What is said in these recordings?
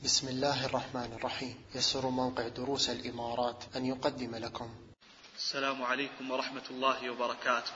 بسم الله الرحمن الرحيم. يسر موقع دروس الإمارات أن يقدم لكم. السلام عليكم ورحمة الله وبركاته.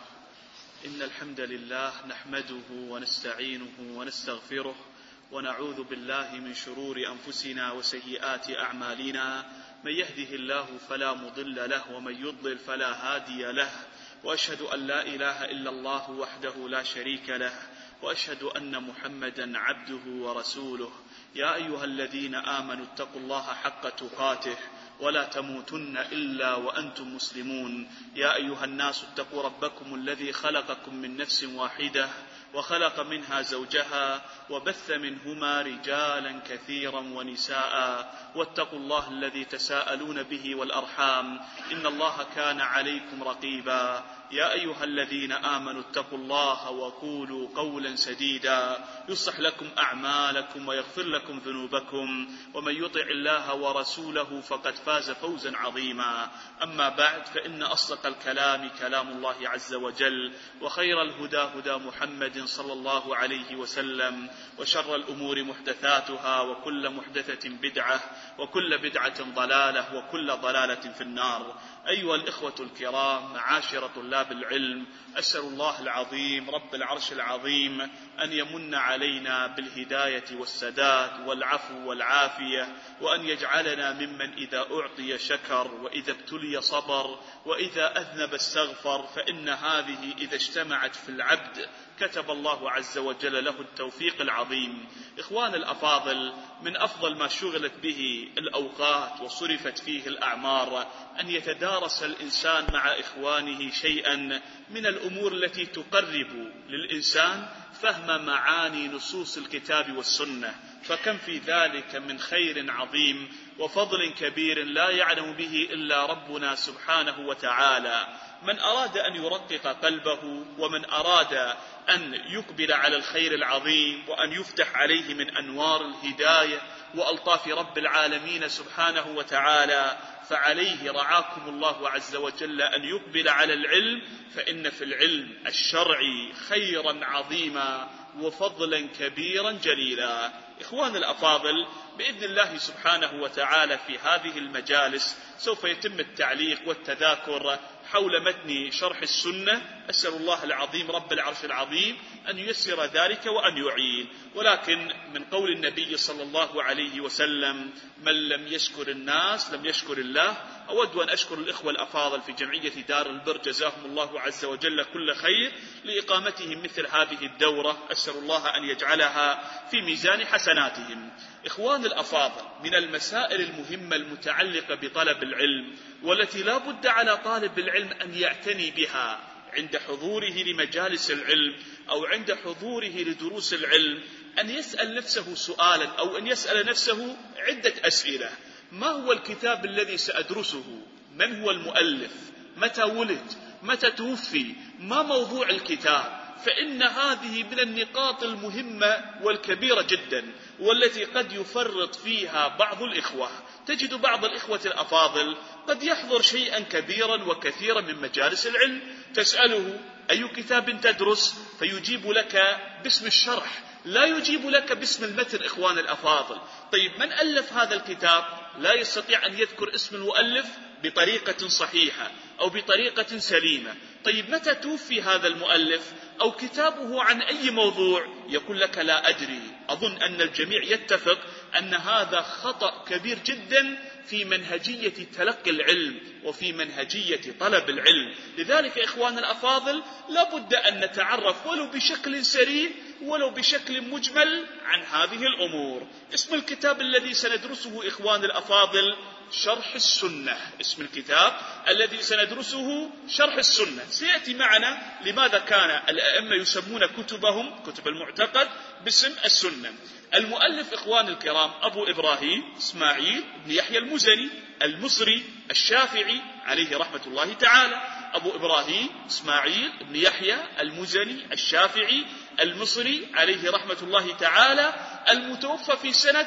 إن الحمد لله نحمده ونستعينه ونستغفره ونعوذ بالله من شرور أنفسنا وسيئات أعمالنا. من يهده الله فلا مضل له ومن يضلل فلا هادي له، وأشهد أن لا إله إلا الله وحده لا شريك له، وأشهد أن محمدا عبده ورسوله. يا أيها الذين آمنوا اتقوا الله حق تقاته ولا تموتن إلا وأنتم مسلمون. يا أيها الناس اتقوا ربكم الذي خلقكم من نفس واحدة وخلق منها زوجها وبث منهما رجالا كثيرا ونساء، واتقوا الله الذي تساءلون به والأرحام إن الله كان عليكم رقيبا. يا أيها الذين آمنوا اتقوا الله وقولوا قولا سديدا يصلح لكم أعمالكم ويغفر لكم ذنوبكم، ومن يطع الله ورسوله فقد فاز فوزا عظيما. أما بعد، فإن أصدق الكلام كلام الله عز وجل، وخير الهدى هدى محمد صلى الله عليه وسلم، وشر الأمور محدثاتها، وكل محدثة بدعة، وكل بدعة ضلالة، وكل ضلالة في النار. أيها الإخوة الكرام، معاشر طلاب العلم، أسأل الله العظيم رب العرش العظيم أن يمن علينا بالهداية والسداد والعفو والعافية، وأن يجعلنا ممن إذا أعطي شكر، وإذا ابتلي صبر، وإذا أذنب استغفر، فإن هذه إذا اجتمعت في العبد كتب الله عز وجل له التوفيق العظيم. إخوان الأفاضل، من أفضل ما شغلت به الأوقات وصرفت فيه الأعمار أن يتدارس الإنسان مع إخوانه شيئا من الأمور التي تقرب للإنسان فهم معاني نصوص الكتاب والسنة، فكم في ذلك من خير عظيم وفضل كبير لا يعلم به إلا ربنا سبحانه وتعالى. من أراد أن يرقق قلبه، ومن أراد أن يقبل على الخير العظيم وأن يفتح عليه من أنوار الهداية وألطاف رب العالمين سبحانه وتعالى، فعليه رعاكم الله عز وجل أن يقبل على العلم، فإن في العلم الشرعي خيرا عظيما وفضلا كبيرا جليلا. إخوان الأفاضل، بإذن الله سبحانه وتعالى في هذه المجالس سوف يتم التعليق والتذاكر حول متن شرح السنة. أسأل الله العظيم رب العرش العظيم أن ييسر ذلك وأن يعين. ولكن من قول النبي صلى الله عليه وسلم: من لم يشكر الناس لم يشكر الله. أود أن أشكر الإخوة الأفاضل في جمعية دار البر، جزاهم الله عز وجل كل خير لإقامتهم مثل هذه الدورة. أسأل الله أن يجعلها في ميزان حسناتهم. إخوان الأفاضل، من المسائل المهمة المتعلقة بطلب العلم، والتي لا بد على طالب العلم أن يعتني بها عند حضوره لمجالس العلم أو عند حضوره لدروس العلم، أن يسأل نفسه سؤالا، أو أن يسأل نفسه عدة أسئلة. ما هو الكتاب الذي سأدرسه؟ من هو المؤلف؟ متى ولد؟ متى توفي؟ ما موضوع الكتاب؟ فإن هذه من النقاط المهمة والكبيرة جدا، والتي قد يفرط فيها بعض الإخوة. تجد بعض الإخوة الأفاضل قد يحضر شيئا كبيرا وكثيرا من مجالس العلم، تسأله: أي كتاب تدرس؟ فيجيب لك باسم الشرح، لا يجيب لك باسم المتن. إخوان الأفاضل، طيب من ألف هذا الكتاب؟ لا يستطيع أن يذكر اسم المؤلف بطريقة صحيحة أو بطريقة سليمة. طيب متى توفي هذا المؤلف؟ أو كتابه عن أي موضوع؟ يقول لك: لا أدري. أظن أن الجميع يتفق أن هذا خطأ كبير جدا في منهجية تلقي العلم وفي منهجية طلب العلم. لذلك إخوان الأفاضل، لا بد أن نتعرف ولو بشكل سريع ولو بشكل مجمل عن هذه الأمور. اسم الكتاب الذي سندرسه إخوان الأفاضل شرح السنة. اسم الكتاب الذي سندرسه شرح السنة. سيأتي معنا لماذا كان الأئمة يسمون كتبهم، كتب المعتقد، باسم السنة. المؤلف إخوان الكرام أبو إبراهيم إسماعيل بن يحيى المزني المصري الشافعي عليه رحمة الله تعالى. أبو إبراهيم إسماعيل بن يحيى المزني الشافعي المصري عليه رحمة الله تعالى، المتوفى في سنة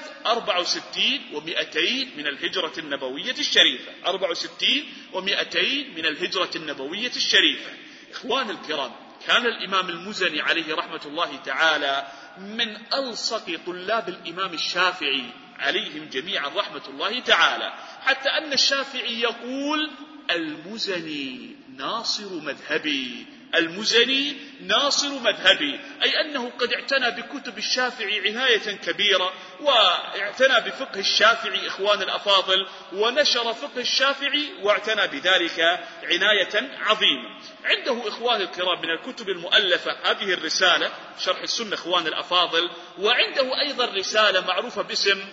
64 و200 من الهجرة النبوية الشريفة. 64 و200 من الهجرة النبوية الشريفة. إخوان الكرام، كان الإمام المزني عليه رحمة الله تعالى من ألصق طلاب الإمام الشافعي عليهم جميعا رحمة الله تعالى، حتى أن الشافعي يقول: المزني ناصر مذهبي، المزني ناصر مذهبي، أي أنه قد اعتنى بكتب الشافعي عناية كبيرة، واعتنى بفقه الشافعي إخوان الأفاضل، ونشر فقه الشافعي واعتنى بذلك عناية عظيمة. عنده إخوان الكرام من الكتب المؤلفة هذه الرسالة شرح السنة إخوان الأفاضل، وعنده أيضا رسالة معروفة باسم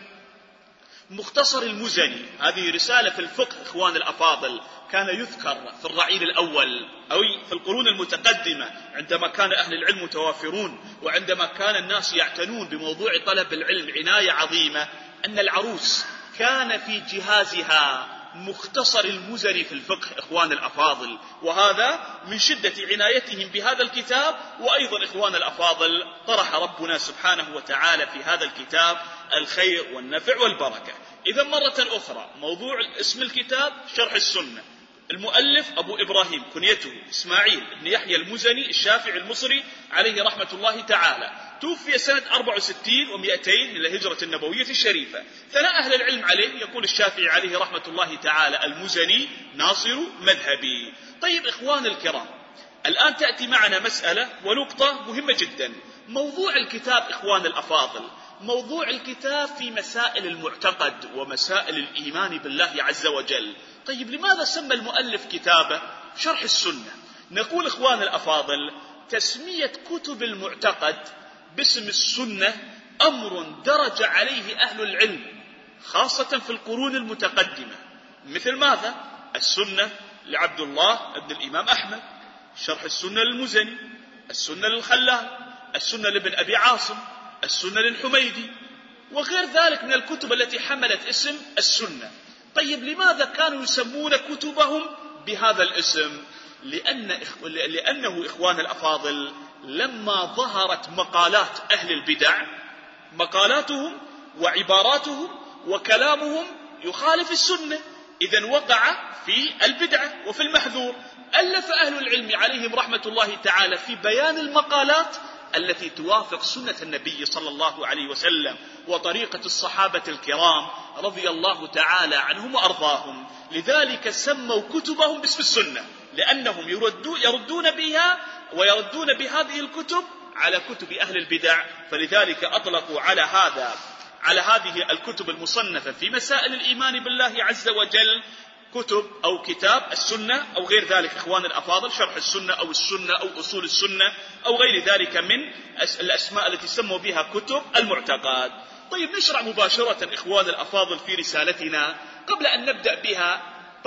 مختصر المزني. هذه رسالة في الفقه إخوان الأفاضل، كان يذكر في الرعيل الأول أو في القرون المتقدمة عندما كان أهل العلم متوافرون، وعندما كان الناس يعتنون بموضوع طلب العلم عناية عظيمة، أن العروس كان في جهازها مختصر المزني في الفقه إخوان الأفاضل، وهذا من شدة عنايتهم بهذا الكتاب. وأيضا إخوان الأفاضل طرح ربنا سبحانه وتعالى في هذا الكتاب الخير والنفع والبركة. إذا مرة أخرى موضوع اسم الكتاب شرح السنة، المؤلف أبو إبراهيم كنيته إسماعيل بن يحيى المزني الشافعي المصري عليه رحمة الله تعالى، توفي سنة 64 و200 من الهجرة النبوية الشريفة. ثناء أهل العلم عليه، يقول الشافعي عليه رحمة الله تعالى: المزني ناصر مذهبي. طيب إخوان الكرام، الآن تأتي معنا مسألة ونقطة مهمة جدا. موضوع الكتاب إخوان الأفاضل، موضوع الكتاب في مسائل المعتقد ومسائل الإيمان بالله عز وجل. طيب لماذا سمى المؤلف كتابه شرح السنة؟ نقول إخوان الأفاضل: تسمية كتب المعتقد باسم السنة أمر درج عليه أهل العلم خاصة في القرون المتقدمة. مثل ماذا؟ السنة لعبد الله ابن الإمام أحمد، شرح السنة للمزني، السنة للخلال، السنة لابن أبي عاصم، السنة للحميدي، وغير ذلك من الكتب التي حملت اسم السنة. طيب لماذا كانوا يسمون كتبهم بهذا الاسم؟ لأنه إخوان الأفاضل لما ظهرت مقالات أهل البدع، مقالاتهم وعباراتهم وكلامهم يخالف السنة، إذن وقع في البدعة وفي المحذور. ألف أهل العلم عليهم رحمة الله تعالى في بيان المقالات التي توافق سنة النبي صلى الله عليه وسلم وطريقة الصحابة الكرام رضي الله تعالى عنهم وأرضاهم. لذلك سموا كتبهم باسم السنة، لأنهم يردون بها ويردون بهذه الكتب على كتب أهل البدع، فلذلك أطلقوا على هذه الكتب المصنفة في مسائل الإيمان بالله عز وجل كتب أو كتاب السنة، أو غير ذلك إخوان الأفاضل شرح السنة أو السنة أو أصول السنة أو غير ذلك من الأسماء التي سموا بها كتب المعتقد. طيب نشرع مباشرة إخوان الأفاضل في رسالتنا. قبل أن نبدأ بها،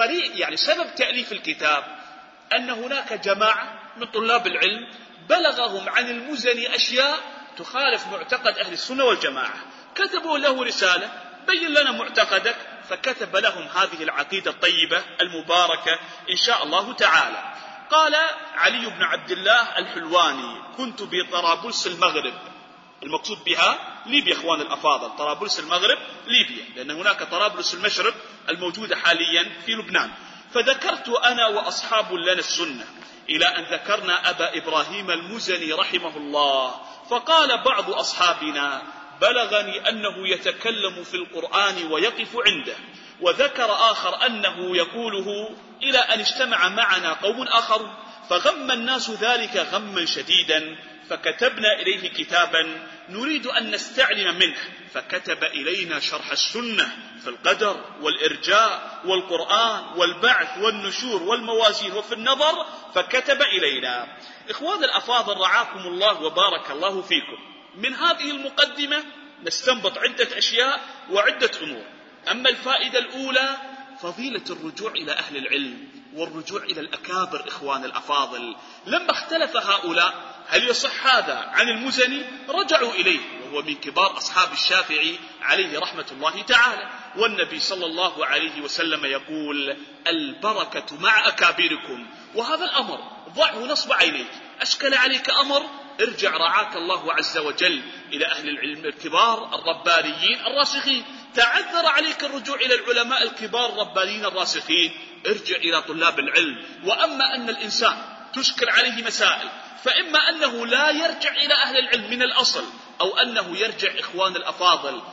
سبب تأليف الكتاب أن هناك جماعة من طلاب العلم بلغهم عن المزني أشياء تخالف معتقد أهل السنة والجماعة، كتبوا له رسالة: بين لنا معتقدك. فكتب لهم هذه العقيدة الطيبة المباركة إن شاء الله تعالى. قال علي بن عبد الله الحلواني: كنت بطرابلس المغرب، المقصود بها ليبيا إخوان الأفاضل، طرابلس المغرب ليبيا، لأن هناك طرابلس المشرق الموجودة حاليا في لبنان. فذكرت أنا وأصحاب لنا السنة إلى أن ذكرنا أبا إبراهيم المزني رحمه الله، فقال بعض أصحابنا: بلغني أنه يتكلم في القرآن ويقف عنده. وذكر آخر أنه يقوله إلى أن اجتمع معنا قوم آخرون، فغم الناس ذلك غما شديدا، فكتبنا إليه كتابا نريد أن نستعلم منه، فكتب إلينا شرح السنة في القدر والإرجاء والقرآن والبعث والنشور والموازين وفي النظر، فكتب إلينا. إخوان الأفاضل رعاكم الله وبارك الله فيكم، من هذه المقدمة نستنبط عدة أشياء وعدة أمور. أما الفائدة الأولى فضيلة الرجوع إلى أهل العلم والرجوع إلى الأكابر إخوان الأفاضل. لما اختلف هؤلاء هل يصح هذا عن المزني، رجعوا إليه، وهو من كبار أصحاب الشافعي عليه رحمة الله تعالى. والنبي صلى الله عليه وسلم يقول: البركة مع أكابركم. وهذا الأمر ضعه نصب عينيك، أشكل عليك أمر، ارجع رعاك الله عز وجل إلى أهل العلم الكبار الربانيين الراسخين. تعذر عليك الرجوع إلى العلماء الكبار الربانيين الراسخين، ارجع إلى طلاب العلم. وأما أن الإنسان تشكل عليه مسائل، فإما أنه لا يرجع إلى أهل العلم من الأصل، أو أنه يرجع إخوان الأفاضل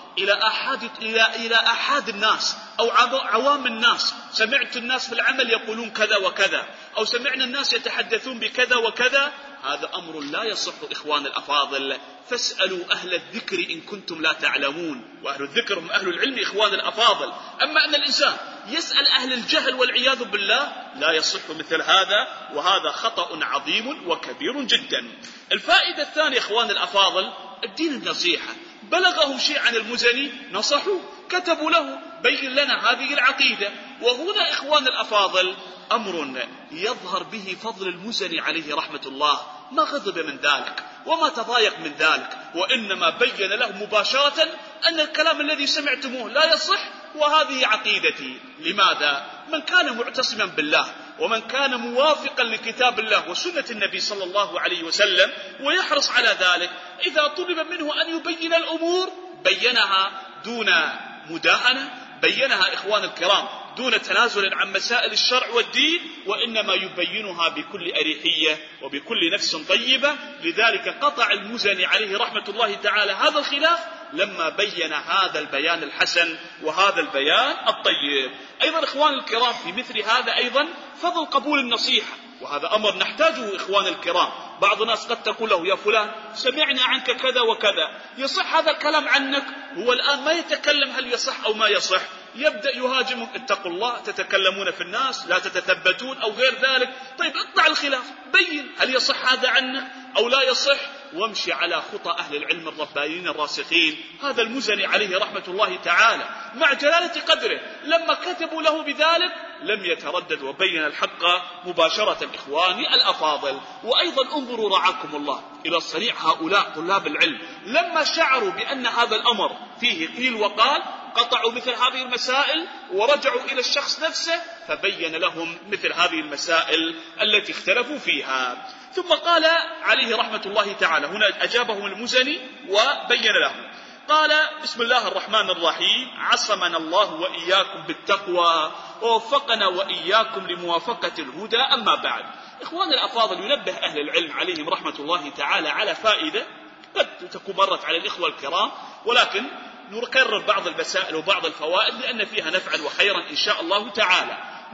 إلى أحد الناس أو عوام الناس، سمعت الناس في العمل يقولون كذا وكذا، أو سمعنا الناس يتحدثون بكذا وكذا، هذا أمر لا يصح إخوان الأفاضل. فاسألوا أهل الذكر إن كنتم لا تعلمون، وأهل الذكر هم أهل العلم إخوان الأفاضل. أما أن الإنسان يسأل أهل الجهل والعياذ بالله لا يصح مثل هذا، وهذا خطأ عظيم وكبير جدا. الفائدة الثانية إخوان الأفاضل الدين النصيحة. بلغهم شيء عن المزني نصحوه، كتبوا له بين لنا هذه العقيدة. وهنا إخوان الأفاضل أمر يظهر به فضل المزني عليه رحمة الله، ما غضب من ذلك وما تضايق من ذلك، وإنما بين له مباشرة أن الكلام الذي سمعتموه لا يصح وهذه عقيدتي. لماذا؟ من كان معتصما بالله ومن كان موافقا لكتاب الله وسنة النبي صلى الله عليه وسلم ويحرص على ذلك، إذا طلب منه أن يبين الأمور بينها دون مداهنة، بينها إخوان الكرام دون تنازل عن مسائل الشرع والدين، وإنما يبينها بكل أريحية وبكل نفس طيبة. لذلك قطع المزني عليه رحمة الله تعالى هذا الخلاف لما بين هذا البيان الحسن وهذا البيان الطيب. أيضا إخوان الكرام في مثل هذا أيضا فضل قبول النصيحة، وهذا أمر نحتاجه إخوان الكرام. بعض الناس قد تقول له يا فلان سمعنا عنك كذا وكذا، يصح هذا الكلام عنك؟ هو الآن ما يتكلم هل يصح أو ما يصح، يبدأ يهاجمك، اتقوا الله تتكلمون في الناس لا تتثبتون أو غير ذلك. طيب اقطع الخلاف، بين هل يصح هذا عنك أو لا يصح، وامشي على خطى أهل العلم الربانيين الراسخين. هذا المزني عليه رحمة الله تعالى مع جلالة قدره لما كتبوا له بذلك لم يتردد وبين الحق مباشرة إخواني الأفاضل. وأيضا انظروا رعاكم الله إلى الصنيع هؤلاء طلاب العلم، لما شعروا بأن هذا الأمر فيه قيل وقال قطعوا مثل هذه المسائل ورجعوا إلى الشخص نفسه فبين لهم مثل هذه المسائل التي اختلفوا فيها. ثم قال عليه رحمة الله تعالى، هنا أجابهم المزني وبين لهم، قال بسم الله الرحمن الرحيم: عصمنا الله وإياكم بالتقوى ووفقنا وإياكم لموافقة الهدى. أما بعد، إخوان الأفاضل ينبه أهل العلم عليهم رحمة الله تعالى على فائدة قد تكون مرت على الإخوة الكرام، ولكن نكرر بعض المسائل وبعض الفوائد لأن فيها نفعا وخيرا إن شاء الله تعالى.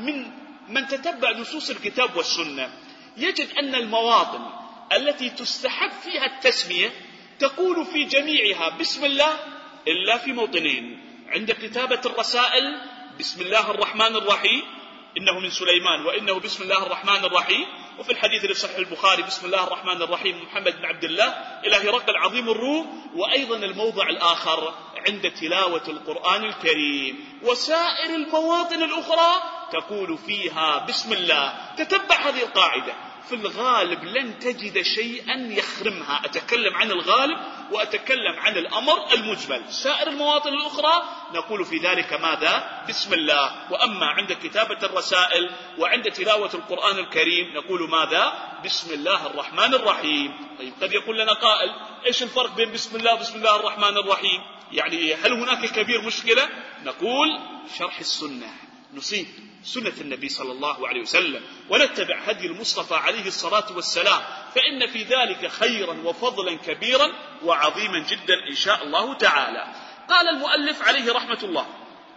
من تتبع نصوص الكتاب والسنة يجد أن المواطن التي تستحب فيها التسمية تقول في جميعها بسم الله إلا في موطنين: عند كتابة الرسائل بسم الله الرحمن الرحيم إنه من سليمان وإنه بسم الله الرحمن الرحيم، وفي الحديث اللي في صحيح البخاري بسم الله الرحمن الرحيم محمد بن عبد الله إلى هرقل عظيم الروم. وأيضا الموضع الآخر عند تلاوة القرآن الكريم. وسائر المواطن الأخرى تقول فيها بسم الله. تتبع هذه القاعدة، في الغالب لن تجد شيئا يخرمها. أتكلم عن الغالب وأتكلم عن الأمر المجمل. سائر المواطن الأخرى نقول في ذلك ماذا؟ بسم الله. وأما عند كتابة الرسائل وعند تلاوة القرآن الكريم نقول ماذا؟ بسم الله الرحمن الرحيم. طيب قد يقول لنا قائل إيش الفرق بين بسم الله وبسم الله الرحمن الرحيم؟ يعني هل هناك كبير مشكلة؟ نقول شرح السنة، نصيب سنة النبي صلى الله عليه وسلم ونتبع هدي المصطفى عليه الصلاة والسلام، فإن في ذلك خيرا وفضلا كبيرا وعظيما جدا إن شاء الله تعالى. قال المؤلف عليه رحمة الله: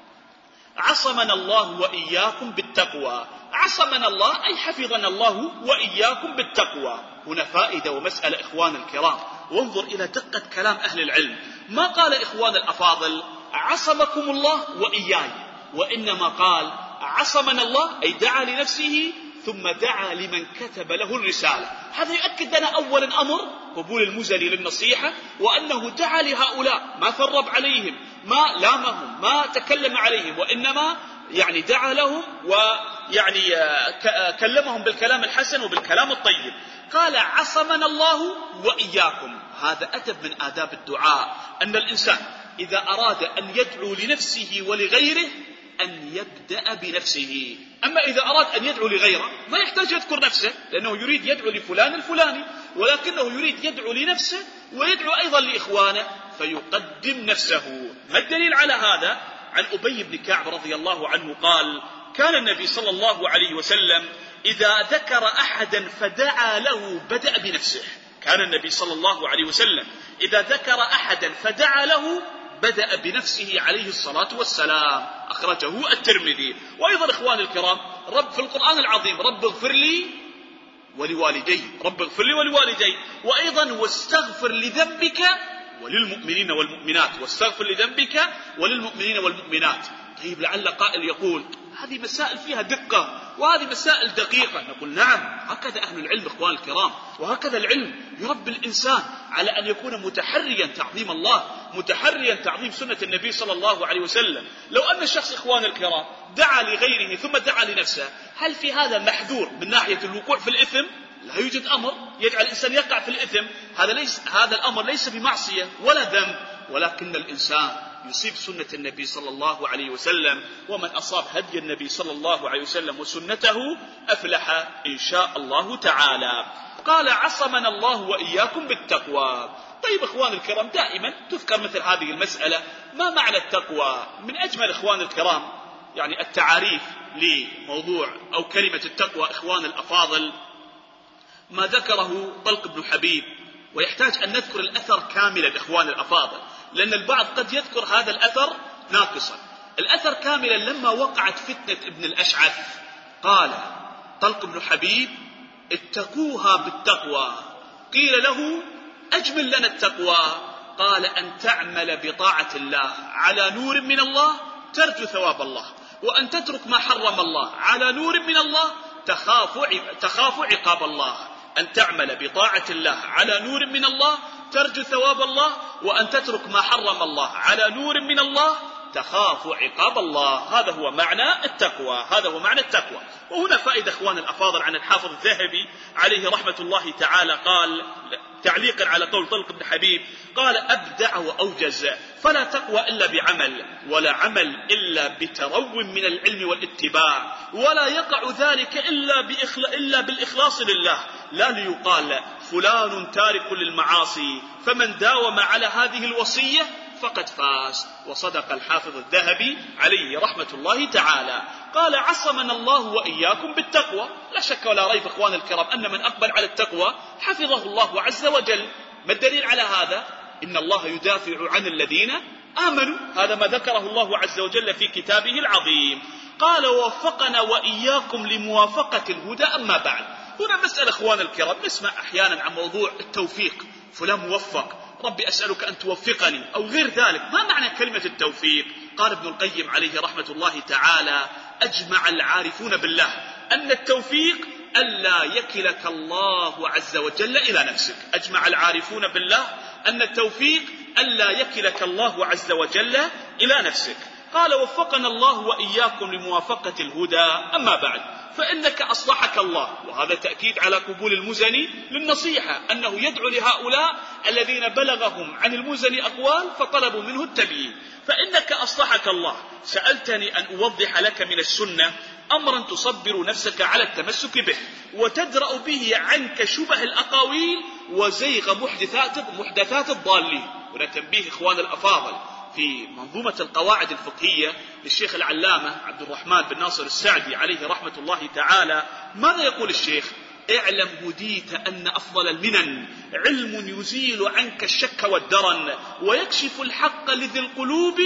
عصمنا الله وإياكم بالتقوى. عصمنا الله أي حفظنا الله وإياكم بالتقوى. هنا فائدة ومسألة إخوان الكرام، وانظر إلى دقة كلام أهل العلم. ما قال إخوان الأفاضل عصمكم الله وإياي، وإنما قال عصمنا الله أي دعا لنفسه ثم دعا لمن كتب له الرسالة. هذا يؤكد لنا أولا أمر قبول المزني للنصيحة، وأنه دعا لهؤلاء، ما ثرب عليهم، ما لامهم، ما تكلم عليهم، وإنما يعني دعا لهم ويعني كلمهم بالكلام الحسن وبالكلام الطيب. قال عصمنا الله وإياكم. هذا أدب من آداب الدعاء، أن الإنسان إذا أراد أن يدعو لنفسه ولغيره أن يبدأ بنفسه. أما إذا أراد أن يدعو لغيره ما يحتاج يذكر نفسه، لأنه يريد يدعو لفلان الفلاني، ولكنه يريد يدعو لنفسه ويدعو أيضا لإخوانه فيقدم نفسه. ما الدليل على هذا؟ عن أبي بن كعب رضي الله عنه قال: كان النبي صلى الله عليه وسلم إذا ذكر أحدا فدعا له بدأ بنفسه. كان النبي صلى الله عليه وسلم إذا ذكر أحدا فدعا له بدأ بنفسه عليه الصلاة والسلام، أخرجه الترمذي. وأيضا إخواني الكرام، رب في القرآن العظيم رب اغفر لي ولوالدي، رب اغفر لي ولوالدي، وأيضا واستغفر لذنبك وللمؤمنين والمؤمنات، واستغفر لذنبك وللمؤمنين والمؤمنات. طيب لعل قائل يقول هذه مسائل فيها دقة وهذه مسائل دقيقة. نقول نعم، هكذا أهل العلم إخوان الكرام، وهكذا العلم يربي الإنسان على أن يكون متحريا تعظيم الله، متحريا تعظيم سنة النبي صلى الله عليه وسلم. لو أن الشخص إخوان الكرام دعا لغيره ثم دعا لنفسه، هل في هذا محذور من ناحية الوقوع في الإثم؟ لا يوجد أمر يجعل الإنسان يقع في الإثم، هذا الأمر ليس بمعصية ولا ذنب، ولكن الإنسان يصيب سنة النبي صلى الله عليه وسلم، ومن أصاب هدي النبي صلى الله عليه وسلم وسنته أفلح إن شاء الله تعالى. قال عصمنا الله وإياكم بالتقوى. طيب إخوان الكرام، دائما تذكر مثل هذه المسألة، ما معنى التقوى؟ من أجمل إخوان الكرام يعني التعاريف لموضوع أو كلمة التقوى إخوان الأفاضل ما ذكره طلق بن حبيب، ويحتاج أن نذكر الأثر كاملا إخوان الأفاضل، لأن البعض قد يذكر هذا الأثر ناقصا. الأثر كاملا لما وقعت فتنة ابن الأشعث قال طلق بن حبيب اتقوها بالتقوى. قيل له أجمل لنا التقوى، قال أن تعمل بطاعة الله على نور من الله ترجو ثواب الله، وأن تترك ما حرم الله على نور من الله تخاف عقاب الله. أن تعمل بطاعة الله على نور من الله ترجو ثواب الله، وأن تترك ما حرم الله على نور من الله تخاف عقاب الله. هذا هو معنى التقوى، هذا هو معنى التقوى. وهنا فائدة إخوان الأفاضل عن الحافظ الذهبي عليه رحمة الله تعالى، قال تعليقا على قول طلق بن حبيب، قال أبدع وأوجز، فلا تقوى إلا بعمل، ولا عمل إلا بترو من العلم والاتباع، ولا يقع ذلك إلا بالإخلاص لله، لا ليقال فلان تارك للمعاصي، فمن داوم على هذه الوصية فقد فاز. وصدق الحافظ الذهبي عليه رحمة الله تعالى. قال عصمنا الله وإياكم بالتقوى. لا شك ولا ريب إخوان الكرام أن من أقبل على التقوى حفظه الله عز وجل. ما الدليل على هذا؟ إن الله يدافع عن الذين آمنوا، هذا ما ذكره الله عز وجل في كتابه العظيم. قال ووفقنا وإياكم لموافقة الهدى. أما بعد، هنا مسألة إخوان الكرام، نسمع أحيانا عن موضوع التوفيق، فلان موفق، ربي أسألك أن توفقني أو غير ذلك. ما معنى كلمة التوفيق؟ قال ابن القيم عليه رحمة الله تعالى أجمع العارفون بالله أن التوفيق ألا يكلك الله عز وجل إلى نفسك. أجمع العارفون بالله أن التوفيق ألا يكلك الله عز وجل إلى نفسك. قال وفقنا الله وإياكم لموافقة الهدى. أما بعد، فإنك أصلحك الله، وهذا تأكيد على قبول المزني للنصيحة، أنه يدعو لهؤلاء الذين بلغهم عن المزني أقوال فطلبوا منه التبيين. فإنك أصلحك الله سألتني أن أوضح لك من السنة أمرا تصبر نفسك على التمسك به، وتدرأ به عنك شبه الأقاويل وزيغ محدثات الضالين. هنا تنبيه إخوان الأفاضل في منظومة القواعد الفقهية للشيخ العلامة عبد الرحمن بن ناصر السعدي عليه رحمة الله تعالى. ماذا يقول الشيخ؟ اعلم هديت أن أفضل المنن علم يزيل عنك الشك والدرن، ويكشف الحق لذي القلوب،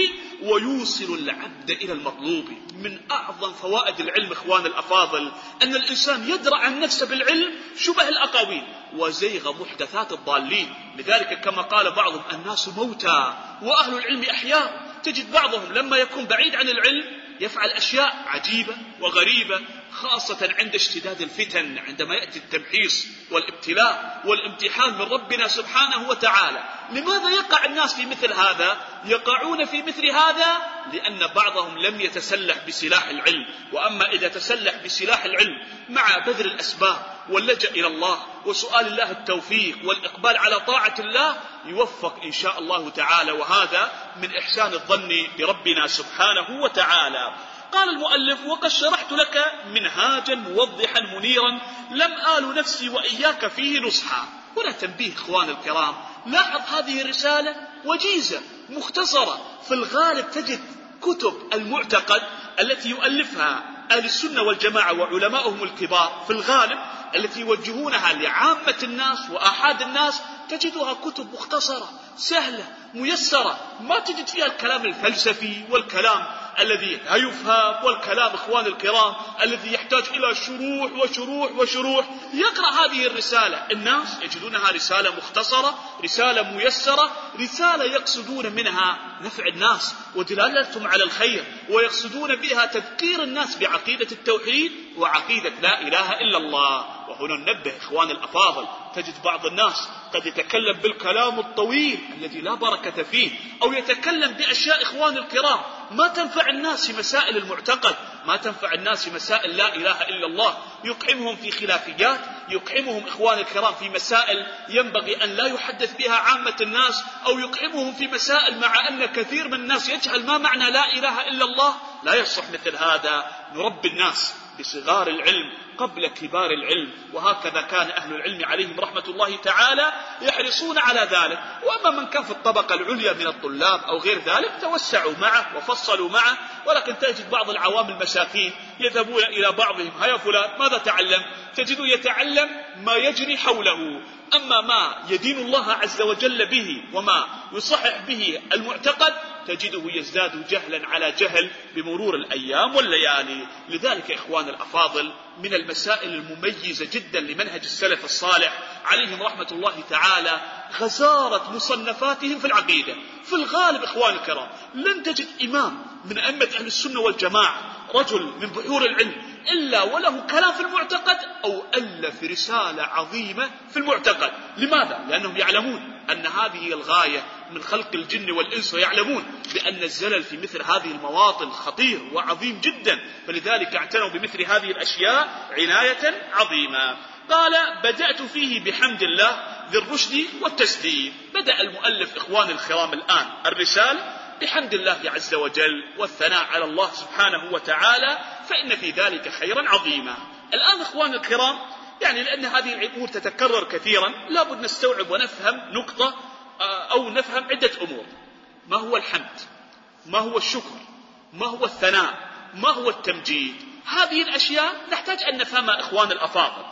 ويوصل العبد إلى المطلوب. من أعظم فوائد العلم إخوان الأفاضل أن الإنسان يدرع عن نفسه بالعلم شبه الأقاويل وزيغ محدثات الضالين. لذلك كما قال بعضهم الناس موتى وأهل العلم أحياء. تجد بعضهم لما يكون بعيد عن العلم يفعل أشياء عجيبة وغريبة، خاصة عند اشتداد الفتن، عندما يأتي التمحيص والابتلاء والامتحان من ربنا سبحانه وتعالى. لماذا يقع الناس في مثل هذا؟ يقعون في مثل هذا لأن بعضهم لم يتسلح بسلاح العلم. وأما إذا تسلح بسلاح العلم مع بذل الأسباب واللجأ إلى الله وسؤال الله التوفيق والإقبال على طاعة الله يوفق إن شاء الله تعالى، وهذا من إحسان الظن بربنا سبحانه وتعالى. قال المؤلف وقد شرحت لك منهاجا موضحا منيرا لم آل نفسي وإياك فيه نصحا. هنا تنبيه إخوان الكرام، لاحظ هذه الرسالة وجيزة مختصرة. في الغالب تجد كتب المعتقد التي يؤلفها أهل السنة والجماعة وعلماؤهم الكبار في الغالب التي يوجهونها لعامة الناس وآحاد الناس تجدها كتب مختصرة سهلة ميسرة، ما تجد فيها الكلام الفلسفي والكلام الذي لا يفهم، والكلام إخوان الكرام الذي يحتاج إلى شروح وشروح وشروح. يقرأ هذه الرسالة، الناس يجدونها رسالة مختصرة، رسالة ميسرة، رسالة يقصدون منها نفع الناس ودلالتهم على الخير، ويقصدون بها تذكير الناس بعقيدة التوحيد وعقيدة لا إله إلا الله. وهنا ننبه إخوان الأفاضل، تجد بعض الناس قد يتكلم بالكلام الطويل الذي لا بركة فيه، أو يتكلم بأشياء إخوان الكرام ما تنفع الناس في مسائل المعتقد، ما تنفع الناس في مسائل لا إله إلا الله، يقحمهم في خلافيات، يقحمهم إخوان الكرام في مسائل ينبغي أن لا يحدث بها عامة الناس، أو يقحمهم في مسائل مع أن كثير من الناس يجهل ما معنى لا إله إلا الله. لا يصح مثل هذا. نربي الناس بصغار العلم قبل كبار العلم، وهكذا كان أهل العلم عليهم رحمة الله تعالى يحرصون على ذلك. وأما من كان في الطبقة العليا من الطلاب أو غير ذلك توسعوا معه وفصلوا معه، ولكن تجد بعض العوام المساكين يذهبون إلى بعضهم: هيا فلان ماذا تعلم؟ تجده يتعلم ما يجري حوله، أما ما يدين الله عز وجل به وما يصحح به المعتقد تجده يزداد جهلا على جهل بمرور الأيام والليالي. لذلك إخوان الأفاضل من المسائل المميزة جدا لمنهج السلف الصالح عليهم رحمة الله تعالى غزارة مصنفاتهم في العقيدة. في الغالب إخوان الكرام لن تجد إمام من أئمة أهل السنة والجماعة رجل من بحور العلم إلا وله كلام في المعتقد أو ألف رسالة عظيمة في المعتقد. لماذا؟ لأنهم يعلمون أن هذه الغاية من خلق الجن والإنس، ويعلمون بأن الزلل في مثل هذه المواطن خطير وعظيم جدا، فلذلك اعتنوا بمثل هذه الأشياء عناية عظيمة. قال: بدأت فيه بحمد الله ذي الرشد والتسديد. بدأ المؤلف إخوان الكرام الآن الرسالة بحمد الله عز وجل والثناء على الله سبحانه وتعالى، فإن في ذلك خيرا عظيما. الآن إخوان الكرام لأن هذه الأمور تتكرر كثيرا لابد نستوعب ونفهم نقطة أو نفهم عدة أمور. ما هو الحمد؟ ما هو الشكر؟ ما هو الثناء؟ ما هو التمجيد؟ هذه الأشياء نحتاج أن نفهمها إخوان الأفاضل.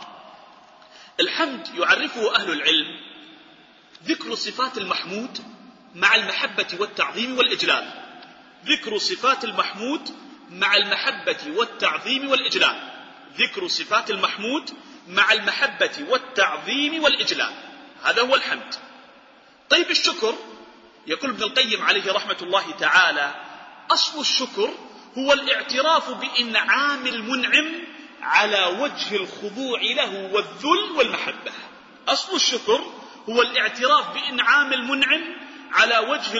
الحمد يعرفه أهل العلم ذكر صفات المحمود مع المحبة والتعظيم والإجلال. ذكر صفات المحمود مع المحبة والتعظيم والإجلال. ذكر صفات المحمود مع المحبة والتعظيم والإجلال، هذا هو الحمد. طيب الشكر، يقول ابن القيم عليه رحمة الله تعالى: أصل الشكر هو الاعتراف بإنعام المنعم على وجه الخضوع له والذل والمحبة. أصل الشكر هو الاعتراف بإنعام المنعم على وجه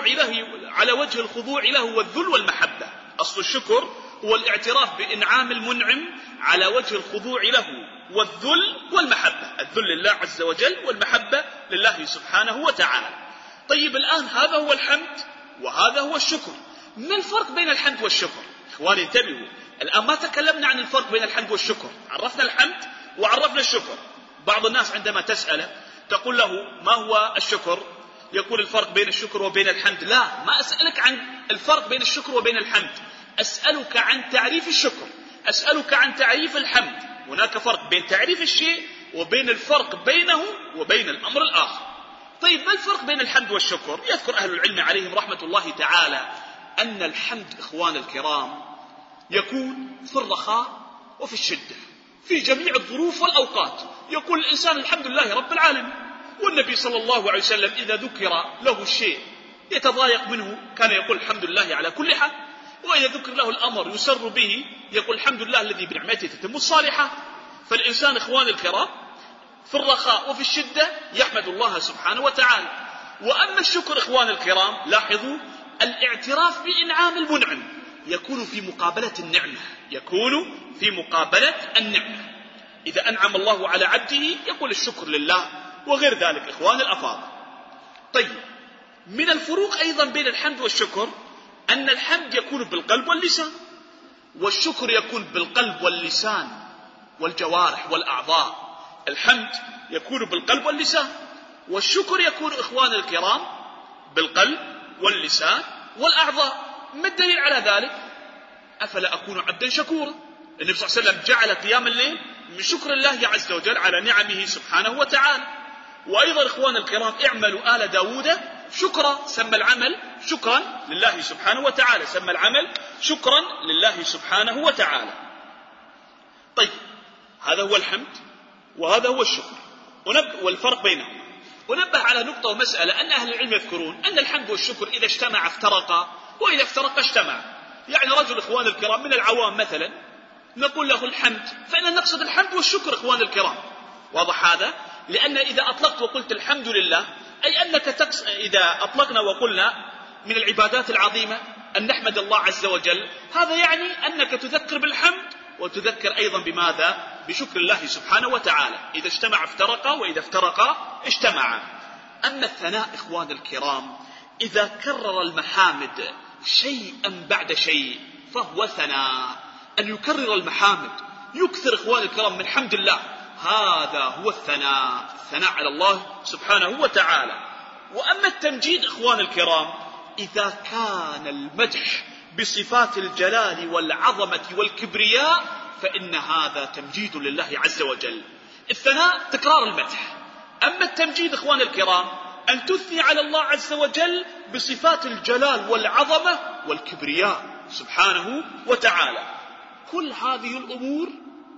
الخضوع له والذل والمحبة. أصل الشكر هو الاعتراف بإنعام المنعم على وجه الخضوع له والذل والمحبة. الذل لله عز وجل والمحبة لله سبحانه وتعالى. طيب الآن هذا هو الحمد وهذا هو الشكر. ما الفرق بين الحمد والشكر؟ إخواني انتبهوا، الآن ما تكلمنا عن الفرق بين الحمد والشكر، عرفنا الحمد وعرفنا الشكر. بعض الناس عندما تسأله تقول له: ما هو الشكر؟ يقول: الفرق بين الشكر وبين الحمد. لا، ما أسألك عن الفرق بين الشكر وبين الحمد، أسألك عن تعريف الشكر، أسألك عن تعريف الحمد. هناك فرق بين تعريف الشيء وبين الفرق بينه وبين الأمر الآخر. طيب ما الفرق بين الحمد والشكر؟ يذكر أهل العلم عليهم رحمة الله تعالى أن الحمد إخوان الكرام يكون في الرخاء وفي الشدة، في جميع الظروف والأوقات يقول الإنسان الحمد لله رب العالمين. والنبي صلى الله عليه وسلم إذا ذكر له الشيء يتضايق منه كان يقول الحمد لله على كل حال، وإذا ذكر له الأمر يسر به يقول الحمد لله الذي بنعمته تتم الصالحات. فالإنسان إخوان الكرام في الرخاء وفي الشدة يحمد الله سبحانه وتعالى. وأما الشكر إخوان الكرام لاحظوا الاعتراف بإنعام المنعم يكون في مقابلة النعمة، يكون في مقابلة النعمة. إذا أنعم الله على عبده يقول الشكر لله وغير ذلك إخوان الأفاضل. طيب من الفروق أيضا بين الحمد والشكر أن الحمد يكون بالقلب واللسان، والشكر يكون بالقلب واللسان والجوارح والأعضاء. الحمد يكون بالقلب واللسان، والشكر يكون إخوان الكرام بالقلب واللسان والأعضاء. ما الدليل على ذلك؟ أفلا أكون عبدا شكورا. النبي صلى الله عليه وسلم جعل قيام الليل من شكر الله عز وجل على نعمه سبحانه وتعالى. وأيضا إخوان الكرام اعملوا آل داود شكرا، سمى العمل شكرا لله سبحانه وتعالى، سمى العمل شكرا لله سبحانه وتعالى. طيب هذا هو الحمد وهذا هو الشكر، والفرق بينهما. ونبه على نقطة ومسألة، أن أهل العلم يذكرون أن الحمد والشكر إذا اجتمع افترقا، وإذا افترقا اجتمع. يعني رجل إخوان الكرام من العوام مثلا نقول له الحمد، فإن نقصد الحمد والشكر إخوان الكرام، واضح هذا؟ لأن إذا أطلقت وقلت الحمد لله، أي أنك إذا أطلقنا وقلنا من العبادات العظيمة أن نحمد الله عز وجل، هذا يعني أنك تذكر بالحمد وتذكر أيضا بماذا؟ بشكر الله سبحانه وتعالى. إذا اجتمع افترقا، وإذا افترقا اجتمعا. أما الثناء إخوان الكرام، إذا كرر المحامد شيئا بعد شيء فهو ثناء. أن يكرر المحامد، يكثر إخوان الكرام من حمد الله، هذا هو الثناء، الثناء على الله سبحانه وتعالى. وأما التمجيد إخوان الكرام، إذا كان المدح بصفات الجلال والعظمة والكبرياء فإن هذا تمجيد لله عز وجل. الثناء تكرار المدح، أما التمجيد إخوان الكرام أن تثني على الله عز وجل بصفات الجلال والعظمة والكبرياء سبحانه وتعالى. كل هذه الأمور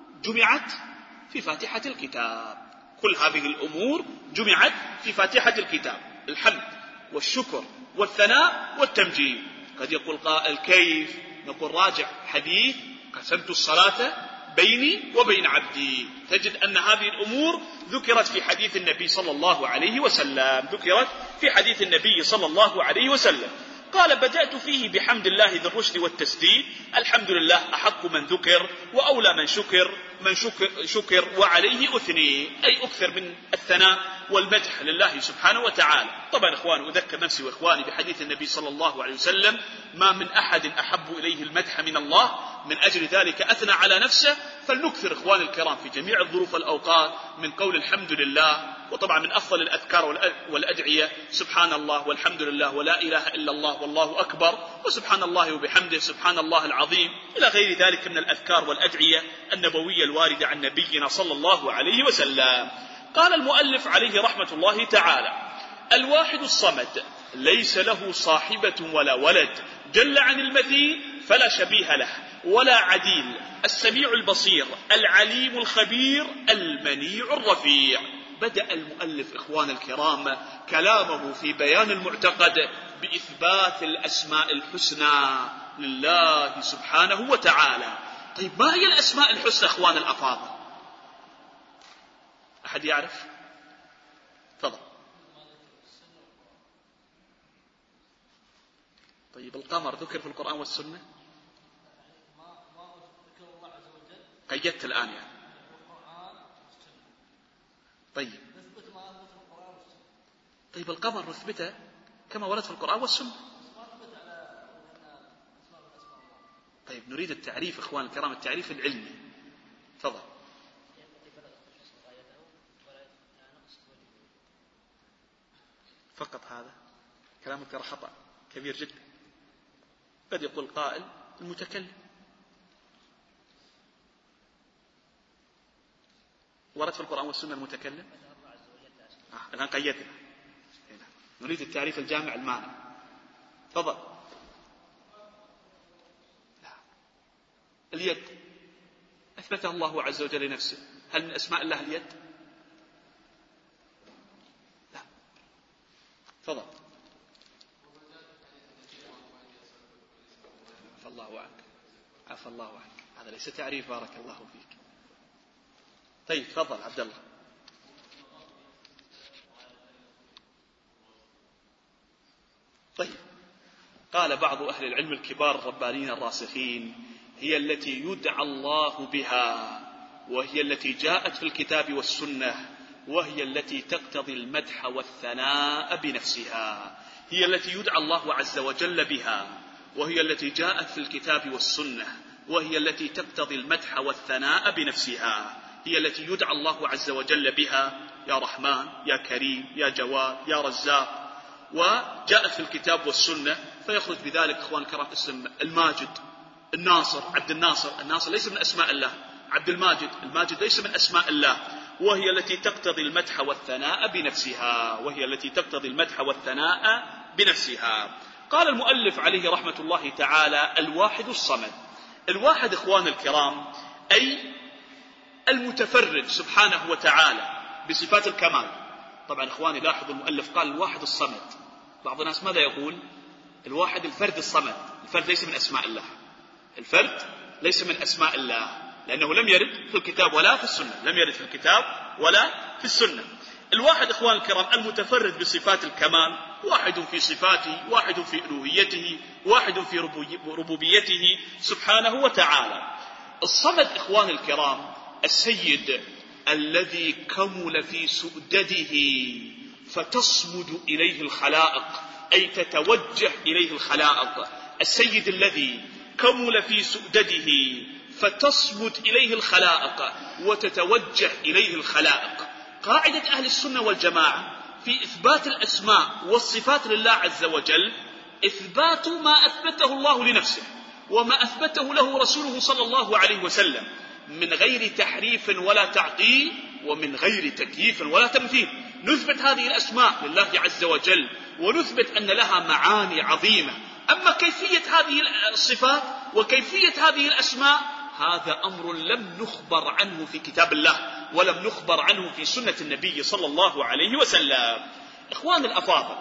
جمعت في فاتحة الكتاب، كل هذه الأمور جمعت في فاتحة الكتاب، الحمد والشكر والثناء والتمجيد. قد يقول قائل كيف؟ نقول راجع حديث قسمت الصلاة بيني وبين عبدي، تجد أن هذه الأمور ذكرت في حديث النبي صلى الله عليه وسلم، ذكرت في حديث النبي صلى الله عليه وسلم. قال بدأت فيه بحمد الله ذي الرشد والتسديد، الحمد لله أحق من ذكر وأولى من شكر وعليه أثني، أي أكثر من الثناء والمدح لله سبحانه وتعالى. طبعا إخواني أذكر نفسي وإخواني بحديث النبي صلى الله عليه وسلم: ما من أحد أحب إليه المدح من الله، من أجل ذلك أثنى على نفسه. فلنكثر إخواني الكرام في جميع الظروف والأوقات من قول الحمد لله. وطبعا من أفضل الأذكار والأدعية سبحان الله والحمد لله ولا إله إلا الله والله أكبر وسبحان الله وبحمده سبحان الله العظيم، إلى غير ذلك من الأذكار والأدعية النبوية الواردة عن نبينا صلى الله عليه وسلم. قال المؤلف عليه رحمة الله تعالى: الواحد الصمد ليس له صاحبة ولا ولد، جل عن المثيل فلا شبيه له ولا عديل، السميع البصير العليم الخبير المنيع الرفيع. بدأ المؤلف إخوان الكرام كلامه في بيان المعتقد بإثبات الأسماء الحسنى لله سبحانه وتعالى. طيب ما هي الأسماء الحسنى إخوان الأفاضل؟ أحد يعرف؟ تفضل. طيب القمر ذكر في القرآن والسنة؟ قيدت الآن يعني. طيب القمر نثبته كما ورد في القرآن والسنة. طيب نريد التعريف إخوان الكرام، التعريف العلمي. تفضل. فقط هذا كلامك ترى خطأ كبير جدا. قد يقول قائل المتكلم، ورد في القرآن والسنة المتكلم. الآن قيدنا، نريد التعريف الجامع المعنى. تفضل. اليد أثبتها الله عز وجل لنفسه، هل من أسماء الله اليد؟ لا. تفضل. عفى الله عنك، عفى الله عنك، هذا ليس تعريف، بارك الله فيك. طيب تفضل عبد الله. طيب قال بعض أهل العلم الكبار الربانيين الراسخين: هي التي يدعى الله بها، وهي التي جاءت في الكتاب والسنة، وهي التي تقتضي المدح والثناء بنفسها. هي التي يدعى الله عز وجل بها، وهي التي جاءت في الكتاب والسنة، وهي التي تقتضي المدح والثناء بنفسها. هي التي يدعى الله عز وجل بها: يا رحمن، يا كريم، يا جواد، يا رزاق. وجاءت في الكتاب والسنة، فيخرج بذلك إخوان الكرام اسم الماجد، الناصر، عبد الناصر. الناصر ليس من أسماء الله، عبد الماجد، الماجد ليس من أسماء الله. وهي التي تقتضي المدح والثناء بنفسها. قال المؤلف عليه رحمة الله تعالى: الواحد الصمد. الواحد إخوان الكرام أي المتفرد سبحانه وتعالى بصفات الكمال. طبعا إخواني لاحظوا المؤلف قال الواحد الصمد. بعض الناس ماذا يقول؟ الواحد الفرد الصمد. الفرد ليس من أسماء الله، الفرد ليس من أسماء الله، لأنه لم يرد في الكتاب ولا في السنة. الواحد إخوان الكرام المتفرد بصفات الكمال، واحد في صفاته، واحد في ألوهيته، واحد في ربوبيته سبحانه وتعالى. الصمد إخوان الكرام السيد الذي كمل في سؤدده فتصمد إليه الخلائق، أي تتوجه إليه الخلائق. السيد الذي كمل في سؤدده فتصمد إليه الخلائق وتتوجه إليه الخلائق. قاعدة أهل السنة والجماعة في إثبات الأسماء والصفات لله عز وجل إثبات ما أثبته الله لنفسه وما أثبته له رسوله صلى الله عليه وسلم، من غير تحريف ولا تعطيل ومن غير تكييف ولا تمثيل. نثبت هذه الأسماء لله عز وجل ونثبت أن لها معاني عظيمة. أما كيفية هذه الصفات وكيفية هذه الأسماء هذا أمر لم نخبر عنه في كتاب الله ولم نخبر عنه في سنة النبي صلى الله عليه وسلم. إخوان الأفاضل،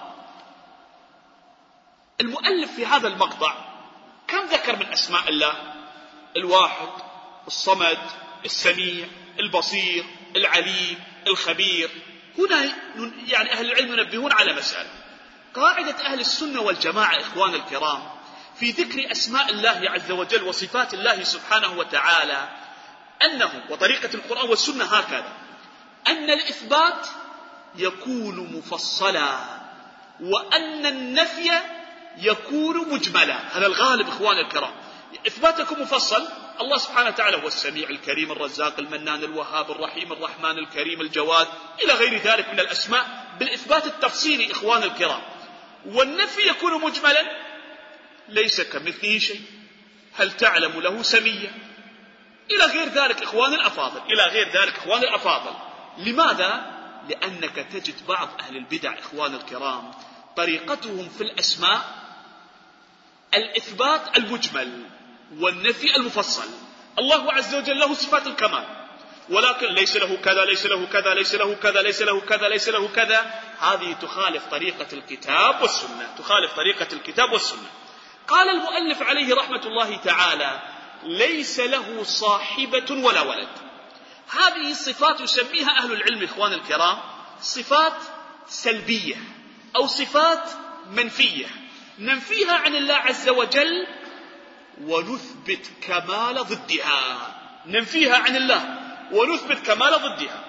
المؤلف في هذا المقطع كم ذكر من أسماء الله؟ الواحد، الصمد، السميع، البصير، العليم، الخبير. هنا يعني أهل العلم ينبهون على مسألة. قاعدة أهل السنة والجماعة إخوان الكرام في ذكر أسماء الله عز وجل وصفات الله سبحانه وتعالى أنه وطريقة القرآن والسنة هكذا، أن الإثبات يكون مفصلا وأن النفي يكون مجملا. هذا الغالب إخوان الكرام. إثبات يكون مفصل، الله سبحانه وتعالى هو السميع الكريم الرزاق المنان الوهاب الرحيم الرحمن الكريم الجواد إلى غير ذلك من الأسماء بالإثبات التفصيلي إخوان الكرام. والنفي يكون مجملا، ليس كمثله شيء، هل تعلم له سميا، إلى غير ذلك إخوان الأفاضل. لماذا؟ لأنك تجد بعض أهل البدع إخوان الكرام طريقتهم في الأسماء الإثبات المجمل والنفي المفصل. الله عز وجل له صفات الكمال، ولكن ليس له كذا، ليس له كذا، ليس له كذا، ليس له كذا، ليس له كذا. هذه تخالف طريقة الكتاب والسنة. قال المؤلف عليه رحمة الله تعالى: ليس له صاحبة ولا ولد. هذه الصفات يسميها أهل العلم إخوان الكرام صفات سلبية أو صفات منفية، ننفيها عن الله عز وجل ونثبت كمال ضدها. ننفيها عن الله ونثبت كمال ضدها.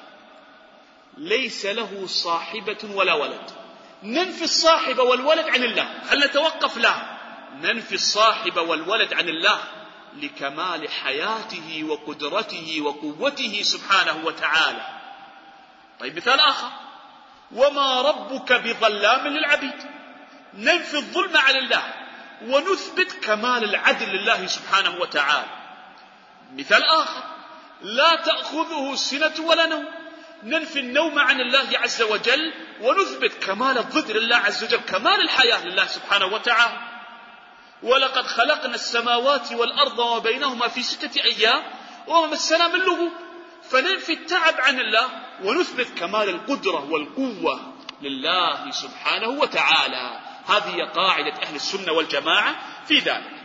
ليس له صاحبة ولا ولد، ننفي الصاحب والولد عن الله. هل نتوقف؟ لا، ننفي الصاحب والولد عن الله لكمال حياته وقدرته وقوته سبحانه وتعالى. طيب مثال آخر: وما ربك بظلام للعبيد. ننفي الظلم عن الله ونثبت كمال العدل لله سبحانه وتعالى. مثال آخر: لا تأخذه سنة ولا نوم. ننفي النوم عن الله عز وجل ونثبت كمال الضد لله عز وجل، كمال الحياة لله سبحانه وتعالى. ولقد خلقنا السماوات والأرض وبينهما في 6 أيام وما مسنا من لغوب. فننفي التعب عن الله ونثبت كمال القدرة والقوة لله سبحانه وتعالى. هذه قاعدة أهل السنة والجماعة في ذلك.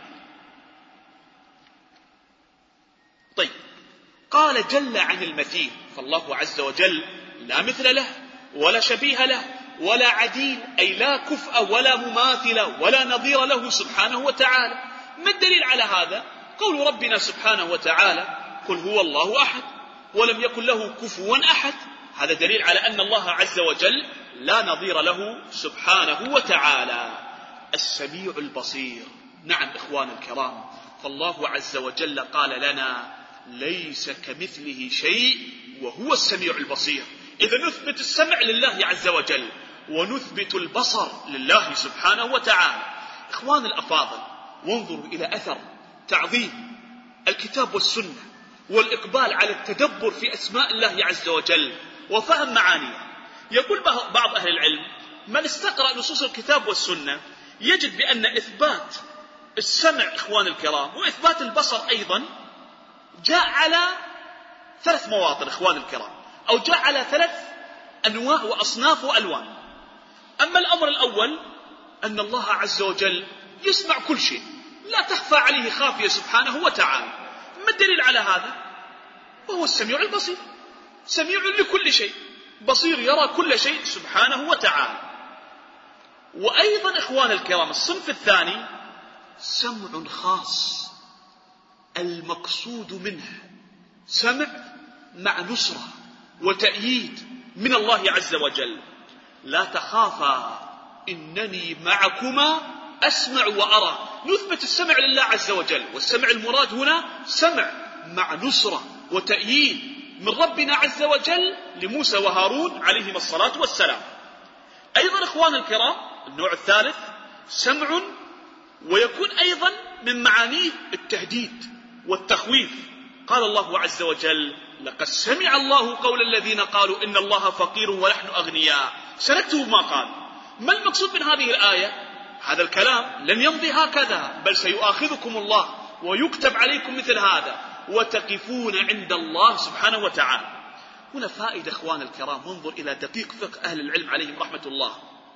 طيب، قال جل عن المثيل، فالله عز وجل لا مثل له ولا شبيه له ولا عديل، أي لا كفء ولا مماثل ولا نظير له سبحانه وتعالى. ما الدليل على هذا؟ قول ربنا سبحانه وتعالى: قل هو الله أحد ولم يكن له كفوا أحد. هذا دليل على أن الله عز وجل لا نظير له سبحانه وتعالى. السميع البصير. نعم إخوان الكرام، فالله عز وجل قال لنا: ليس كمثله شيء وهو السميع البصير. إذا نثبت السمع لله عز وجل ونثبت البصر لله سبحانه وتعالى. إخوان الأفاضل، وانظروا إلى أثر تعظيم الكتاب والسنة والإقبال على التدبر في أسماء الله عز وجل وفهم معانيه. يقول بعض أهل العلم: من استقرأ نصوص الكتاب والسنة يجد بأن إثبات السمع إخوان الكرام وإثبات البصر أيضا جاء على 3 مواطن إخوان الكرام، أو جاء على 3 أنواع وأصناف وألوان. أما الأمر الأول أن الله عز وجل يسمع كل شيء، لا تخفى عليه خافية سبحانه وتعالى. ما الدليل على هذا؟ وهو السميع البصير، سميع لكل شيء، بصير يرى كل شيء سبحانه وتعالى. وأيضا إخوان الكرام الصنف الثاني سمع خاص، المقصود منه سمع مع نصرة وتأييد من الله عز وجل. لا تخافا إنني معكما أسمع وأرى. نثبت السمع لله عز وجل، والسمع المراد هنا سمع مع نصرة وتأييد من ربنا عز وجل لموسى وهارون عليهما الصلاة والسلام. أيضا إخوان الكرام النوع الثالث سمع ويكون أيضا من معانيه التهديد والتخويف. قال الله عز وجل: لقد سمع الله قول الذين قالوا إن الله فقير ونحن أغنياء. سنكتب ما قال. ما المقصود من هذه الآية؟ هذا الكلام لن يمضي هكذا، بل سيؤاخذكم الله ويكتب عليكم مثل هذا وتقفون عند الله سبحانه وتعالى. هنا فائدة إخوان الكرام، انظر إلى دقيق فقه أهل العلم عليهم رحمة الله.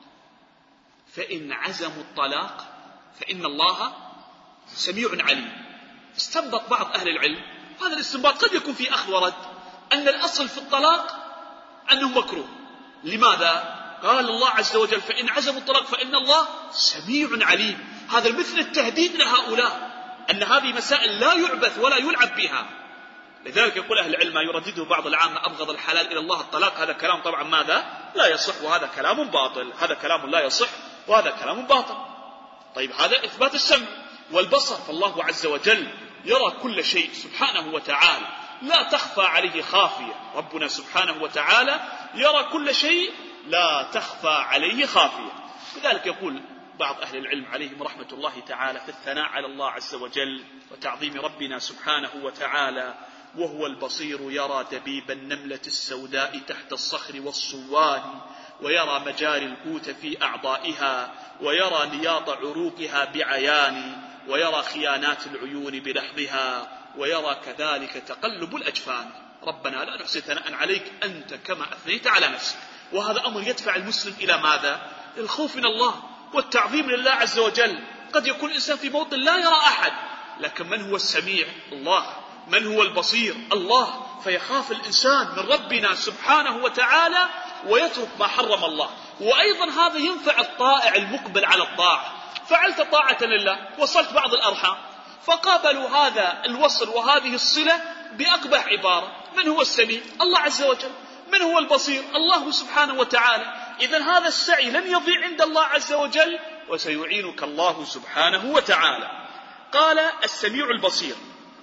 فإن عزموا الطلاق فإن الله سميع عليم. استنبط بعض أهل العلم، هذا الاستنباط قد يكون في أخذ ورد، أن الأصل في الطلاق أنه مكروه. لماذا؟ قال الله عز وجل: فإن عزموا الطلاق فإن الله سميع عليم. هذا مثل التهديد لهؤلاء أن هذه مسائل لا يعبث ولا يلعب بها. لذلك يقول أهل العلم: ما يردده بعض العامة أبغض الحلال إلى الله الطلاق. هذا كلام طبعا ماذا؟ لا يصح، وهذا كلام باطل. هذا كلام لا يصح وهذا كلام باطل. طيب هذا إثبات السمع والبصر، فالله عز وجل يرى كل شيء سبحانه وتعالى، لا تخفى عليه خافية. ربنا سبحانه وتعالى يرى كل شيء لا تخفى عليه خافية. لذلك يقول بعض أهل العلم عليهم رحمة الله تعالى في الثناء على الله عز وجل وتعظيم ربنا سبحانه وتعالى: وهو البصير يرى دبيب النملة السوداء تحت الصخر والصوان، ويرى مجاري القوت في أعضائها، ويرى نياط عروقها بعيان، ويرى خيانات العيون بلحظها، ويرى كذلك تقلب الأجفان. ربنا لا نحصي ثناء عليك أنت كما أثنيت على نفسك. وهذا أمر يدفع المسلم إلى ماذا؟ الخوف من الله والتعظيم لله عز وجل. قد يكون الإنسان في موطن لا يرى أحد، لكن من هو السميع؟ الله. من هو البصير؟ الله. فيخاف الإنسان من ربنا سبحانه وتعالى ويترك ما حرم الله. وأيضا هذا ينفع الطائع المقبل على الطاعة. فعلت طاعة لله، وصلت بعض الأرحام، فقابلوا هذا الوصل وهذه الصلة بأقبح عبارة. من هو السميع؟ الله عز وجل. من هو البصير؟ الله سبحانه وتعالى. إذن هذا السعي لن يضيع عند الله عز وجل، وسيعينك الله سبحانه وتعالى. قال: السميع البصير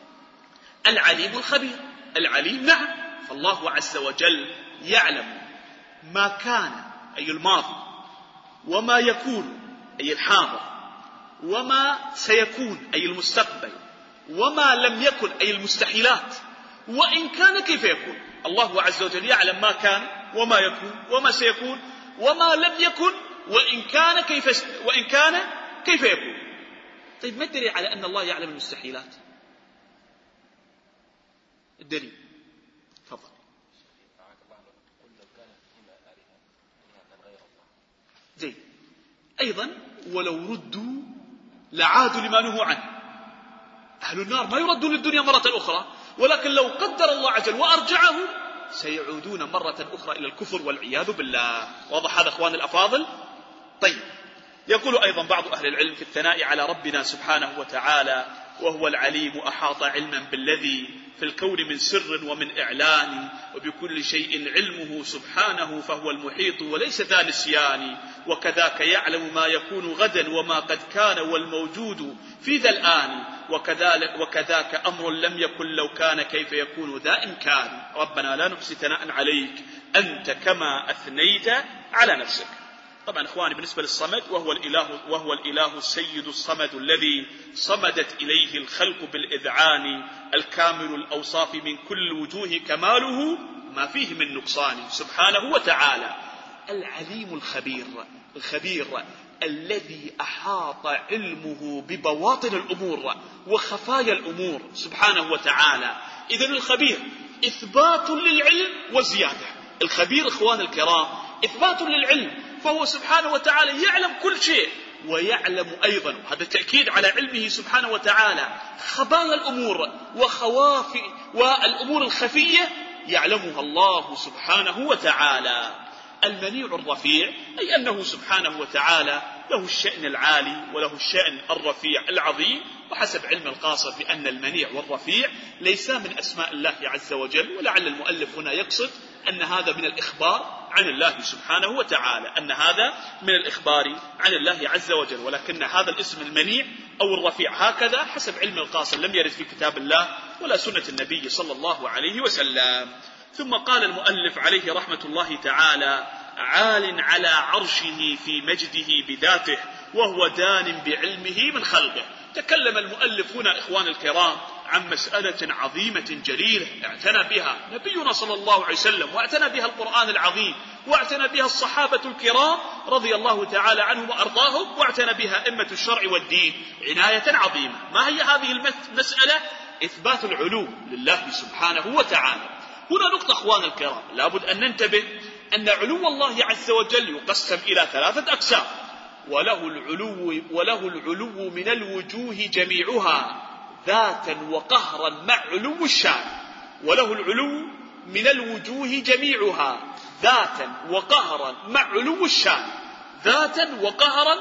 العليم الخبير. العليم نعم، فالله عز وجل يعلم ما كان أي الماضي، وما يكون أي الحاضر، وما سيكون أي المستقبل، وما لم يكن أي المستحيلات، وإن كان كيف يكون. الله عز وجل يعلم ما كان وما يكون وما سيكون وما لم يكن وإن كان كيف يكون. طيب ما الدليل على أن الله يعلم المستحيلات؟ الدليل تفضل. زين. أيضا ولو ردوا لعادوا لما نهوا عنه. أهل النار ما يردون للدنيا مرة أخرى، ولكن لو قدر الله عز وجل وأرجعهم سيعودون مرة أخرى إلى الكفر والعياذ بالله. واضح هذا أخوان الأفاضل؟ طيب، يقول أيضا بعض أهل العلم في الثناء على ربنا سبحانه وتعالى: وهو العليم أحاط علما بالذي في الكون من سر ومن إعلان، وبكل شيء علمه سبحانه، فهو المحيط وليس ذا نسيان، وكذاك يعلم ما يكون غدا وما قد كان والموجود في ذا الآن، وكذاك أمر لم يكن لو كان كيف يكون ذا إمكان. ربنا لا نحصي ثناء عليك أنت كما أثنيت على نفسك. طبعا إخواني بالنسبة للصمد وهو الإله السيد الصمد الذي صمدت إليه الخلق بالإذعان، الكامل الأوصاف من كل وجوه كماله ما فيه من نقصان سبحانه وتعالى. العليم الخبير الذي أحاط علمه ببواطن الأمور وخفايا الأمور سبحانه وتعالى. إذن الخبير إثبات للعلم وزيادة. الخبير إخوان الكرام إثبات للعلم، فهو سبحانه وتعالى يعلم كل شيء، ويعلم أيضا، هذا تأكيد على علمه سبحانه وتعالى، خبايا الأمور وخوافي والأمور الخفية يعلمها الله سبحانه وتعالى. المنيع الرفيع أي أنه سبحانه وتعالى له الشأن العالي وله الشأن الرفيع العظيم. وحسب علم القاصر بأن المنيع والرفيع ليس من أسماء الله عز وجل، ولعل المؤلف هنا يقصد أن هذا من الإخبار عن الله سبحانه وتعالى، أن هذا من الإخبار عن الله عز وجل، ولكن هذا الاسم المنيع أو الرفيع هكذا حسب علم القاصر لم يرد في كتاب الله ولا سنة النبي صلى الله عليه وسلم. ثم قال المؤلف عليه رحمة الله تعالى: عال على عرشه في مجده بذاته وهو دان بعلمه من خلقه. تكلم المؤلف هنا إخوان الكرام عن مسألة عظيمة جليلة اعتنى بها نبينا صلى الله عليه وسلم، واعتنى بها القرآن العظيم، واعتنى بها الصحابة الكرام رضي الله تعالى عنهم وأرضاهم، واعتنى بها أئمة الشرع والدين عناية عظيمة. ما هي هذه المسألة؟ إثبات العلو لله سبحانه وتعالى. هنا نقطة إخوان الكرام لابد أن ننتبه أن علو الله عز وجل يقسم إلى 3 أقسام: وله العلو من الوجوه جميعها ذاتا وقهرا مع علو الشان. وله العلو من الوجوه جميعها ذاتا وقهرا مع علو الشان. ذاتا وقهرا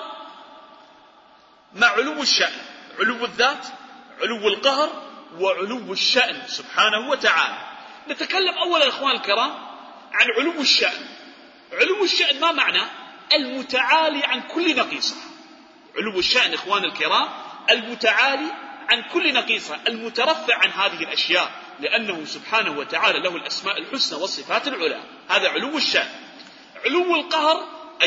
مع علو الشأن، علو الذات، علو القهر، وعلو الشأن سبحانه وتعالى. نتكلم أولا إخوان الكرام عن علو الشأن. علو الشأن ما معنى؟ المتعالي عن كل نقيصة. علو الشأن إخوان الكرام المتعالي عن كل نقيصة، المترفع عن هذه الأشياء، لأنه سبحانه وتعالى له الأسماء الحسنى والصفات العلى. هذا علو الشأن. علو القهر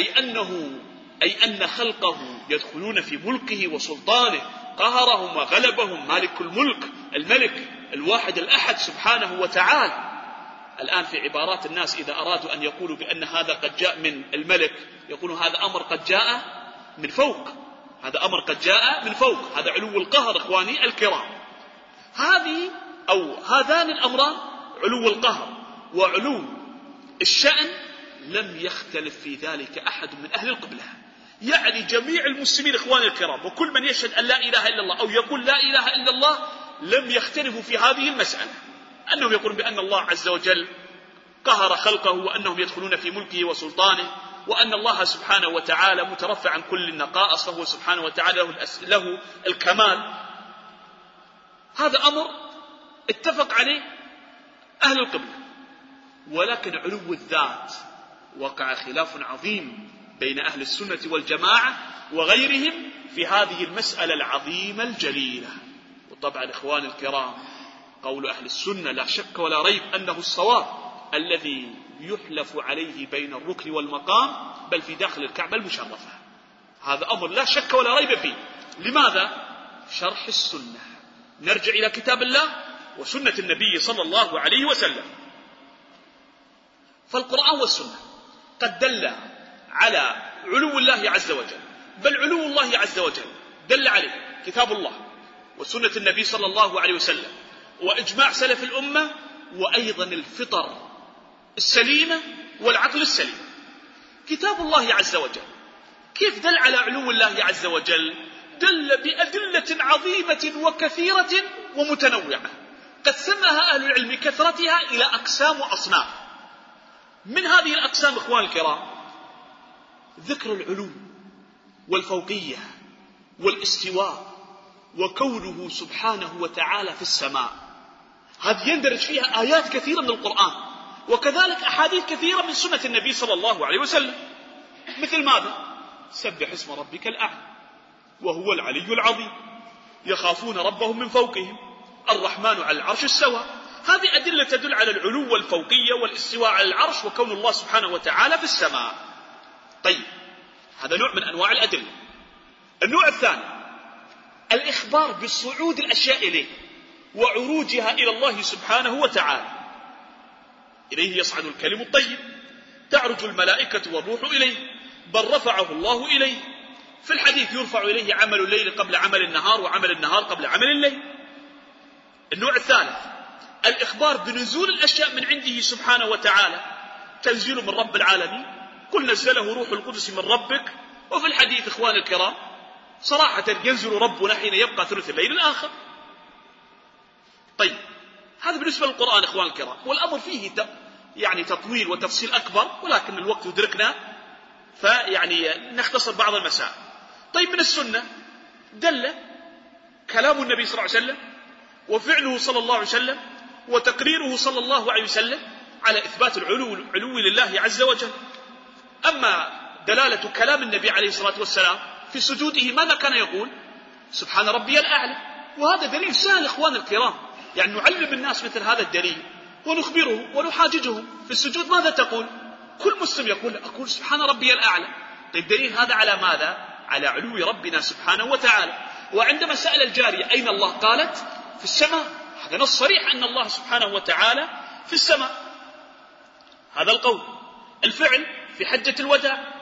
أي أن خلقه يدخلون في ملكه وسلطانه، قهرهم وغلبهم مالك الملك، الملك الواحد الأحد سبحانه وتعالى. الآن في عبارات الناس إذا أرادوا أن يقولوا بأن هذا قد جاء من الملك، يقولوا هذا أمر قد جاء من فوق، هذا أمر قد جاء من فوق. هذا علو القهر إخواني الكرام. هذان الأمران علو القهر وعلو الشأن لم يختلف في ذلك أحد من أهل القبلة، يعني جميع المسلمين إخواني الكرام وكل من يشهد أن لا إله إلا الله أو يقول لا إله إلا الله لم يختلفوا في هذه المسألة، أنهم يقولون بأن الله عز وجل قهر خلقه، وأنهم يدخلون في ملكه وسلطانه، وأن الله سبحانه وتعالى مترفع عن كل النقائص، فهو سبحانه وتعالى له الكمال. هذا أمر اتفق عليه أهل القبلة. ولكن علو الذات وقع خلاف عظيم بين أهل السنة والجماعة وغيرهم في هذه المسألة العظيمة الجليلة. وطبعا إخواني الكرام قول أهل السنة لا شك ولا ريب أنه الصواب الذي يحلف عليه بين الركن والمقام، بل في داخل الكعبة المشرفة. هذا أمر لا شك ولا ريب فيه. لماذا؟ شرح السنة. نرجع إلى كتاب الله وسنة النبي صلى الله عليه وسلم. فالقرآن والسنة قد دل على علو الله عز وجل، بل علو الله عز وجل دل عليه كتاب الله وسنة النبي صلى الله عليه وسلم وإجماع سلف الأمة، وأيضا الفطر السليمة والعقل السليم. كتاب الله عز وجل كيف دل على علو الله عز وجل؟ دل بأدلة عظيمة وكثيرة ومتنوعة قد سماها أهل العلم كثرتها إلى أقسام وأصناف. من هذه الأقسام إخوان الكرام ذكر العلو والفوقية والاستواء وكونه سبحانه وتعالى في السماء. هذه يندرج فيها آيات كثيرة من القرآن، وكذلك أحاديث كثيرة من سنة النبي صلى الله عليه وسلم. مثل ماذا؟ سبح اسم ربك الأعلى وهو العلي العظيم، يخافون ربهم من فوقهم، الرحمن على العرش استوى. هذه أدلة تدل على العلو والفوقية والاستواء على العرش وكون الله سبحانه وتعالى في السماء. طيب هذا نوع من أنواع الأدلة. النوع الثاني الإخبار بصعود الأشياء إليه وعروجها إلى الله سبحانه وتعالى. إليه يصعد الكلم الطيب، تعرج الملائكة والروح إليه، بل رفعه الله إليه. في الحديث يرفع إليه عمل الليل قبل عمل النهار، وعمل النهار قبل عمل الليل. النوع الثالث الإخبار بنزول الأشياء من عنده سبحانه وتعالى، تنزيل من رب العالمين، قل نزله روح القدس من ربك. وفي الحديث إخوان الكرام صراحة ينزل ربنا حين يبقى ثلث الليل الآخر. طيب هذا بالنسبة للقرآن إخوان الكرام، والأمر فيه يعني تطويل وتفصيل أكبر، ولكن الوقت يدركنا فيعني نختصر بعض المسائل. طيب من السنة دل كلام النبي صلى الله عليه وسلم وفعله صلى الله عليه وسلم وتقريره صلى الله عليه وسلم على إثبات العلو لله عز وجل. أما دلالة كلام النبي عليه الصلاة والسلام في سجوده ماذا كان يقول؟ سبحان ربي الأعلى. وهذا دليل سهل إخوان الكرام، يعني نعلم الناس مثل هذا الدليل ونخبره ونحاججهم. في السجود ماذا تقول؟ كل مسلم أقول سبحان ربي الأعلى. طيب دليل هذا على ماذا؟ على علو ربنا سبحانه وتعالى. وعندما سأل الجارية أين الله قالت في السماء، هذا نص صريح أن الله سبحانه وتعالى في السماء. هذا القول. الفعل في حجة الوداع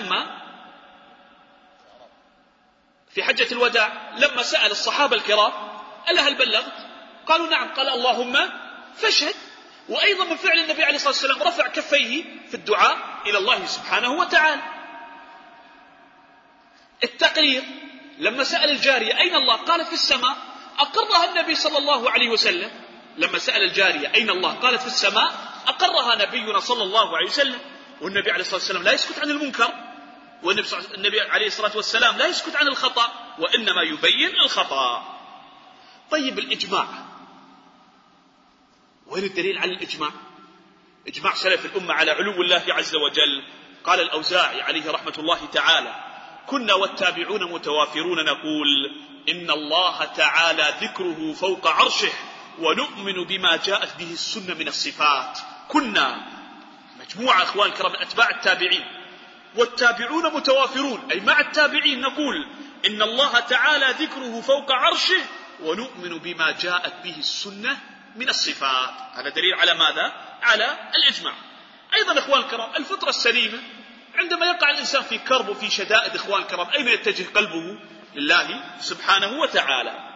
لما سأل الصحابة الكرام ألا هل بلغت؟ قالوا نعم. قال اللهم فاشهد. وأيضا من فعل النبي عليه الصلاة والسلام رفع كفيه في الدعاء إلى الله سبحانه وتعالى. التقرير لما سأل الجارية أين الله قالت في السماء، أقرها النبي صلى الله عليه وسلم. لما سأل الجارية أين الله قالت في السماء، أقرها نبينا صلى الله عليه وسلم. والنبي عليه الصلاة والسلام لا يسكت عن المنكر، والنبي عليه الصلاة والسلام لا يسكت عن الخطأ، وإنما يبين الخطأ. طيب الإجماع، وين الدليل على الإجماع؟ إجماع سلف الأمة على علو الله عز وجل. قال الأوزاعي عليه رحمة الله تعالى كنا والتابعون متوافرون نقول إن الله تعالى ذكره فوق عرشه ونؤمن بما جاءت به السنة من الصفات. كنا مجموعة أخوان الكرام من أتباع التابعين، والتابعون متوافرون أي مع التابعين نقول إن الله تعالى ذكره فوق عرشه ونؤمن بما جاءت به السنة من الصفات. هذا دليل على ماذا؟ على الإجماع. أيضا أخوان الكرام الفطرة السليمة عندما يقع الإنسان في كرب وفي شدائد إخوان الكرام أين يتجه قلبه؟ لله سبحانه وتعالى.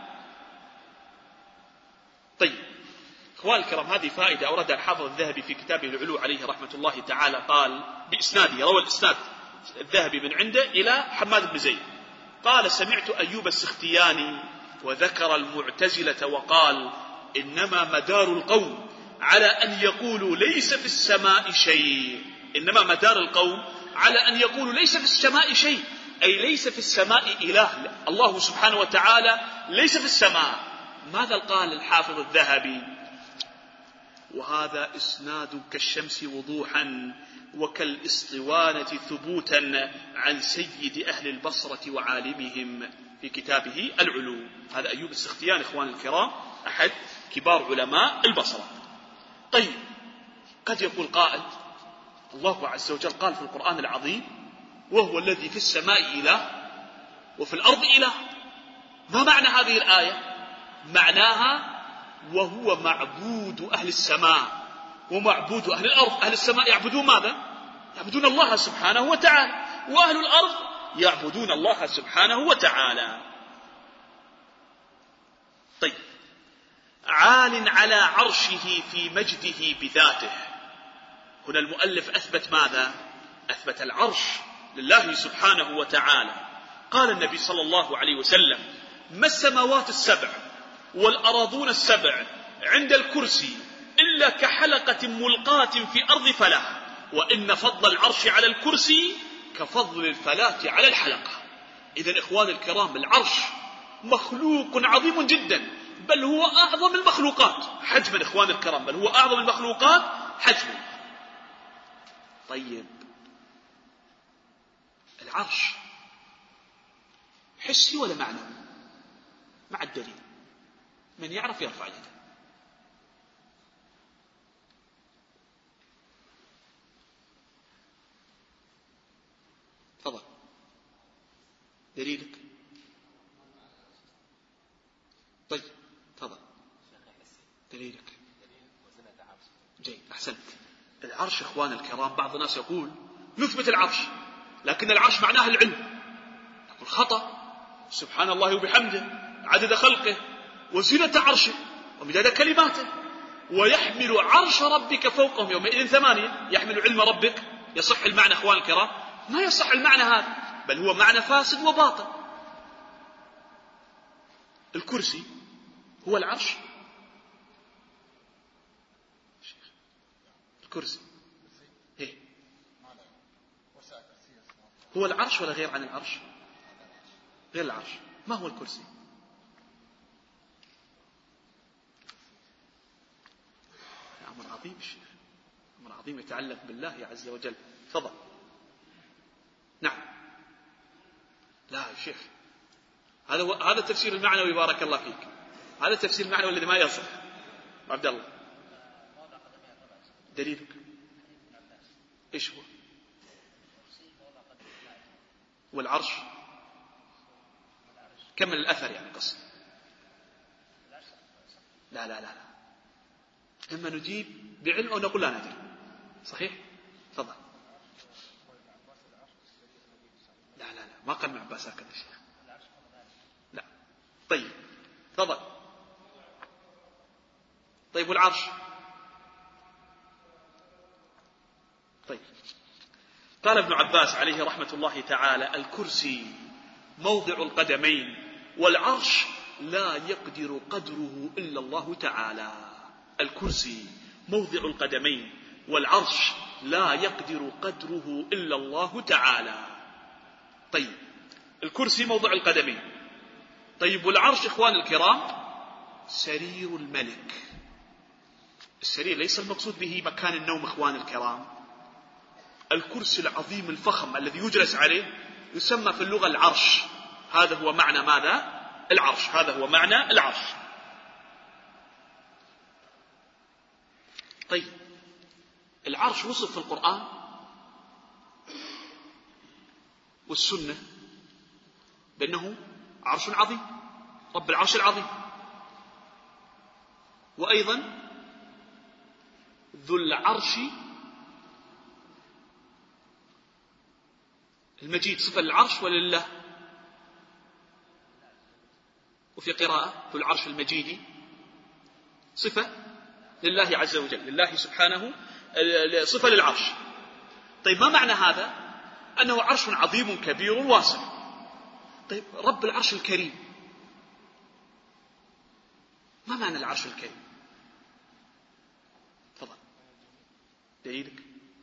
طيب إخوان الكرام هذه فائدة أوردها الحافظ الذهبي في كتابه العلو عليه رحمة الله تعالى. قال بإسناده، روى الإسناد الذهبي من عنده إلى حماد بن زيد قال سمعت أيوب السختياني وذكر المعتزلة وقال إنما مدار القوم على أن يقولوا ليس في السماء شيء. إنما مدار القوم على أن يقولوا ليس في السماء شيء، أي ليس في السماء إله، الله سبحانه وتعالى ليس في السماء. ماذا قال الحافظ الذهبي؟ وهذا إسناد كالشمس وضوحا وكالإسطوانة ثبوتا عن سيد أهل البصرة وعالمهم في كتابه العلو. هذا أيوب السختياني إخوان الكرام أحد كبار علماء البصرة. طيب قد يقول قائل الله عز وجل قال في القرآن العظيم وهو الذي في السماء إله وفي الأرض إله. ما معنى هذه الآية؟ معناها وهو معبود أهل السماء ومعبود أهل الأرض. أهل السماء يعبدون ماذا؟ يعبدون الله سبحانه وتعالى، وأهل الأرض يعبدون الله سبحانه وتعالى. طيب عال على عرشه في مجده بذاته. هنا المؤلف أثبت ماذا؟ أثبت العرش لله سبحانه وتعالى. قال النبي صلى الله عليه وسلم ما السماوات السبع والأراضون السبع عند الكرسي إلا كحلقة ملقاة في أرض فلاة، وإن فضل العرش على الكرسي كفضل الفلاة على الحلقة. إذن إخوان الكرام العرش مخلوق عظيم جدا، بل هو أعظم المخلوقات حجما إخوان الكرام، بل هو أعظم المخلوقات حجما. طيب العرش حسي ولا معنى؟ مع الدليل. من يعرف يرفع يده. تفضل. دليلك؟ طيب تفضل. دليلك؟ جيد، أحسنت. العرش إخوان الكرام، بعض الناس يقول نثبت العرش لكن العرش معناه العلم. نقول خطأ. سبحان الله وبحمده عدد خلقه وزنة عرشه ومداد كلماته، ويحمل عرش ربك فوقهم يومئذ 8. يحمل علم ربك، يصح المعنى إخوان الكرام؟ ما يصح المعنى هذا، بل هو معنى فاسد وباطل. الكرسي هو العرش؟ الكرسي إيه؟ هو العرش ولا غير عن العرش؟ غير العرش. ما هو الكرسي؟ أمر عظيم الشيخ، أمر عظيم يتعلق بالله عز وجل. تفضل. نعم. لا يا شيخ، هذا التفسير المعنوي بارك الله فيك، هذا التفسير المعنوي الذي ما يصح. عبد الله دليلك ايش هو؟ والعرش كمل الأثر يعني قصد. لا لا لا لا، إما نجيب بعلم أو نقول لا ندري. صحيح؟ تفضل. لا لا لا، ما قال ابن عباس هكذا يا شيخ. لا. طيب تفضل. طيب والعرش؟ طيب قال ابن عباس عليه رحمة الله تعالى: الكرسي موضع القدمين، والعرش لا يقدر قدره إلا الله تعالى. الكرسي موضع القدمين، والعرش لا يقدر قدره إلا الله تعالى. طيب الكرسي موضع القدمين. طيب والعرش إخوان الكرام سرير الملك. السرير ليس المقصود به مكان النوم إخوان الكرام. الكرسي العظيم الفخم الذي يجلس عليه يسمى في اللغة العرش. هذا هو معنى ماذا؟ العرش. هذا هو معنى العرش. طيب العرش وصف في القرآن والسنة بأنه عرش عظيم، رب العرش العظيم، وأيضا ذو العرش المجيد، صفة للعرش ولله. وفي قراءة ذو العرش المجيد صفة لله عز وجل، لله سبحانه صفة للعرش. طيب ما معنى هذا؟ أنه عرش عظيم كبير واسع. طيب رب العرش الكريم، ما معنى العرش الكريم؟ تفضل دليلك.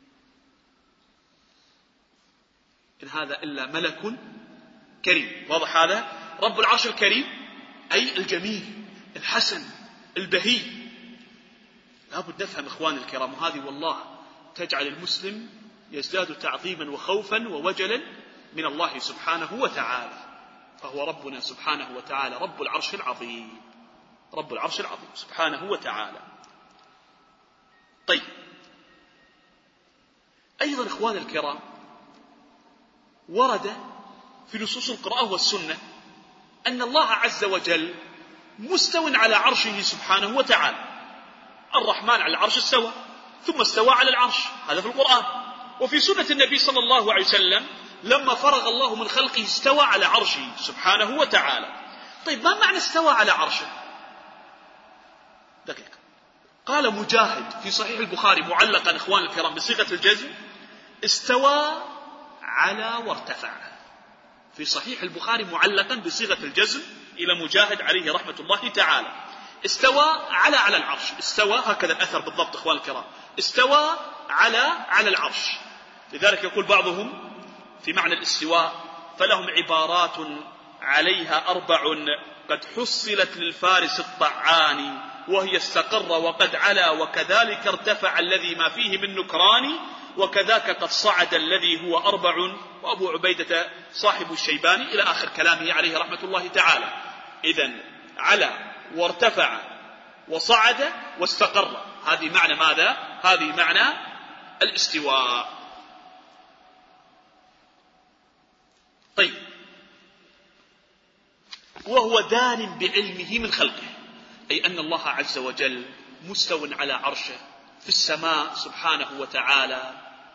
إن هذا إلا ملك كريم. واضح هذا؟ رب العرش الكريم أي الجميل الحسن البهي. لابد نفهم إخواني الكرام، وهذه والله تجعل المسلم يزداد تعظيما وخوفا ووجلا من الله سبحانه وتعالى. فهو ربنا سبحانه وتعالى رب العرش العظيم، رب العرش العظيم سبحانه وتعالى. طيب أيضا إخواني الكرام ورد في نصوص القرآن والسنة أن الله عز وجل مستو على عرشه سبحانه وتعالى. الرحمن على العرش استوى، ثم استوى على العرش، هذا في القرآن. وفي سنة النبي صلى الله عليه وسلم لما فرغ الله من خلقه استوى على عرشه سبحانه وتعالى. طيب ما معنى استوى على عرشه؟ دقيقة. قال مجاهد في صحيح البخاري معلقا إخوان الكرام بصيغة الجزم: استوى على وارتفع. في صحيح البخاري معلقا بصيغة الجزم إلى مجاهد عليه رحمة الله تعالى: استوى على العرش. استوى، هكذا الأثر بالضبط إخوان الكرام، استوى على العرش. لذلك يقول بعضهم في معنى الاستواء: فلهم عبارات عليها 4 قد حصلت للفارس الطعان، وهي استقر وقد علا، وكذلك ارتفع الذي ما فيه من نكران، وكذاك قد صعد الذي هو 4. وأبو عبيدة صاحب الشيباني إلى آخر كلامه عليه رحمة الله تعالى. إذن علا وارتفع وصعد واستقر، هذه معنى ماذا؟ هذه معنى الاستواء. طيب وهو دان بعلمه من خلقه، أي أن الله عز وجل مستو على عرشه في السماء سبحانه وتعالى،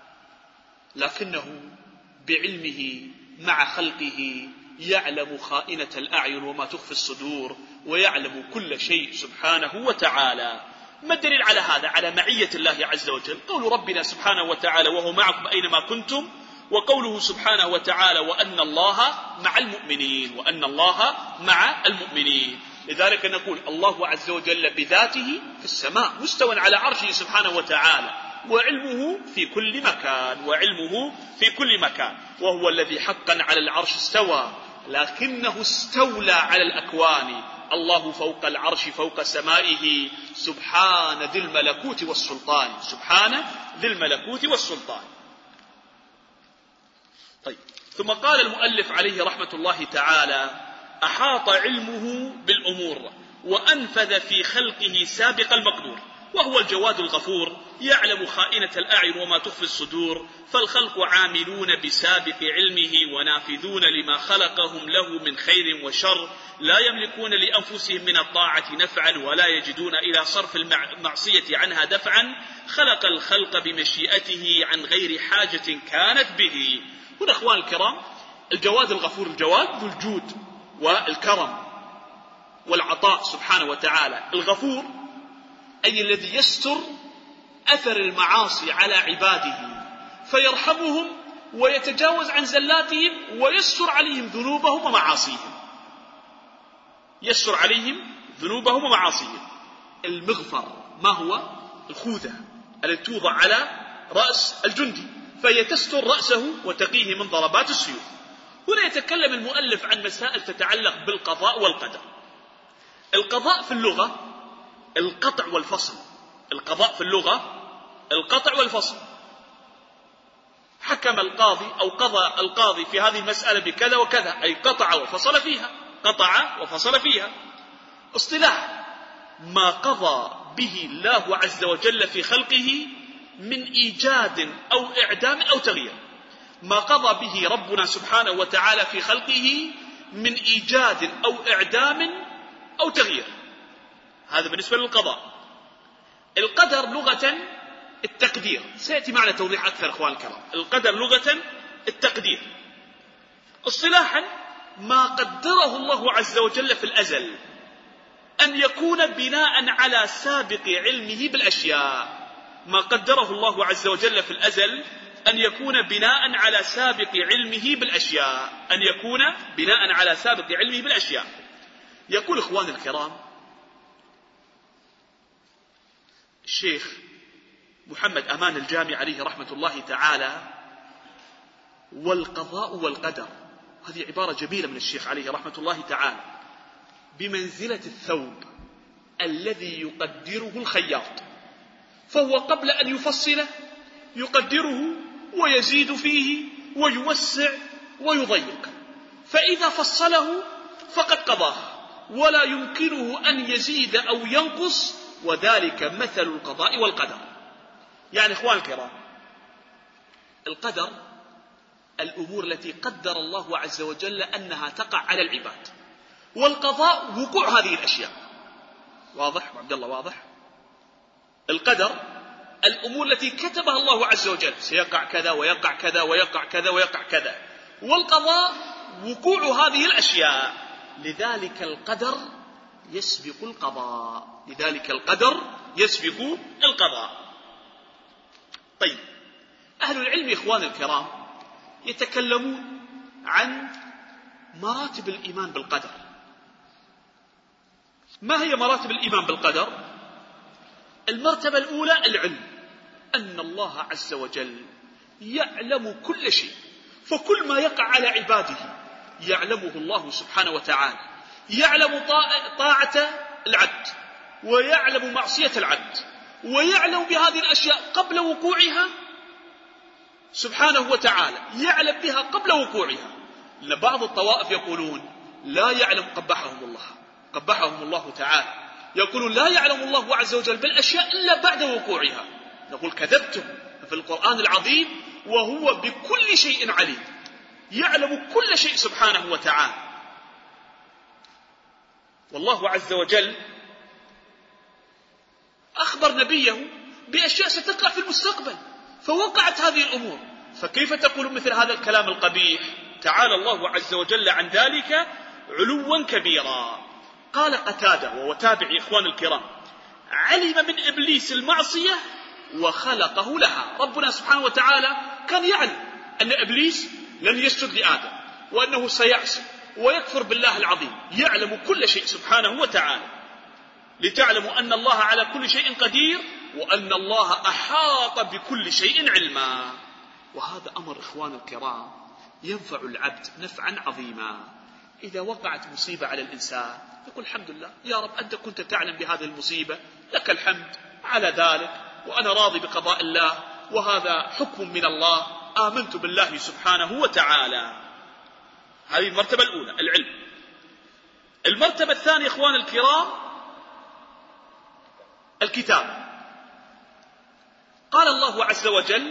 لكنه بعلمه مع خلقه يعلم خائنة الأعين وما تخفي الصدور، ويعلم كل شيء سبحانه وتعالى. ما الدليل على هذا؟ على معية الله عز وجل قول ربنا سبحانه وتعالى: وهو معكم أينما كنتم، وقوله سبحانه وتعالى: وأن الله مع المؤمنين، وأن الله مع المؤمنين. لذلك نقول الله عز وجل بذاته في السماء مستوى على عرشه سبحانه وتعالى، وعلمه في كل مكان، وعلمه في كل مكان، وهو الذي حقا على العرش استوى، لكنه استولى على الأكوان. الله فوق العرش فوق سمائه، سبحان ذي الملكوت والسلطان، سبحان ذي الملكوت والسلطان. طيب، ثم قال المؤلف عليه رحمة الله تعالى: أحاط علمه بالأمور وأنفذ في خلقه سابق المقدور، وهو الجواد الغفور، يعلم خائنة الأعين وما تخفي الصدور، فالخلق عاملون بسابق علمه ونافذون لما خلقهم له من خير وشر، لا يملكون لأنفسهم من الطاعة نفعا ولا يجدون إلى صرف المعصية عنها دفعا، خلق الخلق بمشيئته عن غير حاجة كانت به. هنا أخوان الكرام، الجواد الغفور، الجواد ذو الجود والكرم والعطاء سبحانه وتعالى. الغفور أي الذي يستر أثر المعاصي على عباده فيرحمهم ويتجاوز عن زلاتهم ويستر عليهم ذنوبهم ومعاصيهم، يستر عليهم ذنوبهم ومعاصيهم. المغفر ما هو؟ الخوذة التي توضع على رأس الجندي فهي تستر رأسه وتقيه من ضربات السيوف. هنا يتكلم المؤلف عن مسائل تتعلق بالقضاء والقدر. القضاء في اللغة القطع والفصل، القضاء في اللغة القطع والفصل. حكم القاضي أو قضى القاضي في هذه المسألة بكذا وكذا، أي قطع وفصل فيها، قطع وفصل فيها. اصطلاح ما قضى به الله عز وجل في خلقه من إيجاد أو إعدام أو تغيير، ما قضى به ربنا سبحانه وتعالى في خلقه من إيجاد أو إعدام أو تغيير، هذا بالنسبة للقضاء. القدر لغة التقدير، سيأتي معنا توضيح أكثر أخوان الكرام. القدر لغة التقدير. اصطلاحا ما قدره الله عز وجل في الأزل أن يكون بناء على سابق علمه بالأشياء، ما قدره الله عز وجل في الأزل أن يكون بناء على سابق علمه بالأشياء، أن يكون بناء على سابق علمه بالأشياء. يقول إخوان الكرام الشيخ محمد أمان الجامع عليه رحمة الله تعالى: والقضاء والقدر، هذه عبارة جميلة من الشيخ عليه رحمة الله تعالى، بمنزلة الثوب الذي يقدره الخياط، فهو قبل أن يفصله يقدره ويزيد فيه ويوسع ويضيق، فإذا فصله فقد قضاه ولا يمكنه أن يزيد أو ينقص، وذلك مثل القضاء والقدر. يعني إخوان الكرام، القدر الأمور التي قدر الله عز وجل أنها تقع على العباد، والقضاء وقوع هذه الأشياء. واضح عبد الله؟ واضح. القدر الأمور التي كتبها الله عز وجل، سيقع كذا ويقع كذا ويقع كذا ويقع كذا، والقضاء وقوع هذه الأشياء. لذلك القدر يسبق القضاء، لذلك القدر يسبق القضاء. طيب، أهل العلم إخوان الكرام يتكلمون عن مراتب الإيمان بالقدر. ما هي مراتب الإيمان بالقدر؟ المرتبة الأولى العلم، أن الله عز وجل يعلم كل شيء، فكل ما يقع على عباده يعلمه الله سبحانه وتعالى، يعلم طاعة العبد ويعلم معصية العبد، ويعلم بهذه الأشياء قبل وقوعها سبحانه وتعالى، يعلم بها قبل وقوعها. لبعض الطوائف يقولون لا يعلم، قبحهم الله تعالى، يقولون لا يعلم الله عز وجل بالأشياء إلا بعد وقوعها. نقول كذبتم، في القرآن العظيم وهو بكل شيء عليم، يعلم كل شيء سبحانه وتعالى. والله عز وجل أخبر نبيه بأشياء ستقع في المستقبل، فوقعت هذه الأمور، فكيف تقول مثل هذا الكلام القبيح؟ تعالى الله عز وجل عن ذلك علوا كبيرا. قال قتادة وهو تابعي إخوان الكرام: علم من إبليس المعصية وخلقه لها. ربنا سبحانه وتعالى كان يعلم أن إبليس لن يسجد لآدم، وأنه سيعصي ويكفر بالله العظيم، يعلم كل شيء سبحانه وتعالى، لتعلموا أن الله على كل شيء قدير، وأن الله أحاط بكل شيء علما. وهذا أمر إخوان الكرام ينفع العبد نفعا عظيما. إذا وقعت مصيبة على الإنسان يقول: الحمد لله يا رب، أنت كنت تعلم بهذه المصيبة، لك الحمد على ذلك، وأنا راضي بقضاء الله، وهذا حكم من الله، آمنت بالله سبحانه وتعالى. هذه المرتبة الأولى، العلم. المرتبة الثانية إخوان الكرام الكتاب. قال الله عز وجل: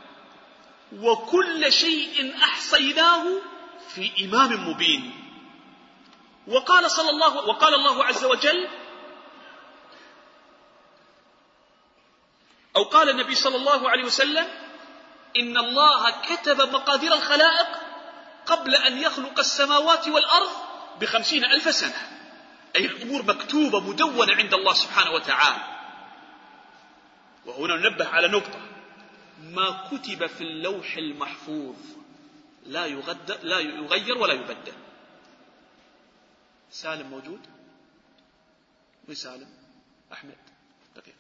وكل شيء أحصيناه في إمام مبين. وقال الله عز وجل، أو قال النبي صلى الله عليه وسلم: إن الله كتب مقادير الخلائق قبل أن يخلق السماوات والأرض ب50,000 سنة. أي الأمور مكتوبة مدونة عند الله سبحانه وتعالى. وهنا ننبه على نقطة: ما كتب في اللوح المحفوظ لا يغير ولا يبدل. سالم موجود؟ من سالم؟ أحمد دقيقة.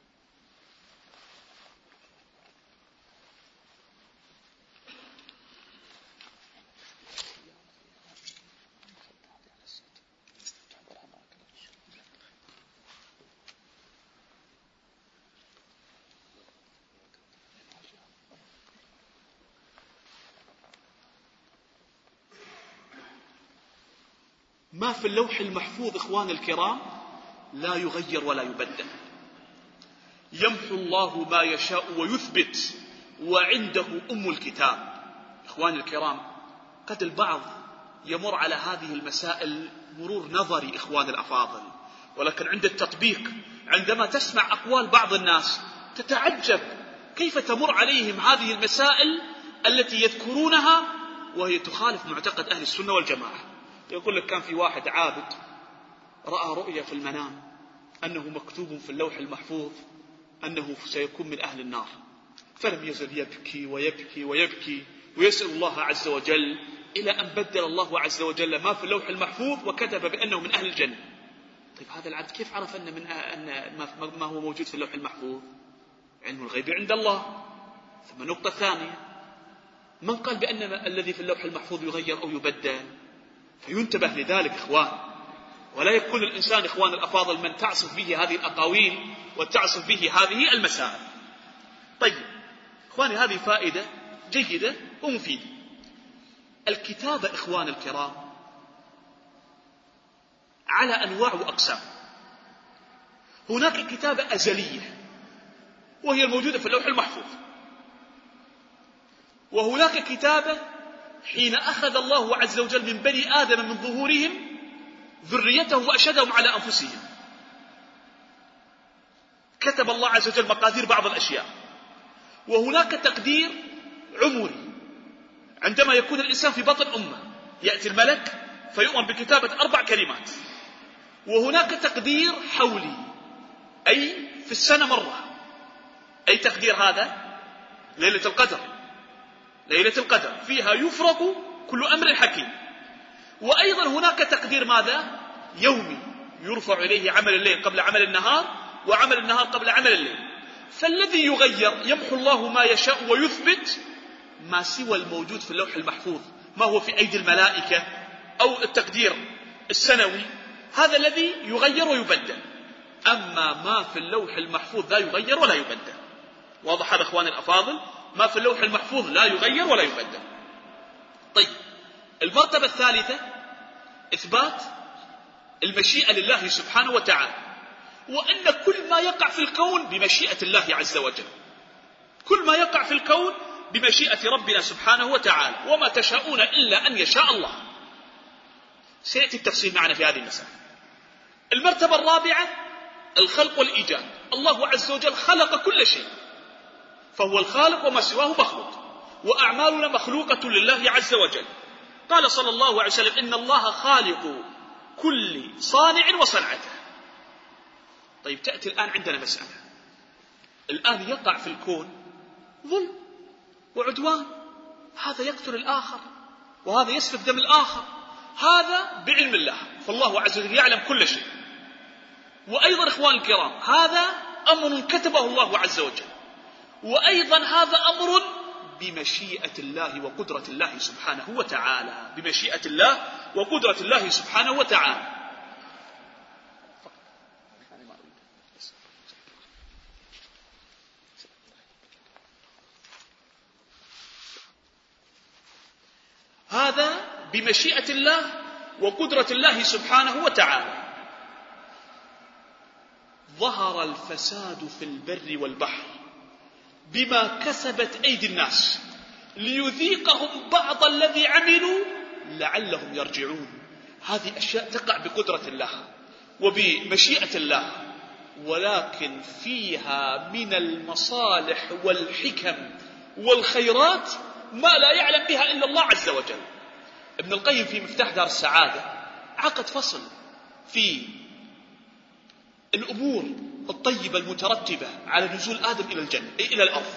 ما في اللوح المحفوظ إخوان الكرام لا يغير ولا يبدل. يمحو الله ما يشاء ويثبت، وعنده أم الكتاب. إخوان الكرام، قد البعض يمر على هذه المسائل مرور نظري إخوان الأفاضل، ولكن عند التطبيق عندما تسمع أقوال بعض الناس تتعجب كيف تمر عليهم هذه المسائل التي يذكرونها وهي تخالف معتقد أهل السنة والجماعة. يقول لك: كان في واحد عابد رأى رؤيا في المنام أنه مكتوب في اللوح المحفوظ أنه سيكون من أهل النار، فلم يزل يبكي ويبكي ويبكي ويسأل الله عز وجل، إلى أن بدل الله عز وجل ما في اللوح المحفوظ وكتب بأنه من أهل الجنة. طيب هذا العبد كيف عرف أن ما هو موجود في اللوح المحفوظ؟ علم الغيب عند الله. ثم النقطة الثانية: من قال بأن الذي في اللوح المحفوظ يغير أو يبدل؟ فينتبه لذلك إخوان، ولا يكون الإنسان إخوان الأفاضل من تعصف به هذه الأقاويل وتعصف به هذه المسائل. طيب إخواني، هذه فائدة جيدة ومفيدة. الكتابة إخوان الكرام على أنواع وأقسام. هناك كتابة أزلية وهي الموجودة في اللوح المحفوظ، وهناك كتابة حين أخذ الله عز وجل من بني آدم من ظهورهم ذريته وأشهدهم على أنفسهم، كتب الله عز وجل مقادير بعض الأشياء. وهناك تقدير عمري، عندما يكون الإنسان في بطن أمه يأتي الملك فيؤمر بكتابة 4 كلمات. وهناك تقدير حولي، أي في السنة مرة. أي تقدير هذا ليلة القدر، ليلة القدر فيها يفرق كل أمر حكيم. وأيضا هناك تقدير ماذا؟ يومي، يرفع إليه عمل الليل قبل عمل النهار، وعمل النهار قبل عمل الليل. فالذي يغير يمحو الله ما يشاء ويثبت ما سوى الموجود في اللوح المحفوظ، ما هو في أيدي الملائكة أو التقدير السنوي، هذا الذي يغير ويبدل. أما ما في اللوح المحفوظ لا يغير ولا يبدل. واضح هذا إخواني الأفاضل؟ ما في اللوح المحفوظ لا يغير ولا يبدل. طيب المرتبة الثالثة إثبات المشيئة لله سبحانه وتعالى، وأن كل ما يقع في الكون بمشيئة الله عز وجل. كل ما يقع في الكون بمشيئة ربنا سبحانه وتعالى، وما تشاءون إلا أن يشاء الله. سيأتي التفصيل معنا في هذه المسألة. المرتبة الرابعة الخلق والإيجاد. الله عز وجل خلق كل شيء، فهو الخالق وما سواه مخلوق، وأعمالنا مخلوقة لله عز وجل. قال صلى الله عليه وسلم: إن الله خالق كل صانع وصنعته. طيب، تأتي الآن عندنا مسألة. الآن يقع في الكون ظلم وعدوان، هذا يقتل الآخر وهذا يسفك دم الآخر، هذا بعلم الله، فالله عز وجل يعلم كل شيء. وأيضا إخوان الكرام، هذا أمر كتبه الله عز وجل، وأيضا هذا أمر بمشيئة الله وقدرة الله سبحانه وتعالى، بمشيئة الله وقدرة الله سبحانه وتعالى. هذا بمشيئة الله وقدرة الله سبحانه وتعالى. ظهر الفساد في البر والبحر بما كسبت أيدي الناس ليذيقهم بعض الذي عملوا لعلهم يرجعون. هذه أشياء تقع بقدرة الله وبمشيئة الله، ولكن فيها من المصالح والحكم والخيرات ما لا يعلم بها إلا الله عز وجل. ابن القيم في مفتاح دار السعادة عقد فصل في الأمور الطيبة المترتبة على نزول آدم إلى الجنة، إلى الأرض.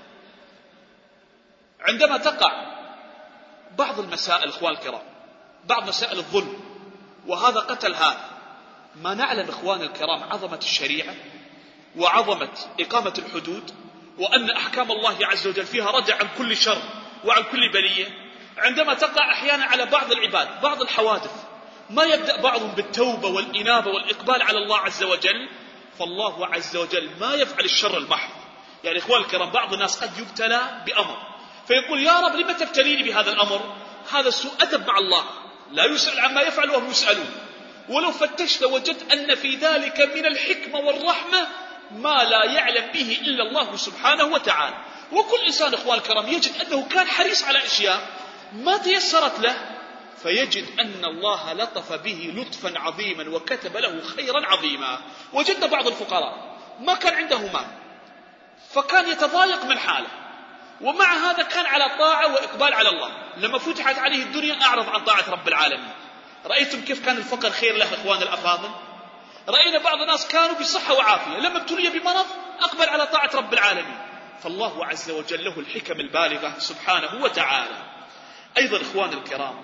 عندما تقع بعض المسائل إخوان الكرام، بعض مسائل الظلم، وهذا قتل هذا، ما نعلم إخوان الكرام عظمة الشريعة وعظمة إقامة الحدود، وأن أحكام الله عز وجل فيها ردع عن كل شر وعن كل بلية. عندما تقع أحيانا على بعض العباد بعض الحوادث، ما يبدأ بعضهم بالتوبة والإنابة والإقبال على الله عز وجل، فالله عز وجل ما يفعل الشر المحض. يعني إخوان الكرام، بعض الناس قد يبتلى بأمر فيقول: يا رب لما تبتليني بهذا الأمر؟ هذا سوء أدب مع الله، لا يسأل عما يفعل وهم يسألون. ولو فتشت وجدت أن في ذلك من الحكمة والرحمة ما لا يعلم به إلا الله سبحانه وتعالى. وكل إنسان إخوان الكرام يجد أنه كان حريص على أشياء ما تيسرت له، فيجد أن الله لطف به لطفا عظيما وكتب له خيرا عظيما. وجدنا بعض الفقراء ما كان عنده مال، فكان يتضايق من حاله، ومع هذا كان على طاعة وإقبال على الله. لما فتحت عليه الدنيا أعرض عن طاعة رب العالمين. رأيتم كيف كان الفقر خير له إخوان الأفاضل؟ رأينا بعض الناس كانوا بصحة وعافية، لما ابتلي بمرض أقبل على طاعة رب العالمين. فالله عز وجل له الحكم البالغة سبحانه وتعالى. أيضا إخوان الكرام،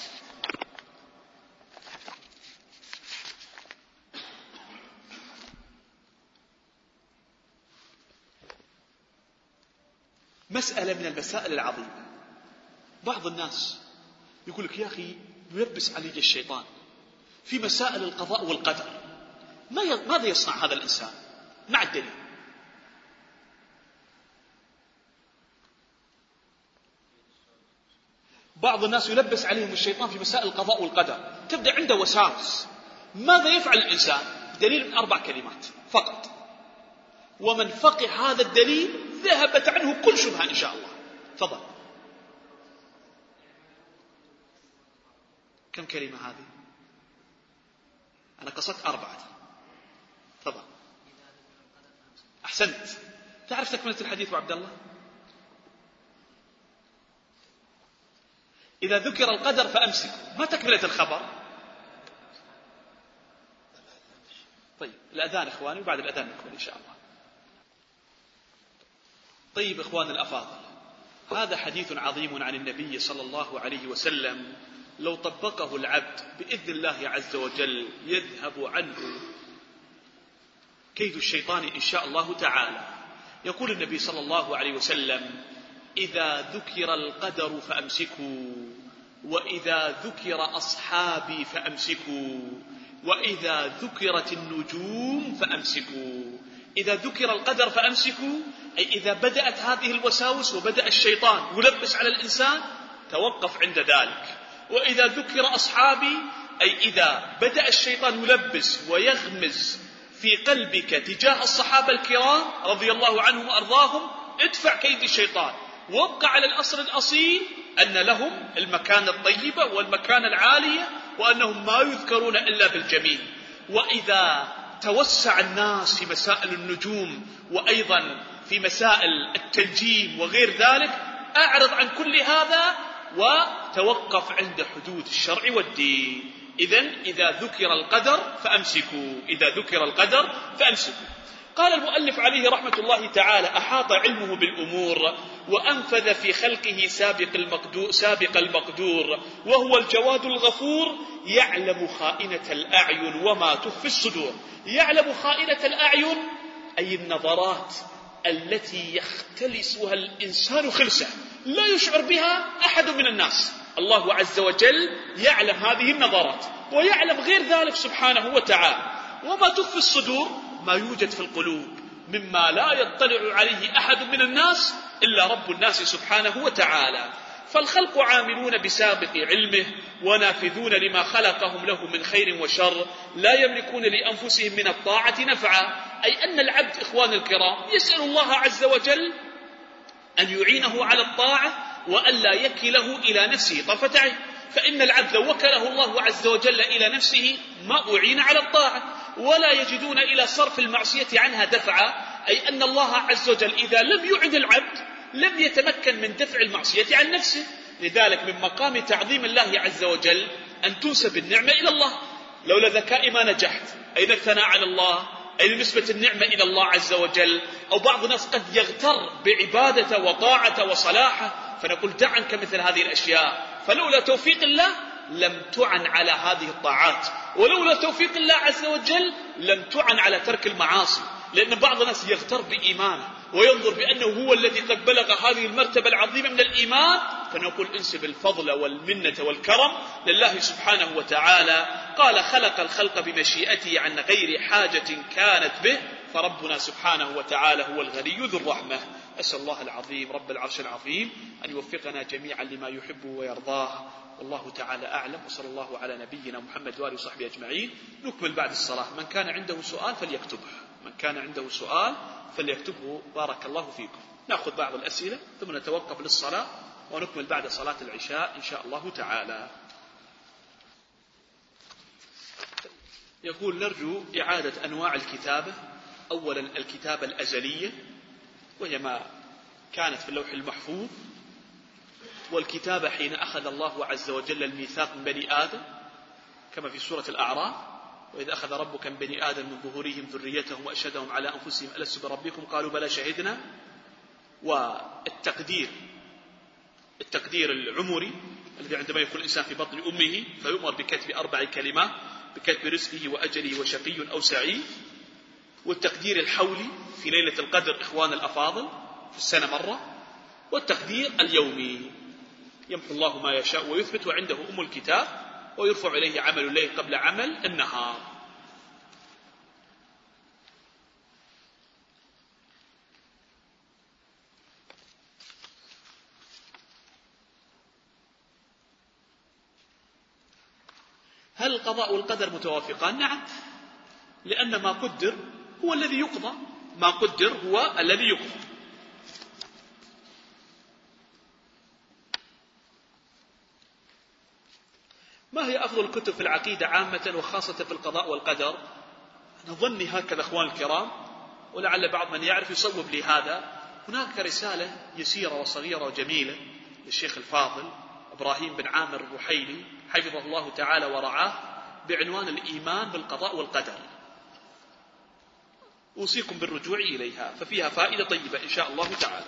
مسألة من المسائل العظيمة. بعض الناس يقول لك: يا أخي يلبس علي الشيطان في مسائل القضاء والقدر، ماذا يصنع هذا الإنسان؟ مع الدليل. بعض الناس يلبس عليهم الشيطان في مسائل القضاء والقدر، تبدأ عنده وساوس. ماذا يفعل الإنسان؟ دليل من 4 كلمات فقط، ومن فقه هذا الدليل ذهبت عنه كل شبهة إن شاء الله. تفضل. كم كلمة هذه؟ أنا قصدت 4. تفضل. أحسنت. تعرف تكملة الحديث وعبد الله؟ إذا ذكر القدر فأمسك. ما تكملة الخبر؟ طيب، الأذان إخواني، وبعد الأذان نكمل إن شاء الله. طيب إخوان الأفاضل، هذا حديث عظيم عن النبي صلى الله عليه وسلم، لو طبقه العبد بإذن الله عز وجل يذهب عنه كيد الشيطان إن شاء الله تعالى. يقول النبي صلى الله عليه وسلم: إذا ذكر القدر فأمسكوا، وإذا ذكر أصحابي فأمسكوا، وإذا ذكرت النجوم فأمسكوا. إذا ذكر القدر فأمسكوا، أي إذا بدأت هذه الوساوس وبدأ الشيطان يلبس على الإنسان توقف عند ذلك. وإذا ذكر أصحابي، أي إذا بدأ الشيطان يلبس ويغمز في قلبك تجاه الصحابة الكرام رضي الله عنهم وأرضاهم، ادفع كيد الشيطان، وابقى على الأصل الأصيل أن لهم المكانة الطيبة والمكانة العالية، وأنهم ما يذكرون إلا بالجميل. وإذا توسع الناس في مسائل النجوم وأيضا في مسائل التنجيم وغير ذلك، أعرض عن كل هذا وتوقف عند حدود الشرع والدين. إذا ذكر القدر فأمسكوا. قال المؤلف عليه رحمة الله تعالى: أحاط علمه بالأمور وأنفذ في خلقه سابق المقدور، وهو الجواد الغفور، يعلم خائنة الأعين وما تخفي الصدور. يعلم خائنة الأعين أي النظرات التي يختلسها الإنسان خلسة لا يشعر بها أحد من الناس. الله عز وجل يعلم هذه النظرات، ويعلم غير ذلك سبحانه وتعالى. وما تخفي الصدور ما يوجد في القلوب مما لا يطلع عليه أحد من الناس إلا رب الناس سبحانه وتعالى. فالخلق عاملون بسابق علمه ونافذون لما خلقهم له من خير وشر، لا يملكون لأنفسهم من الطاعة نفعا. أي أن العبد إخوان الكرام يسأل الله عز وجل أن يعينه على الطاعة وألا يكله إلى نفسه طرفة عين. فإن العبد لو وكله الله عز وجل إلى نفسه ما أعين على الطاعة، ولا يجدون إلى صرف المعصية عنها دفعا. أي أن الله عز وجل إذا لم يعن العبد لم يتمكن من دفع المعصية عن نفسه. لذلك من مقام تعظيم الله عز وجل أن تنسب النعمة إلى الله. لولا ذكائي ما نجحت. أين الثناء على الله؟ أين نسبة النعمة إلى الله عز وجل؟ أو بعض الناس قد يغتر بعبادة وطاعة وصلاحة، فنقول دع عنك مثل هذه الأشياء. فلولا توفيق الله لم تعن على هذه الطاعات، ولولا توفيق الله عز وجل لم تعن على ترك المعاصي. لأن بعض الناس يغتر بإيمانه وينظر بأنه هو الذي قد بلغ هذه المرتبة العظيمة من الإيمان، فنقول انسب الفضل والمنة والكرم لله سبحانه وتعالى. قال: خلق الخلق بمشيئته عن غير حاجة كانت به، فربنا سبحانه وتعالى هو الغني ذو الرحمة. أسأل الله العظيم رب العرش العظيم أن يوفقنا جميعا لما يحب ويرضاه، والله تعالى أعلم. وصلى الله على نبينا محمد وآله وصحبه أجمعين. نكمل بعد الصلاة. من كان عنده سؤال فليكتبه. بارك الله فيكم. نأخذ بعض الأسئلة ثم نتوقف للصلاة ونكمل بعد صلاة العشاء إن شاء الله تعالى. يقول: نرجو إعادة أنواع الكتابة. أولا الكتابة الأزلية وهي ما كانت في اللوح المحفوظ، والكتابة حين أخذ الله عز وجل الميثاق من بني آدم كما في سورة الأعراف: وإذا أخذ ربك من بني آدم من ظهورهم ذريتهم وأشهدهم على أنفسهم ألست بربكم قالوا بلى شهدنا. والتقدير العمري الذي عندما يكون الإنسان في بطن أمه فيؤمر بكتب 4 كلمات: بكتب رزقه وأجله وشقي أو سعيد. والتقدير الحولي في ليلة القدر إخوان الأفاضل في السنة مرة. والتقدير اليومي يمحو الله ما يشاء ويثبت، وعنده أم الكتاب، ويرفع إليه عمل الليل قبل عمل النهار. هل القضاء والقدر متوافقان؟ نعم، لأن ما قدر هو الذي يقضى. ما هي أفضل الكتب في العقيدة عامة وخاصة في القضاء والقدر؟ أنا ظني هكذا أخوان الكرام، ولعل بعض من يعرف يصوب لي هذا. هناك رسالة يسيرة وصغيرة وجميلة للشيخ الفاضل إبراهيم بن عامر الرحيلي حفظه الله تعالى ورعاه بعنوان الإيمان بالقضاء والقدر. أوصيكم بالرجوع إليها، ففيها فائدة طيبة إن شاء الله تعالى.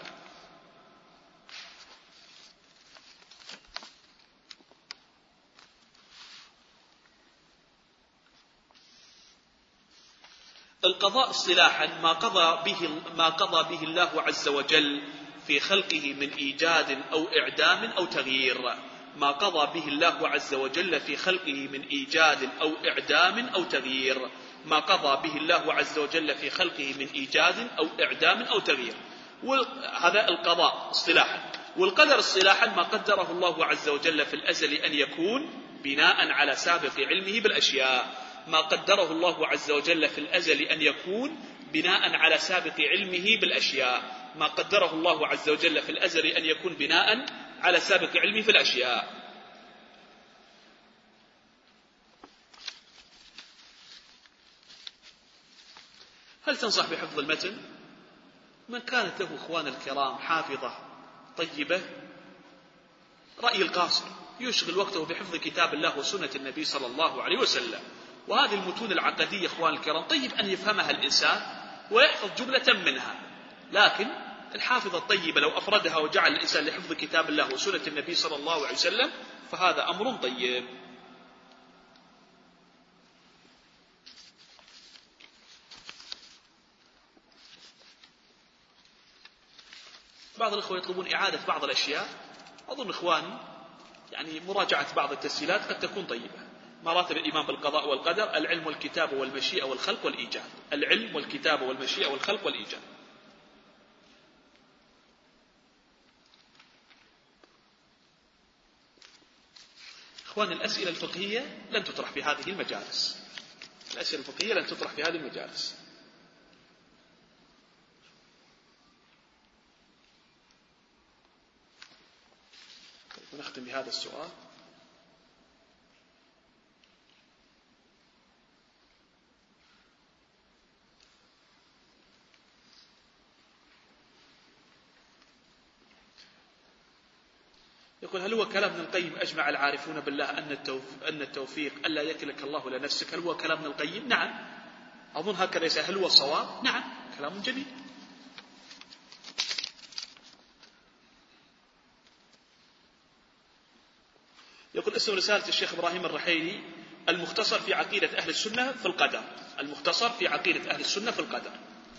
القضاء اصطلاحا ما قضى به الله عز وجل في خلقه من إيجاد أو إعدام أو تغيير. ما قضى به الله عز وجل في خلقه من إيجاد أو إعدام أو تغيير. ما قضى به الله عز وجل في خلقه من إيجاد أو إعدام أو تغيير. هذا القضاء اصطلاحا. والقدر اصطلاحا ما قدره الله عز وجل في الأزل أن يكون بناء على سابق علمه بالأشياء. ما قدره الله عز وجل في الأزل أن يكون بناء على سابق علمه بالأشياء. ما قدره الله عز وجل في الأزل أن يكون بناء على سابق علمه في الأشياء. هل تنصح بحفظ المتن؟ من كانت له إخوان الكرام حافظة طيبة، رأي القاصر يشغل وقته بحفظ كتاب الله وسنة النبي صلى الله عليه وسلم. وهذه المتون العقدية إخوان الكرام طيب أن يفهمها الإنسان ويحفظ جملة منها، لكن الحافظة الطيبة لو أفردها وجعل الإنسان لحفظ كتاب الله وسنة النبي صلى الله عليه وسلم فهذا أمر طيب. بعض الأخوة يطلبون إعادة بعض الأشياء، أظن إخواني يعني مراجعة بعض التسجيلات قد تكون طيبة. مراتب الإيمان بالقضاء والقدر: العلم والكتاب والمشيئة والخلق والإيجاد. العلم والكتاب والمشيئة والخلق والإيجاد. إخواني الأسئلة الفقهية لن تطرح في هذه المجالس، الأسئلة الفقهية لن تطرح في هذه المجالس. ونختم بهذا السؤال: يقول: هل هو كلام ابن القيم أجمع العارفون بالله أن التوفيق ألا يكلك الله لنفسك؟ هل هو كلام ابن القيم؟ نعم، أظن هكذا يسأل. هل هو الصواب؟ نعم، كلام جميل. يقول: اسم رسالة الشيخ إبراهيم الرحيلي: المختصر في عقيدة أهل السنة في القدر. المختصر في عقيدة أهل السنة في القدر.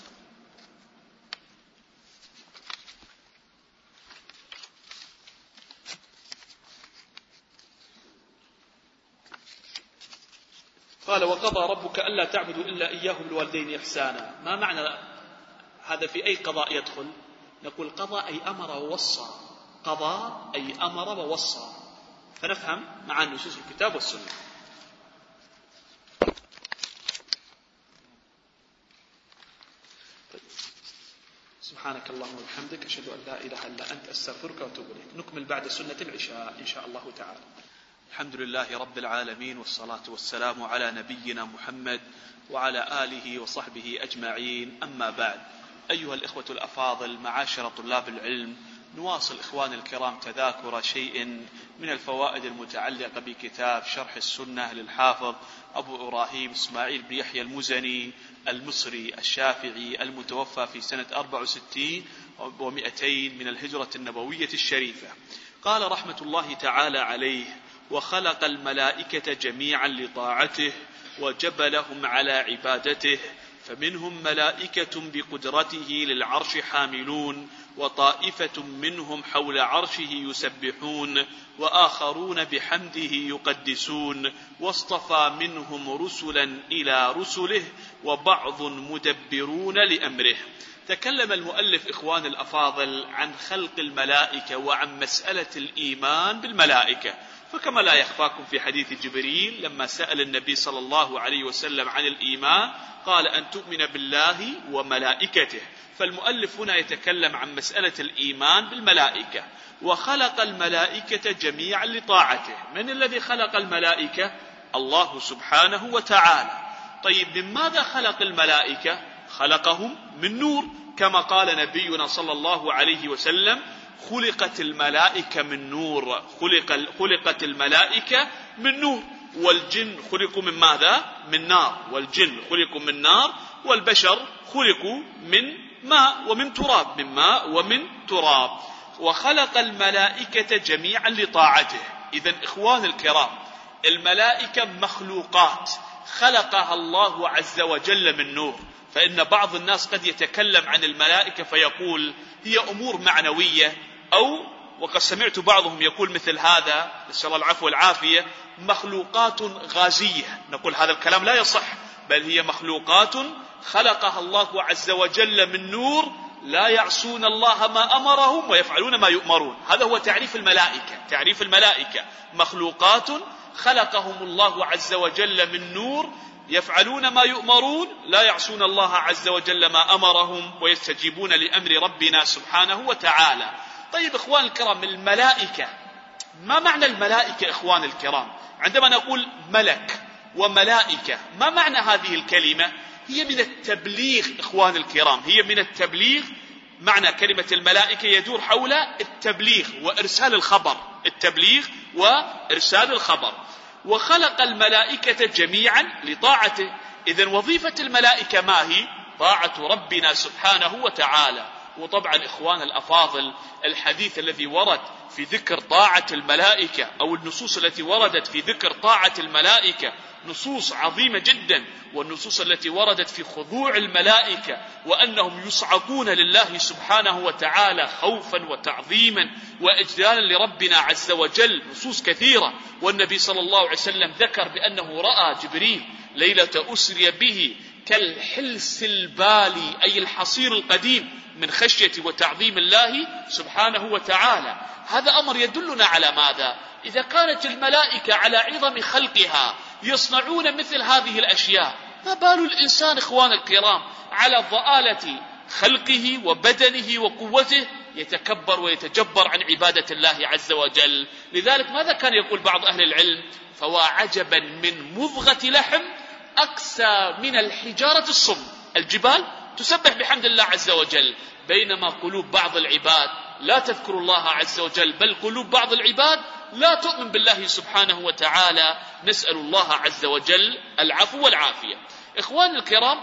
قال: وقضى ربك ألا تعبدوا إلا إياه بالوالدين إحسانا. ما معنى هذا؟ في أي قضاء يدخل؟ نقول: قضى أي أمر ووصى، قضى أي أمر ووصى، فنفهم مع نصوص الكتاب والسنة. سبحانك اللهم وبحمدك، أشهد أن لا إله إلا أنت، أستغفرك وأتوب إليك. نكمل بعد سنة العشاء إن شاء الله تعالى. الحمد لله رب العالمين، والصلاة والسلام على نبينا محمد وعلى آله وصحبه أجمعين، أما بعد. أيها الإخوة الأفاضل، معاشر طلاب العلم، نواصل إخوان الكرام تذاكر شيء من الفوائد المتعلقة بكتاب شرح السنة للحافظ أبو إبراهيم إسماعيل بن يحيى المزني المصري الشافعي، المتوفى في سنة 64 و200 من الهجرة النبوية الشريفة. قال رحمة الله تعالى عليه: وخلق الملائكة جميعا لطاعته وجبلهم على عبادته، فمنهم ملائكة بقدرته للعرش حاملون، وطائفة منهم حول عرشه يسبحون، وآخرون بحمده يقدسون، واصطفى منهم رسلا إلى رسله، وبعض مدبرون لأمره. تكلم المؤلف إخوان الأفاضل عن خلق الملائكة وعن مسألة الإيمان بالملائكة. فكما لا يخفاكم في حديث جبريل لما سأل النبي صلى الله عليه وسلم عن الإيمان قال: أن تؤمن بالله وملائكته. فالمؤلف هنا يتكلم عن مسألة الإيمان بالملائكة. وخلق الملائكة جميعا لطاعته. من الذي خلق الملائكة؟ الله سبحانه وتعالى. طيب، من ماذا خلق الملائكة؟ خلقهم من نور، كما قال نبينا صلى الله عليه وسلم: خلقت الملائكة من نور. خلقت الملائكة من نور. والجن خلقوا من ماذا؟ من نار. والجن خلقوا من نار، والبشر خلقوا من ماء ومن تراب، من ماء ومن تراب. وخلق الملائكة جميعا لطاعته. إذن إخوان الكرام، الملائكة مخلوقات خلقها الله عز وجل من نور. فإن بعض الناس قد يتكلم عن الملائكة فيقول هي أمور معنوية، أو وقد سمعت بعضهم يقول مثل هذا، نسأل الله العفو والعافية، مخلوقات غازية. نقول هذا الكلام لا يصح، بل هي مخلوقات خلقها الله عز وجل من نور، لا يعصون الله ما أمرهم ويفعلون ما يؤمرون. هذا هو تعريف الملائكة. تعريف الملائكة: مخلوقات خلقهم الله عز وجل من نور، يفعلون ما يؤمرون، لا يعصون الله عز وجل ما أمرهم، ويستجيبون لأمر ربنا سبحانه وتعالى. طيب إخوان الكرام، الملائكة، ما معنى الملائكة إخوان الكرام؟ عندما نقول ملك وملائكة، ما معنى هذه الكلمة؟ هي من التبليغ إخوان الكرام، هي من التبليغ. معنى كلمة الملائكة يدور حول التبليغ وإرسال الخبر، التبليغ وإرسال الخبر. وخلق الملائكة جميعا لطاعته. إذن وظيفة الملائكة ما هي؟ طاعة ربنا سبحانه وتعالى. وطبعا إخوان الأفاضل، الحديث الذي ورد في ذكر طاعة الملائكة أو النصوص التي وردت في ذكر طاعة الملائكة نصوص عظيمة جدا، والنصوص التي وردت في خضوع الملائكة وأنهم يصعقون لله سبحانه وتعالى خوفا وتعظيما وإجلالا لربنا عز وجل نصوص كثيرة. والنبي صلى الله عليه وسلم ذكر بأنه رأى جبريل ليلة أسري به كالحلس البالي، أي الحصير القديم، من خشية وتعظيم الله سبحانه وتعالى. هذا أمر يدلنا على ماذا؟ إذا كانت الملائكة على عظم خلقها يصنعون مثل هذه الأشياء، ما بال الإنسان إخوان الكرام على ضآلة خلقه وبدنه وقوته يتكبر ويتجبر عن عبادة الله عز وجل. لذلك ماذا كان يقول بعض أهل العلم؟ فوا عجبا من مضغة لحم أقسى من الحجارة الصم. الجبال تسبح بحمد الله عز وجل، بينما قلوب بعض العباد لا تذكر الله عز وجل، بل قلوب بعض العباد لا تؤمن بالله سبحانه وتعالى. نسأل الله عز وجل العفو والعافية. إخوان الكرام،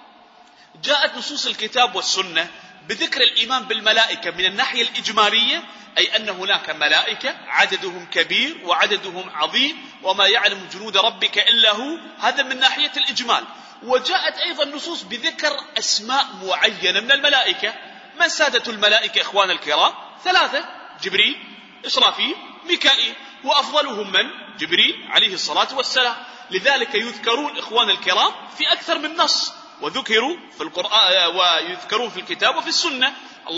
جاءت نصوص الكتاب والسنة بذكر الإيمان بالملائكة من الناحية الإجمالية، أي أن هناك ملائكة عددهم كبير وعددهم عظيم وما يعلم جنود ربك إلا هو، هذا من ناحية الإجمال. وجاءت أيضا نصوص بذكر أسماء معينة من الملائكة. من سادة الملائكة إخوان الكرام؟ 3: جبريل، إسرافيل، ميكائيل، وأفضلهم من؟ جبريل عليه الصلاة والسلام. لذلك يذكرون إخوان الكرام في أكثر من نص، وذكروا في القرآن ويذكرون في الكتاب وفي السنة.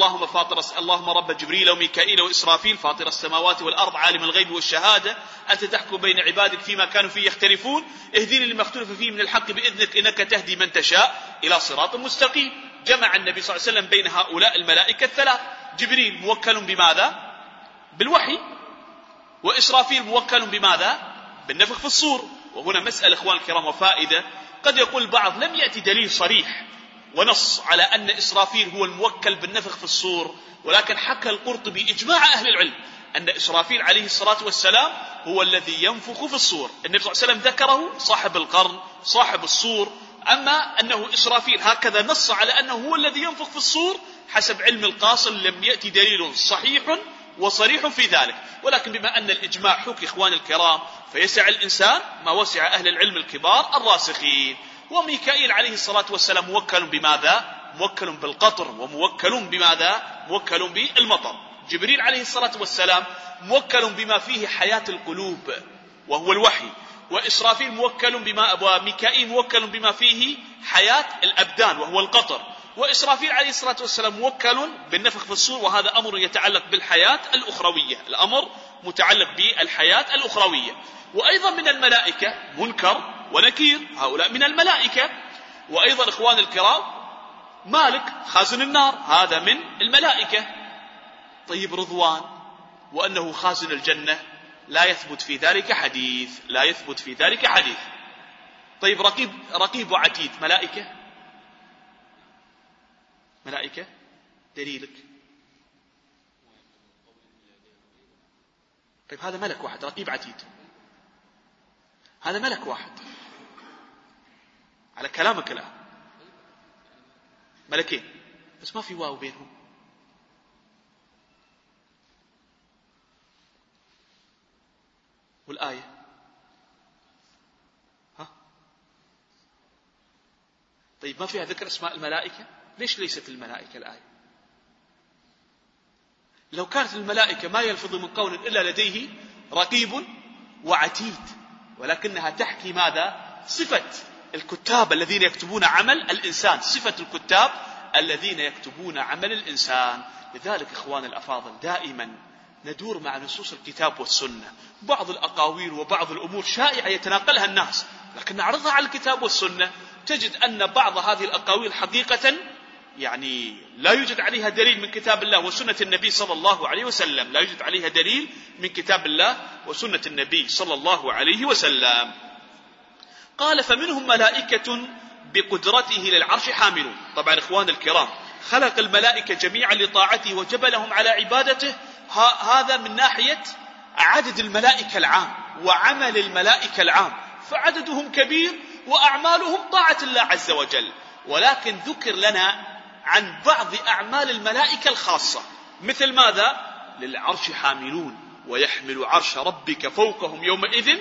اللهم رب جبريل وميكائيل وإسرافيل فاطر السماوات والأرض عالم الغيب والشهادة أنت تحكم بين عبادك فيما كانوا فيه يختلفون اهدني لما اختلف فيه من الحق بإذنك إنك تهدي من تشاء إلى صراط مستقيم. جمع النبي صلى الله عليه وسلم بين هؤلاء الملائكة 3: جبريل موكل بماذا؟ بالوحي. وإسرافيل موكل بماذا؟ بالنفخ في الصور. وهنا مسألة إخوان الكرام وفائدة، قد يقول البعض لم يأتي دليل صريح ونص على أن إسرافيل هو الموكل بالنفخ في الصور، ولكن حكى القرطبي إجماع أهل العلم أن إسرافيل عليه الصلاة والسلام هو الذي ينفخ في الصور. النبي صلى الله عليه وسلم ذكره صاحب القرن صاحب الصور. أما أنه إسرافيل هكذا نص على أنه هو الذي ينفخ في الصور حسب علم القاصل لم يأتي دليل صحيح وصريح في ذلك. ولكن بما أن الإجماع حكي إخوان الكرام فيسع الإنسان ما وسع أهل العلم الكبار الراسخين. وميكائيل عليه الصلاة والسلام موكل بماذا؟ موكل بالقطر. وموكل بماذا؟ موكل بالمطر. جبريل عليه الصلاة والسلام موكل بما فيه حياة القلوب وهو الوحي. وإسرافيل موكل وميكائيل موكل بما فيه حياة الأبدان وهو القطر. وإسرافيل عليه الصلاة والسلام موكل بالنفخ في الصور، وهذا أمر يتعلق بالحياة الأخروية، الأمر متعلق بالحياة الأخروية. وأيضا من الملائكة منكر ونكير، هؤلاء من الملائكة. وأيضا إخوان الكرام مالك خازن النار، هذا من الملائكة. طيب رضوان وأنه خازن الجنة لا يثبت في ذلك حديث، لا يثبت في ذلك حديث. طيب رقيب وعتيد ملائكة؟ ملائكة؟ دليلك؟ طيب هذا ملك واحد، رقيب عتيد هذا ملك واحد على كلامك الآن، ملكين بس ما في واو بينهم. والآية طيب ما فيها ذكر اسماء الملائكة؟ ليش ليست الملائكة الآية؟ لو كانت الملائكة ما يلفظ من قول إلا لديه رقيب وعتيد، ولكنها تحكي ماذا؟ صفة الكتاب الذين يكتبون عمل الإنسان، صفة الكتاب الذين يكتبون عمل الإنسان. لذلك إخوان الأفاضل دائما ندور مع نصوص الكتاب والسنة. بعض الأقاويل وبعض الأمور شائعة يتناقلها الناس، لكن نعرضها على الكتاب والسنة تجد أن بعض هذه الأقاويل حقيقة يعني لا يوجد عليها دليل من كتاب الله وسنة النبي صلى الله عليه وسلم، لا يوجد عليها دليل من كتاب الله وسنة النبي صلى الله عليه وسلم. قال فمنهم ملائكة بقدرته للعرش حاملون. طبعا إخوان الكرام، خلق الملائكة جميعا لطاعته وجبلهم على عبادته، هذا من ناحية عدد الملائكة العام وعمل الملائكة العام، فعددهم كبير وأعمالهم طاعة الله عز وجل. ولكن ذكر لنا عن بعض أعمال الملائكة الخاصة، مثل ماذا؟ للعرش حاملون ويحمل عرش ربك فوقهم يومئذ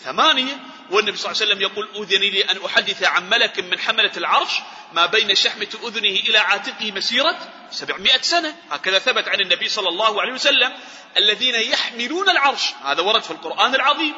8. والنبي صلى الله عليه وسلم يقول: أذن لي أن أحدث عن ملك من حملة العرش ما بين شحمة أذنه إلى عاتقه مسيرة 700 سنة. هكذا ثبت عن النبي صلى الله عليه وسلم. الذين يحملون العرش، هذا ورد في القرآن العظيم.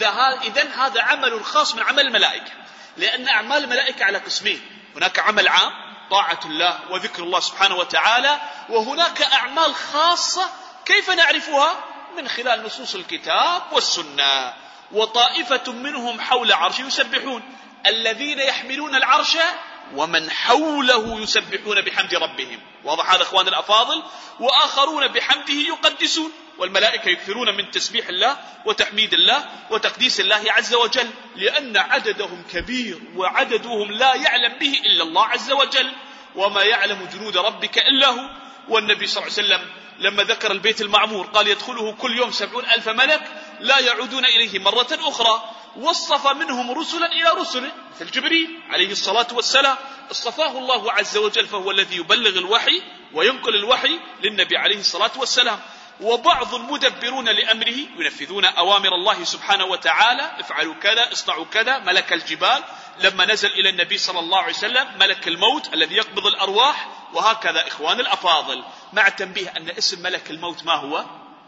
إذن هذا عمل خاص من عمل الملائكة، لأن أعمال الملائكة على قسمين: هناك عمل عام طاعة الله وذكر الله سبحانه وتعالى، وهناك أعمال خاصة. كيف نعرفها؟ من خلال نصوص الكتاب والسنة. وطائفة منهم حول عرش يسبحون، الذين يحملون العرش ومن حوله يسبحون بحمد ربهم. واضح هذا إخوان الأفاضل؟ وآخرون بحمده يقدسون. والملائكة يكثرون من تسبيح الله وتحميد الله وتقديس الله عز وجل، لأن عددهم كبير وعددهم لا يعلم به إلا الله عز وجل، وما يعلم جنود ربك إلا هو. والنبي صلى الله عليه وسلم لما ذكر البيت المعمور قال: يدخله كل يوم 70,000 ملك لا يعودون إليه مرة أخرى. وصف منهم رسلا إلى رسله، مثل جبريل عليه الصلاة والسلام، اصطفاه الله عز وجل، فهو الذي يبلغ الوحي وينقل الوحي للنبي عليه الصلاة والسلام. وبعض المدبرون لأمره ينفذون أوامر الله سبحانه وتعالى: افعلوا كذا، اصنعوا كذا. ملك الجبال لما نزل إلى النبي صلى الله عليه وسلم، ملك الموت الذي يقبض الأرواح. وهكذا إخوان الأفاضل، مع التنبيه أن اسم ملك الموت ما هو؟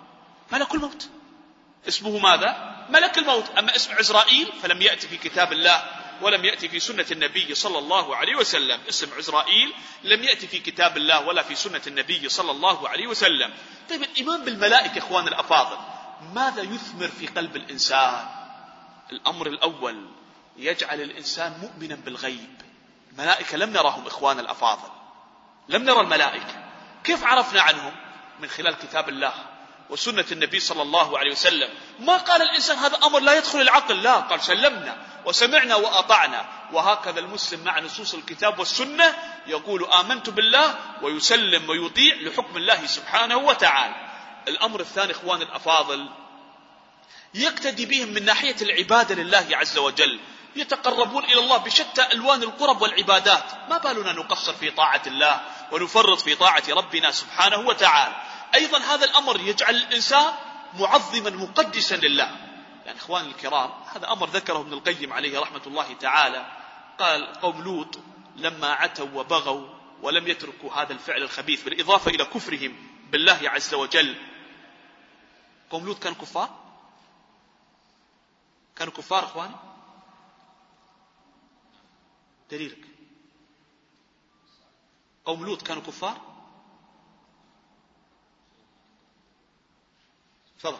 ملك الموت، اسمه ماذا؟ ملك الموت. أما اسم عزرائيل فلم يأتي في كتاب الله ولم يأتي في سنة النبي صلى الله عليه وسلم. اسم عزرائيل لم يأتي في كتاب الله ولا في سنة النبي صلى الله عليه وسلم. طيب، الإيمان بالملائكة إخوان الأفاضل ماذا يثمر في قلب الإنسان؟ الأمر الأول: يجعل الإنسان مؤمنا بالغيب. الملائكة لم نرهم إخوان الأفاضل، لم نرى الملائكة. كيف عرفنا عنهم؟ من خلال كتاب الله وسنة النبي صلى الله عليه وسلم. ما قال الإنسان هذا أمر لا يدخل العقل، لا، قال سلمنا وسمعنا وأطعنا. وهكذا المسلم مع نصوص الكتاب والسنة يقول: آمنت بالله، ويسلم ويطيع لحكم الله سبحانه وتعالى. الأمر الثاني إخوان الأفاضل: يقتدي بهم من ناحية العبادة لله عز وجل، يتقربون إلى الله بشتى ألوان القرب والعبادات. ما بالنا نقصر في طاعة الله ونفرط في طاعة ربنا سبحانه وتعالى. أيضا هذا الأمر يجعل الإنسان معظما مقدسا لله. يعني إخوان الكرام، هذا أمر ذكره ابن القيم عليه رحمة الله تعالى. قال: قوم لوط لما عتوا وبغوا ولم يتركوا هذا الفعل الخبيث بالإضافة إلى كفرهم بالله عز وجل. قوم لوط كانوا كفار؟ كانوا كفار إخواني؟ دليلك. قوم لوط كانوا كفار؟ تفضل.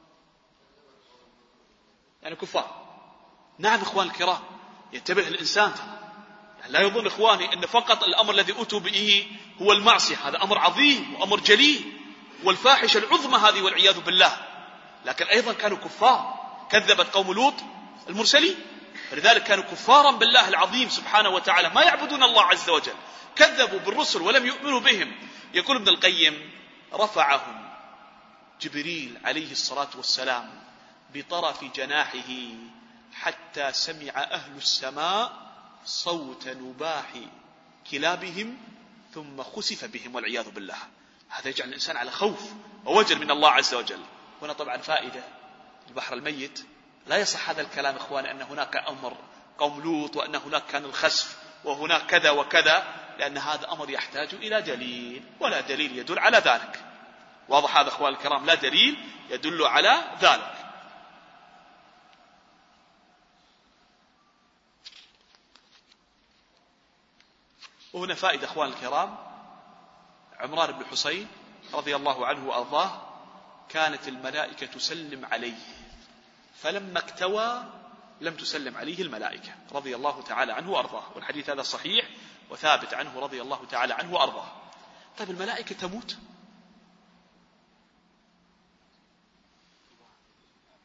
يعني كفار. نعم إخوان الكرام، ينتبه الإنسان، يعني لا يظن إخواني أن فقط الأمر الذي أتوا به هو المعصية. هذا أمر عظيم وأمر جليل، والفاحشة العظمى هذه والعياذ بالله. لكن أيضا كانوا كفار. كذبت قوم لوط المرسلين، فلذلك كانوا كفارا بالله العظيم سبحانه وتعالى، ما يعبدون الله عز وجل. كذبوا بالرسل ولم يؤمنوا بهم. يقول ابن القيم: رفعهم جبريل عليه الصلاة والسلام بطرف جناحه حتى سمع أهل السماء صوت نباح كلابهم ثم خسف بهم والعياذ بالله. هذا يجعل الإنسان على خوف ووجل من الله عز وجل. هنا طبعا فائدة: البحر الميت لا يصح هذا الكلام إخوان أن هناك أمر قوم لوط وأن هناك كان الخسف وهناك كذا وكذا، لأن هذا أمر يحتاج إلى دليل، ولا دليل يدل على ذلك. واضح هذا إخوان الكرام؟ لا دليل يدل على ذلك. وهنا فائدة إخوان الكرام: عمران بن حسين رضي الله عنه وأرضاه كانت الملائكة تسلم عليه، فلما اكتوى لم تسلم عليه الملائكة رضي الله تعالى عنه وأرضاه. والحديث هذا صحيح وثابت عنه رضي الله تعالى عنه وأرضاه. طيب، الملائكة تموت؟